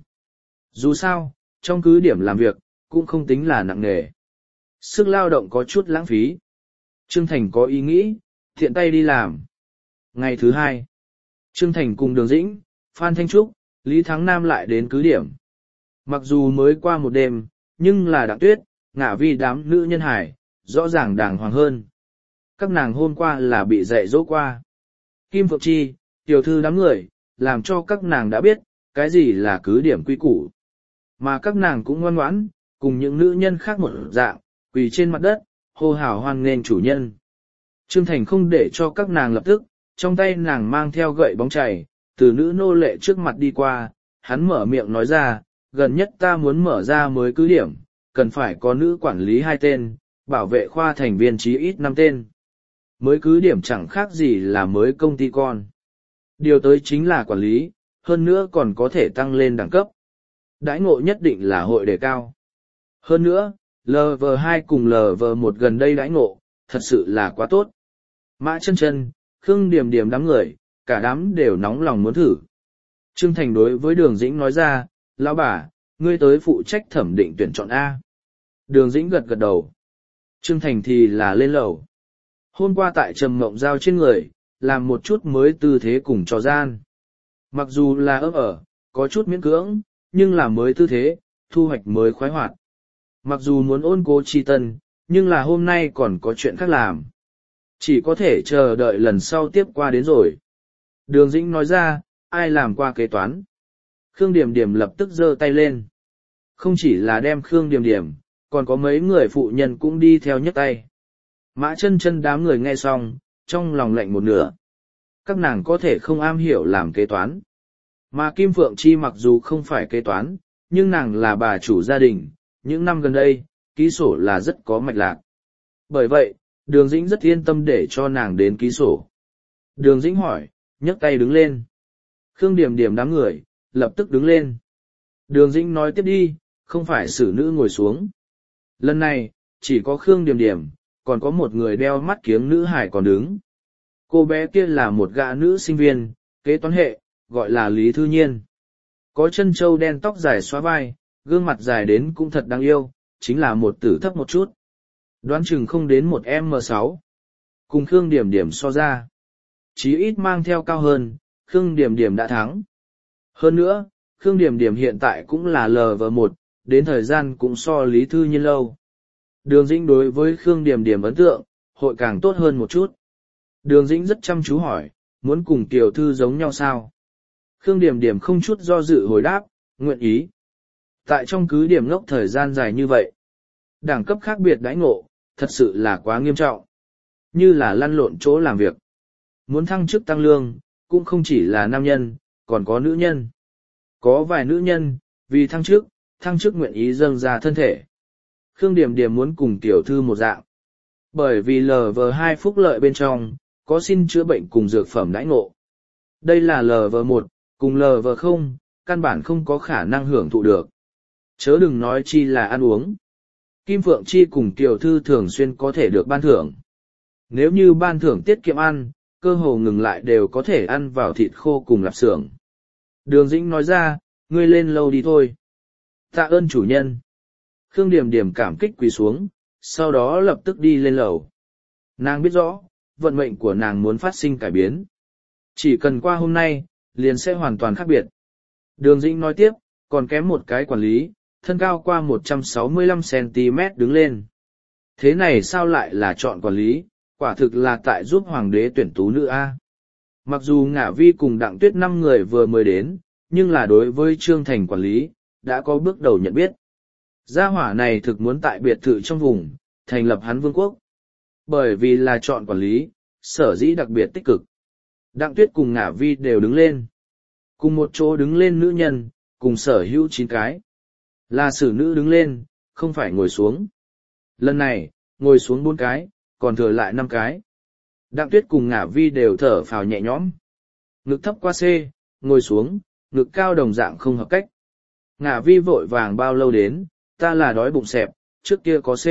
Dù sao, trong cứ điểm làm việc, cũng không tính là nặng nề. Sức lao động có chút lãng phí. Trương Thành có ý nghĩ, thiện tay đi làm. Ngày thứ hai, Trương Thành cùng Đường Dĩnh, Phan Thanh Trúc, Lý Thắng Nam lại đến cứ điểm. Mặc dù mới qua một đêm, nhưng là Đặng Tuyết, Ngả Vi đám nữ nhân hải, rõ ràng đàng hoàng hơn. Các nàng hôm qua là bị dạy dỗ qua. Kim Phượng Chi, tiểu thư đám người, làm cho các nàng đã biết, cái gì là cứ điểm quy củ. Mà các nàng cũng ngoan ngoãn, cùng những nữ nhân khác một dạng, quỳ trên mặt đất, hô hào hoan nghênh chủ nhân. Trương Thành không để cho các nàng lập tức, trong tay nàng mang theo gậy bóng chày, từ nữ nô lệ trước mặt đi qua, hắn mở miệng nói ra, gần nhất ta muốn mở ra mới cứ điểm, cần phải có nữ quản lý hai tên, bảo vệ khoa thành viên chí ít năm tên. Mới cứ điểm chẳng khác gì là mới công ty con. Điều tới chính là quản lý, hơn nữa còn có thể tăng lên đẳng cấp. Đãi ngộ nhất định là hội đề cao. Hơn nữa, lờ vờ hai cùng lờ vờ một gần đây đãi ngộ, thật sự là quá tốt. Mã Chân Chân, Khương Điềm Điềm đám người, cả đám đều nóng lòng muốn thử. Trương Thành đối với Đường Dĩnh nói ra, lão bà, ngươi tới phụ trách thẩm định tuyển chọn A. Đường Dĩnh gật gật đầu. Trương Thành thì là lên lầu. Hôm qua tại Trầm Mộng Giao trên người, làm một chút mới tư thế cùng trò gian. Mặc dù là ấp ở, có chút miễn cưỡng, nhưng là mới tư thế, thu hoạch mới khoái hoạt. Mặc dù muốn ôn cố chi tân, nhưng là hôm nay còn có chuyện khác làm. Chỉ có thể chờ đợi lần sau tiếp qua đến rồi. Đường Dĩnh nói ra, ai làm qua kế toán. Khương Điềm Điềm lập tức giơ tay lên. Không chỉ là đem Khương Điềm Điềm, còn có mấy người phụ nhân cũng đi theo nhấc tay. Mã Chân Chân đám người nghe xong, trong lòng lạnh một nửa. Các nàng có thể không am hiểu làm kế toán. Mà Kim Phượng Chi mặc dù không phải kế toán, nhưng nàng là bà chủ gia đình, những năm gần đây, ký sổ là rất có mạch lạc. Bởi vậy, Đường Dĩnh rất yên tâm để cho nàng đến ký sổ. Đường Dĩnh hỏi, nhấc tay đứng lên. Khương Điềm Điềm đám người, lập tức đứng lên. Đường Dĩnh nói tiếp đi, không phải xử nữ ngồi xuống. Lần này, chỉ có Khương Điềm Điềm, còn có một người đeo mắt kiếng nữ hải còn đứng. Cô bé kia là một gã nữ sinh viên, kế toán hệ, gọi là Lý Thư Nhiên. Có chân trâu đen tóc dài xóa vai, gương mặt dài đến cũng thật đáng yêu, chính là một tử thấp một chút. Đoán chừng không đến một em sáu. Cùng Khương Điềm Điềm so ra. Chí ít mang theo cao hơn, Khương Điềm Điềm đã thắng. Hơn nữa, Khương Điềm Điềm hiện tại cũng là lờ vờ một, đến thời gian cũng so Lý Thư Nhiên lâu. Đường Dĩnh đối với Khương Điềm Điềm ấn tượng, hội càng tốt hơn một chút. Đường Dĩnh rất chăm chú hỏi, muốn cùng tiểu thư giống nhau sao? Khương Điềm Điềm không chút do dự hồi đáp, nguyện ý. Tại trong cứ điểm ngốc thời gian dài như vậy, đẳng cấp khác biệt đãi ngộ, thật sự là quá nghiêm trọng. Như là lăn lộn chỗ làm việc. Muốn thăng chức tăng lương, cũng không chỉ là nam nhân, còn có nữ nhân. Có vài nữ nhân, vì thăng chức, thăng chức nguyện ý dâng ra thân thể. Khương Điềm Điềm muốn cùng tiểu thư một dạng. Bởi vì lờ vờ hai phúc lợi bên trong, có xin chữa bệnh cùng dược phẩm đãi ngộ. Đây là lờ vờ một, cùng lờ vờ không, căn bản không có khả năng hưởng thụ được. Chớ đừng nói chi là ăn uống. Kim Phượng Chi cùng tiểu thư thường xuyên có thể được ban thưởng. Nếu như ban thưởng tiết kiệm ăn, cơ hồ ngừng lại đều có thể ăn vào thịt khô cùng lạp xưởng. Đường Dĩnh nói ra, ngươi lên lâu đi thôi. Tạ ơn chủ nhân. Khương Điềm Điềm cảm kích quỳ xuống, sau đó lập tức đi lên lầu. Nàng biết rõ, vận mệnh của nàng muốn phát sinh cải biến. Chỉ cần qua hôm nay, liền sẽ hoàn toàn khác biệt. Đường Dĩnh nói tiếp, còn kém một cái quản lý, thân cao qua một trăm sáu mươi lăm xăng ti mét đứng lên. Thế này sao lại là chọn quản lý, quả thực là tại giúp hoàng đế tuyển tú nữ A. Mặc dù Ngả Vi cùng Đặng Tuyết năm người vừa mới đến, nhưng là đối với Trương Thành quản lý, đã có bước đầu nhận biết. Gia hỏa này thực muốn tại biệt thự trong vùng, thành lập hắn vương quốc. Bởi vì là chọn quản lý, sở dĩ đặc biệt tích cực. Đặng Tuyết cùng Ngả Vi đều đứng lên. Cùng một chỗ đứng lên nữ nhân, cùng sở hữu chín cái. Là xử nữ đứng lên, không phải ngồi xuống. Lần này, ngồi xuống bốn cái, còn thừa lại năm cái. Đặng Tuyết cùng Ngả Vi đều thở phào nhẹ nhõm. Ngực thấp qua C, ngồi xuống, ngực cao đồng dạng không hợp cách. Ngả Vi vội vàng bao lâu đến, ta là đói bụng xẹp, trước kia có C.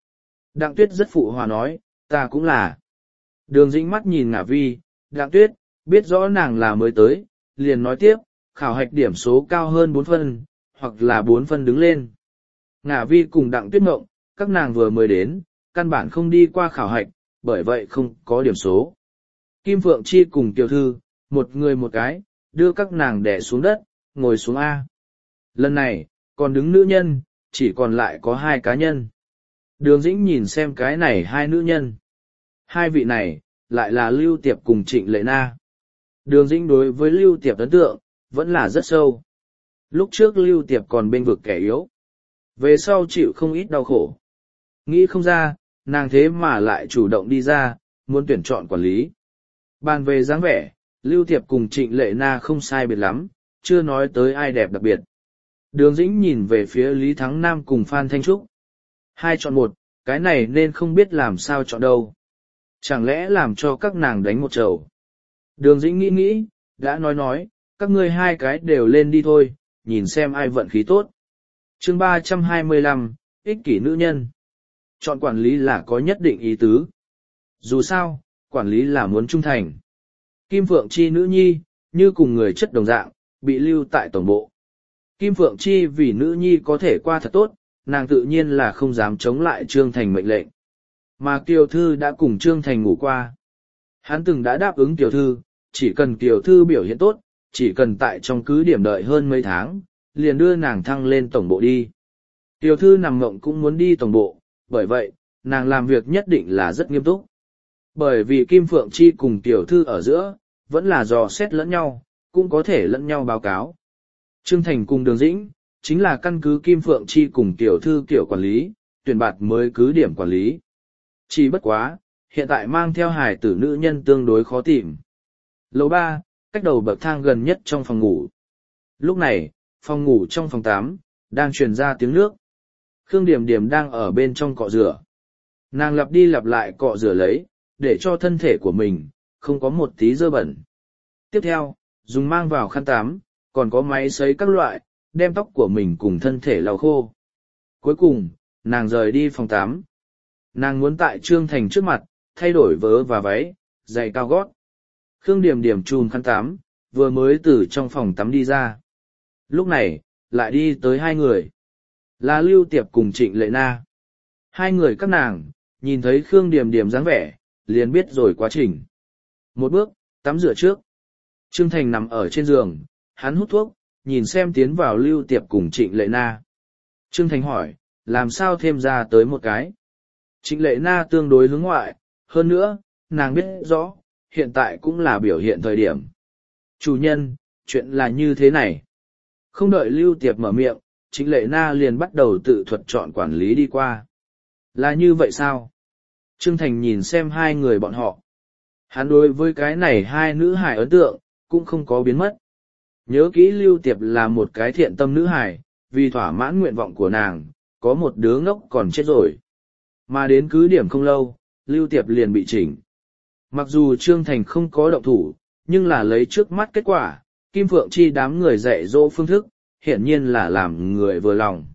Đặng Tuyết rất phụ hòa nói, ta cũng là. Đường Dĩnh mắt nhìn Ngả Vi, Đặng Tuyết, biết rõ nàng là mới tới, liền nói tiếp, khảo hạch điểm số cao hơn bốn phân, hoặc là bốn phân đứng lên. Ngả Vi cùng Đặng Tuyết mộng, các nàng vừa mới đến, căn bản không đi qua khảo hạch, bởi vậy không có điểm số. Kim Phượng Chi cùng Tiểu Thư, một người một cái, đưa các nàng đè xuống đất, ngồi xuống A. Lần này, còn đứng nữ nhân, chỉ còn lại có hai cá nhân. Đường Dĩnh nhìn xem cái này hai nữ nhân. Hai vị này, lại là Lưu Tiệp cùng Trịnh Lệ Na. Đường Dĩnh đối với Lưu Tiệp ấn tượng, vẫn là rất sâu. Lúc trước Lưu Tiệp còn bên vực kẻ yếu. Về sau chịu không ít đau khổ. Nghĩ không ra, nàng thế mà lại chủ động đi ra, muốn tuyển chọn quản lý. Bàn về dáng vẻ, Lưu Tiệp cùng Trịnh Lệ Na không sai biệt lắm, chưa nói tới ai đẹp đặc biệt. Đường Dĩnh nhìn về phía Lý Thắng Nam cùng Phan Thanh Trúc. Hai chọn một, cái này nên không biết làm sao chọn đâu. Chẳng lẽ làm cho các nàng đánh một chầu. Đường Dĩnh nghĩ nghĩ, đã nói nói, các ngươi hai cái đều lên đi thôi, nhìn xem ai vận khí tốt. Chương ba trăm hai mươi lăm, ích kỷ nữ nhân. Chọn quản lý là có nhất định ý tứ. Dù sao, quản lý là muốn trung thành. Kim Phượng Chi nữ nhi, như cùng người chất đồng dạng, bị lưu tại tổng bộ. Kim Phượng Chi vì nữ nhi có thể qua thật tốt, nàng tự nhiên là không dám chống lại Trương Thành mệnh lệnh. Mà Kiều Thư đã cùng Trương Thành ngủ qua. Hắn từng đã đáp ứng Kiều Thư, chỉ cần Kiều Thư biểu hiện tốt, chỉ cần tại trong cứ điểm đợi hơn mấy tháng, liền đưa nàng thăng lên tổng bộ đi. Kiều Thư nằm mộng cũng muốn đi tổng bộ, bởi vậy, nàng làm việc nhất định là rất nghiêm túc. Bởi vì Kim Phượng Chi cùng Kiều Thư ở giữa, vẫn là dò xét lẫn nhau, cũng có thể lẫn nhau báo cáo. Trương Thành cùng Đường Dĩnh, chính là căn cứ Kim Phượng Chi cùng Kiều Thư kiểu quản lý, tuyển bạt mới cứ điểm quản lý. Chỉ bất quá, hiện tại mang theo hài tử nữ nhân tương đối khó tìm. Lầu ba, cách đầu bậc thang gần nhất trong phòng ngủ. Lúc này, phòng ngủ trong phòng tám, đang truyền ra tiếng nước. Khương Điềm Điềm đang ở bên trong cọ rửa. Nàng lặp đi lặp lại cọ rửa lấy, để cho thân thể của mình, không có một tí dơ bẩn. Tiếp theo, dùng mang vào khăn tắm, còn có máy sấy các loại, đem tóc của mình cùng thân thể lau khô. Cuối cùng, nàng rời đi phòng tắm. Nàng muốn tại Trương Thành trước mặt, thay đổi vớ và váy, giày cao gót. Khương Điềm Điềm chùm khăn tắm, vừa mới từ trong phòng tắm đi ra. Lúc này, lại đi tới hai người. Là Lưu Tiệp cùng Trịnh Lệ Na. Hai người các nàng, nhìn thấy Khương Điềm Điềm dáng vẻ, liền biết rồi quá trình. Một bước, tắm rửa trước. Trương Thành nằm ở trên giường, hắn hút thuốc, nhìn xem tiến vào Lưu Tiệp cùng Trịnh Lệ Na. Trương Thành hỏi, làm sao thêm ra tới một cái? Trịnh Lệ Na tương đối hướng ngoại, hơn nữa, nàng biết rõ, hiện tại cũng là biểu hiện thời điểm. Chủ nhân, chuyện là như thế này. Không đợi Lưu Tiệp mở miệng, Trịnh Lệ Na liền bắt đầu tự thuật chọn quản lý đi qua. Là như vậy sao? Trương Thành nhìn xem hai người bọn họ. Hắn đối với cái này hai nữ hài ấn tượng, cũng không có biến mất. Nhớ kỹ Lưu Tiệp là một cái thiện tâm nữ hài, vì thỏa mãn nguyện vọng của nàng, có một đứa ngốc còn chết rồi. Mà đến cứ điểm không lâu, Lưu Tiệp liền bị chỉnh. Mặc dù Trương Thành không có động thủ, nhưng là lấy trước mắt kết quả, Kim Phượng Chi đám người dạy dỗ phương thức, hiển nhiên là làm người vừa lòng.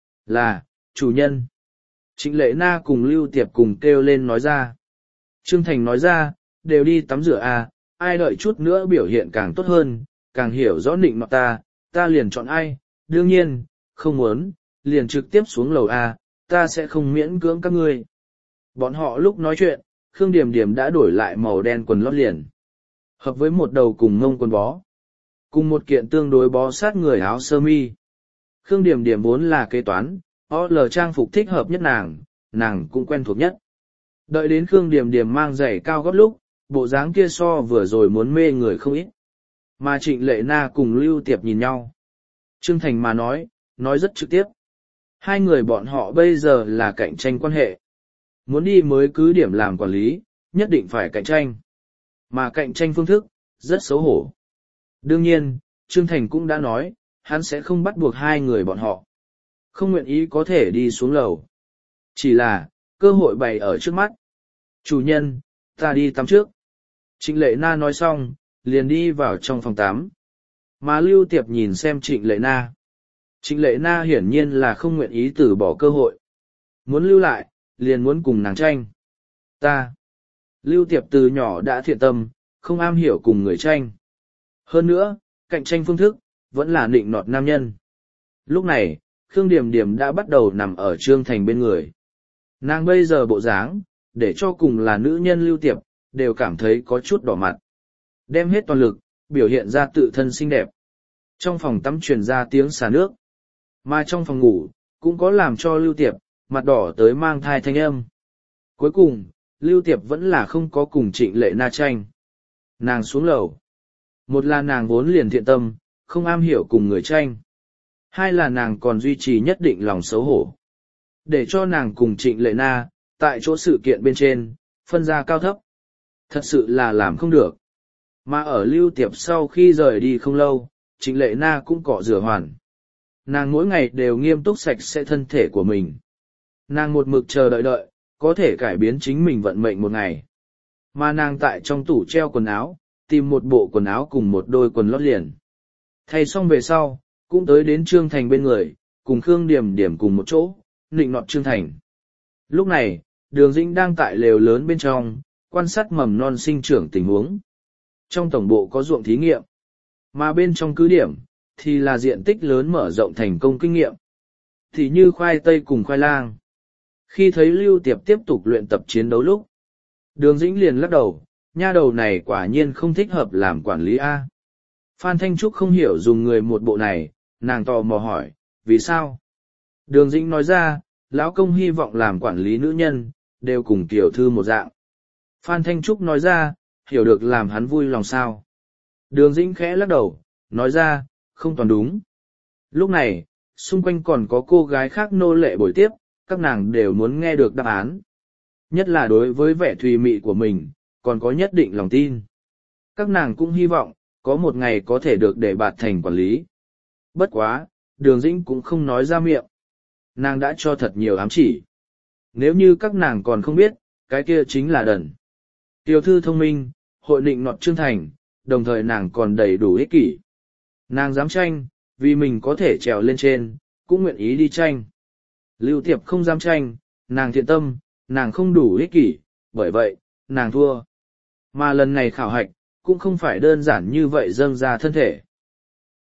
Là, chủ nhân. Trịnh Lệ Na cùng Lưu Tiệp cùng kêu lên nói ra. Trương Thành nói ra, đều đi tắm rửa à, ai đợi chút nữa biểu hiện càng tốt hơn, càng hiểu rõ định mặt ta, ta liền chọn ai, đương nhiên, không muốn, liền trực tiếp xuống lầu A, ta sẽ không miễn cưỡng các ngươi. Bọn họ lúc nói chuyện, Khương Điềm Điềm đã đổi lại màu đen quần lót liền. Hợp với một đầu cùng mông quần bó. Cùng một kiện tương đối bó sát người áo sơ mi. Khương Điềm Điềm vốn là kế toán, o lờ trang phục thích hợp nhất nàng, nàng cũng quen thuộc nhất. Đợi đến Khương Điềm Điềm mang giày cao gót lúc, bộ dáng kia so vừa rồi muốn mê người không ít. Mà Trịnh Lệ Na cùng Lưu Tiệp nhìn nhau. Trương Thành mà nói, nói rất trực tiếp. Hai người bọn họ bây giờ là cạnh tranh quan hệ. Muốn đi mới cứ điểm làm quản lý, nhất định phải cạnh tranh. Mà cạnh tranh phương thức, rất xấu hổ. Đương nhiên, Trương Thành cũng đã nói, hắn sẽ không bắt buộc hai người bọn họ. Không nguyện ý có thể đi xuống lầu. Chỉ là, cơ hội bày ở trước mắt. Chủ nhân, ta đi tắm trước. Trịnh Lệ Na nói xong, liền đi vào trong phòng tắm. Mà Lưu Tiệp nhìn xem Trịnh Lệ Na. Trịnh Lệ Na hiển nhiên là không nguyện ý từ bỏ cơ hội. Muốn lưu lại, liền muốn cùng nàng tranh. Ta. Lưu Tiệp từ nhỏ đã thiện tâm, không am hiểu cùng người tranh. Hơn nữa, cạnh tranh phương thức, vẫn là nịnh nọt nam nhân. Lúc này, Khương Điềm Điềm đã bắt đầu nằm ở Trương Thành bên người. Nàng bây giờ bộ dáng, để cho cùng là nữ nhân Lưu Tiệp, đều cảm thấy có chút đỏ mặt. Đem hết toàn lực, biểu hiện ra tự thân xinh đẹp. Trong phòng tắm truyền ra tiếng xả nước. Mà trong phòng ngủ, cũng có làm cho Lưu Tiệp, mặt đỏ tới mang thai thanh âm. Cuối cùng, Lưu Tiệp vẫn là không có cùng Trịnh Lệ Na tranh. Nàng xuống lầu. Một là nàng vốn liền thiện tâm, không am hiểu cùng người tranh. Hai là nàng còn duy trì nhất định lòng xấu hổ. Để cho nàng cùng Trịnh Lệ Na, tại chỗ sự kiện bên trên, phân ra cao thấp. Thật sự là làm không được. Mà ở Lưu Tiệp sau khi rời đi không lâu, Trịnh Lệ Na cũng cọ rửa hoàn. Nàng mỗi ngày đều nghiêm túc sạch sẽ thân thể của mình. Nàng một mực chờ đợi đợi, có thể cải biến chính mình vận mệnh một ngày. Mà nàng tại trong tủ treo quần áo, tìm một bộ quần áo cùng một đôi quần lót liền. Thay xong về sau, cũng tới đến Trương Thành bên người, cùng Khương Điềm Điềm cùng một chỗ, nịnh nọt Trương Thành. Lúc này, Đường Dĩnh đang tại lều lớn bên trong, quan sát mầm non sinh trưởng tình huống. Trong tổng bộ có ruộng thí nghiệm, mà bên trong cứ điểm, thì là diện tích lớn mở rộng thành công kinh nghiệm. Thì như khoai tây cùng khoai lang. Khi thấy Lưu Tiệp tiếp tục luyện tập chiến đấu lúc, Đường Dĩnh liền lắc đầu, nha đầu này quả nhiên không thích hợp làm quản lý A. Phan Thanh Trúc không hiểu dùng người một bộ này, nàng tò mò hỏi, vì sao? Đường Dĩnh nói ra, lão công hy vọng làm quản lý nữ nhân, đều cùng tiểu thư một dạng. Phan Thanh Trúc nói ra, hiểu được làm hắn vui lòng sao. Đường Dĩnh khẽ lắc đầu, nói ra, không toàn đúng. Lúc này, xung quanh còn có cô gái khác nô lệ bồi tiếp, các nàng đều muốn nghe được đáp án. Nhất là đối với vẻ thùy mị của mình, còn có nhất định lòng tin. Các nàng cũng hy vọng, có một ngày có thể được để bạt thành quản lý. Bất quá, Đường Dĩnh cũng không nói ra miệng. Nàng đã cho thật nhiều ám chỉ. Nếu như các nàng còn không biết, cái kia chính là đần. Tiểu thư thông minh, hội định nọt Trương Thành, đồng thời nàng còn đầy đủ ích kỷ. Nàng dám tranh, vì mình có thể trèo lên trên, cũng nguyện ý đi tranh. Lưu Tiệp không dám tranh, nàng thiện tâm, nàng không đủ ích kỷ, bởi vậy, nàng thua. Mà lần này khảo hạch, cũng không phải đơn giản như vậy dâng ra thân thể.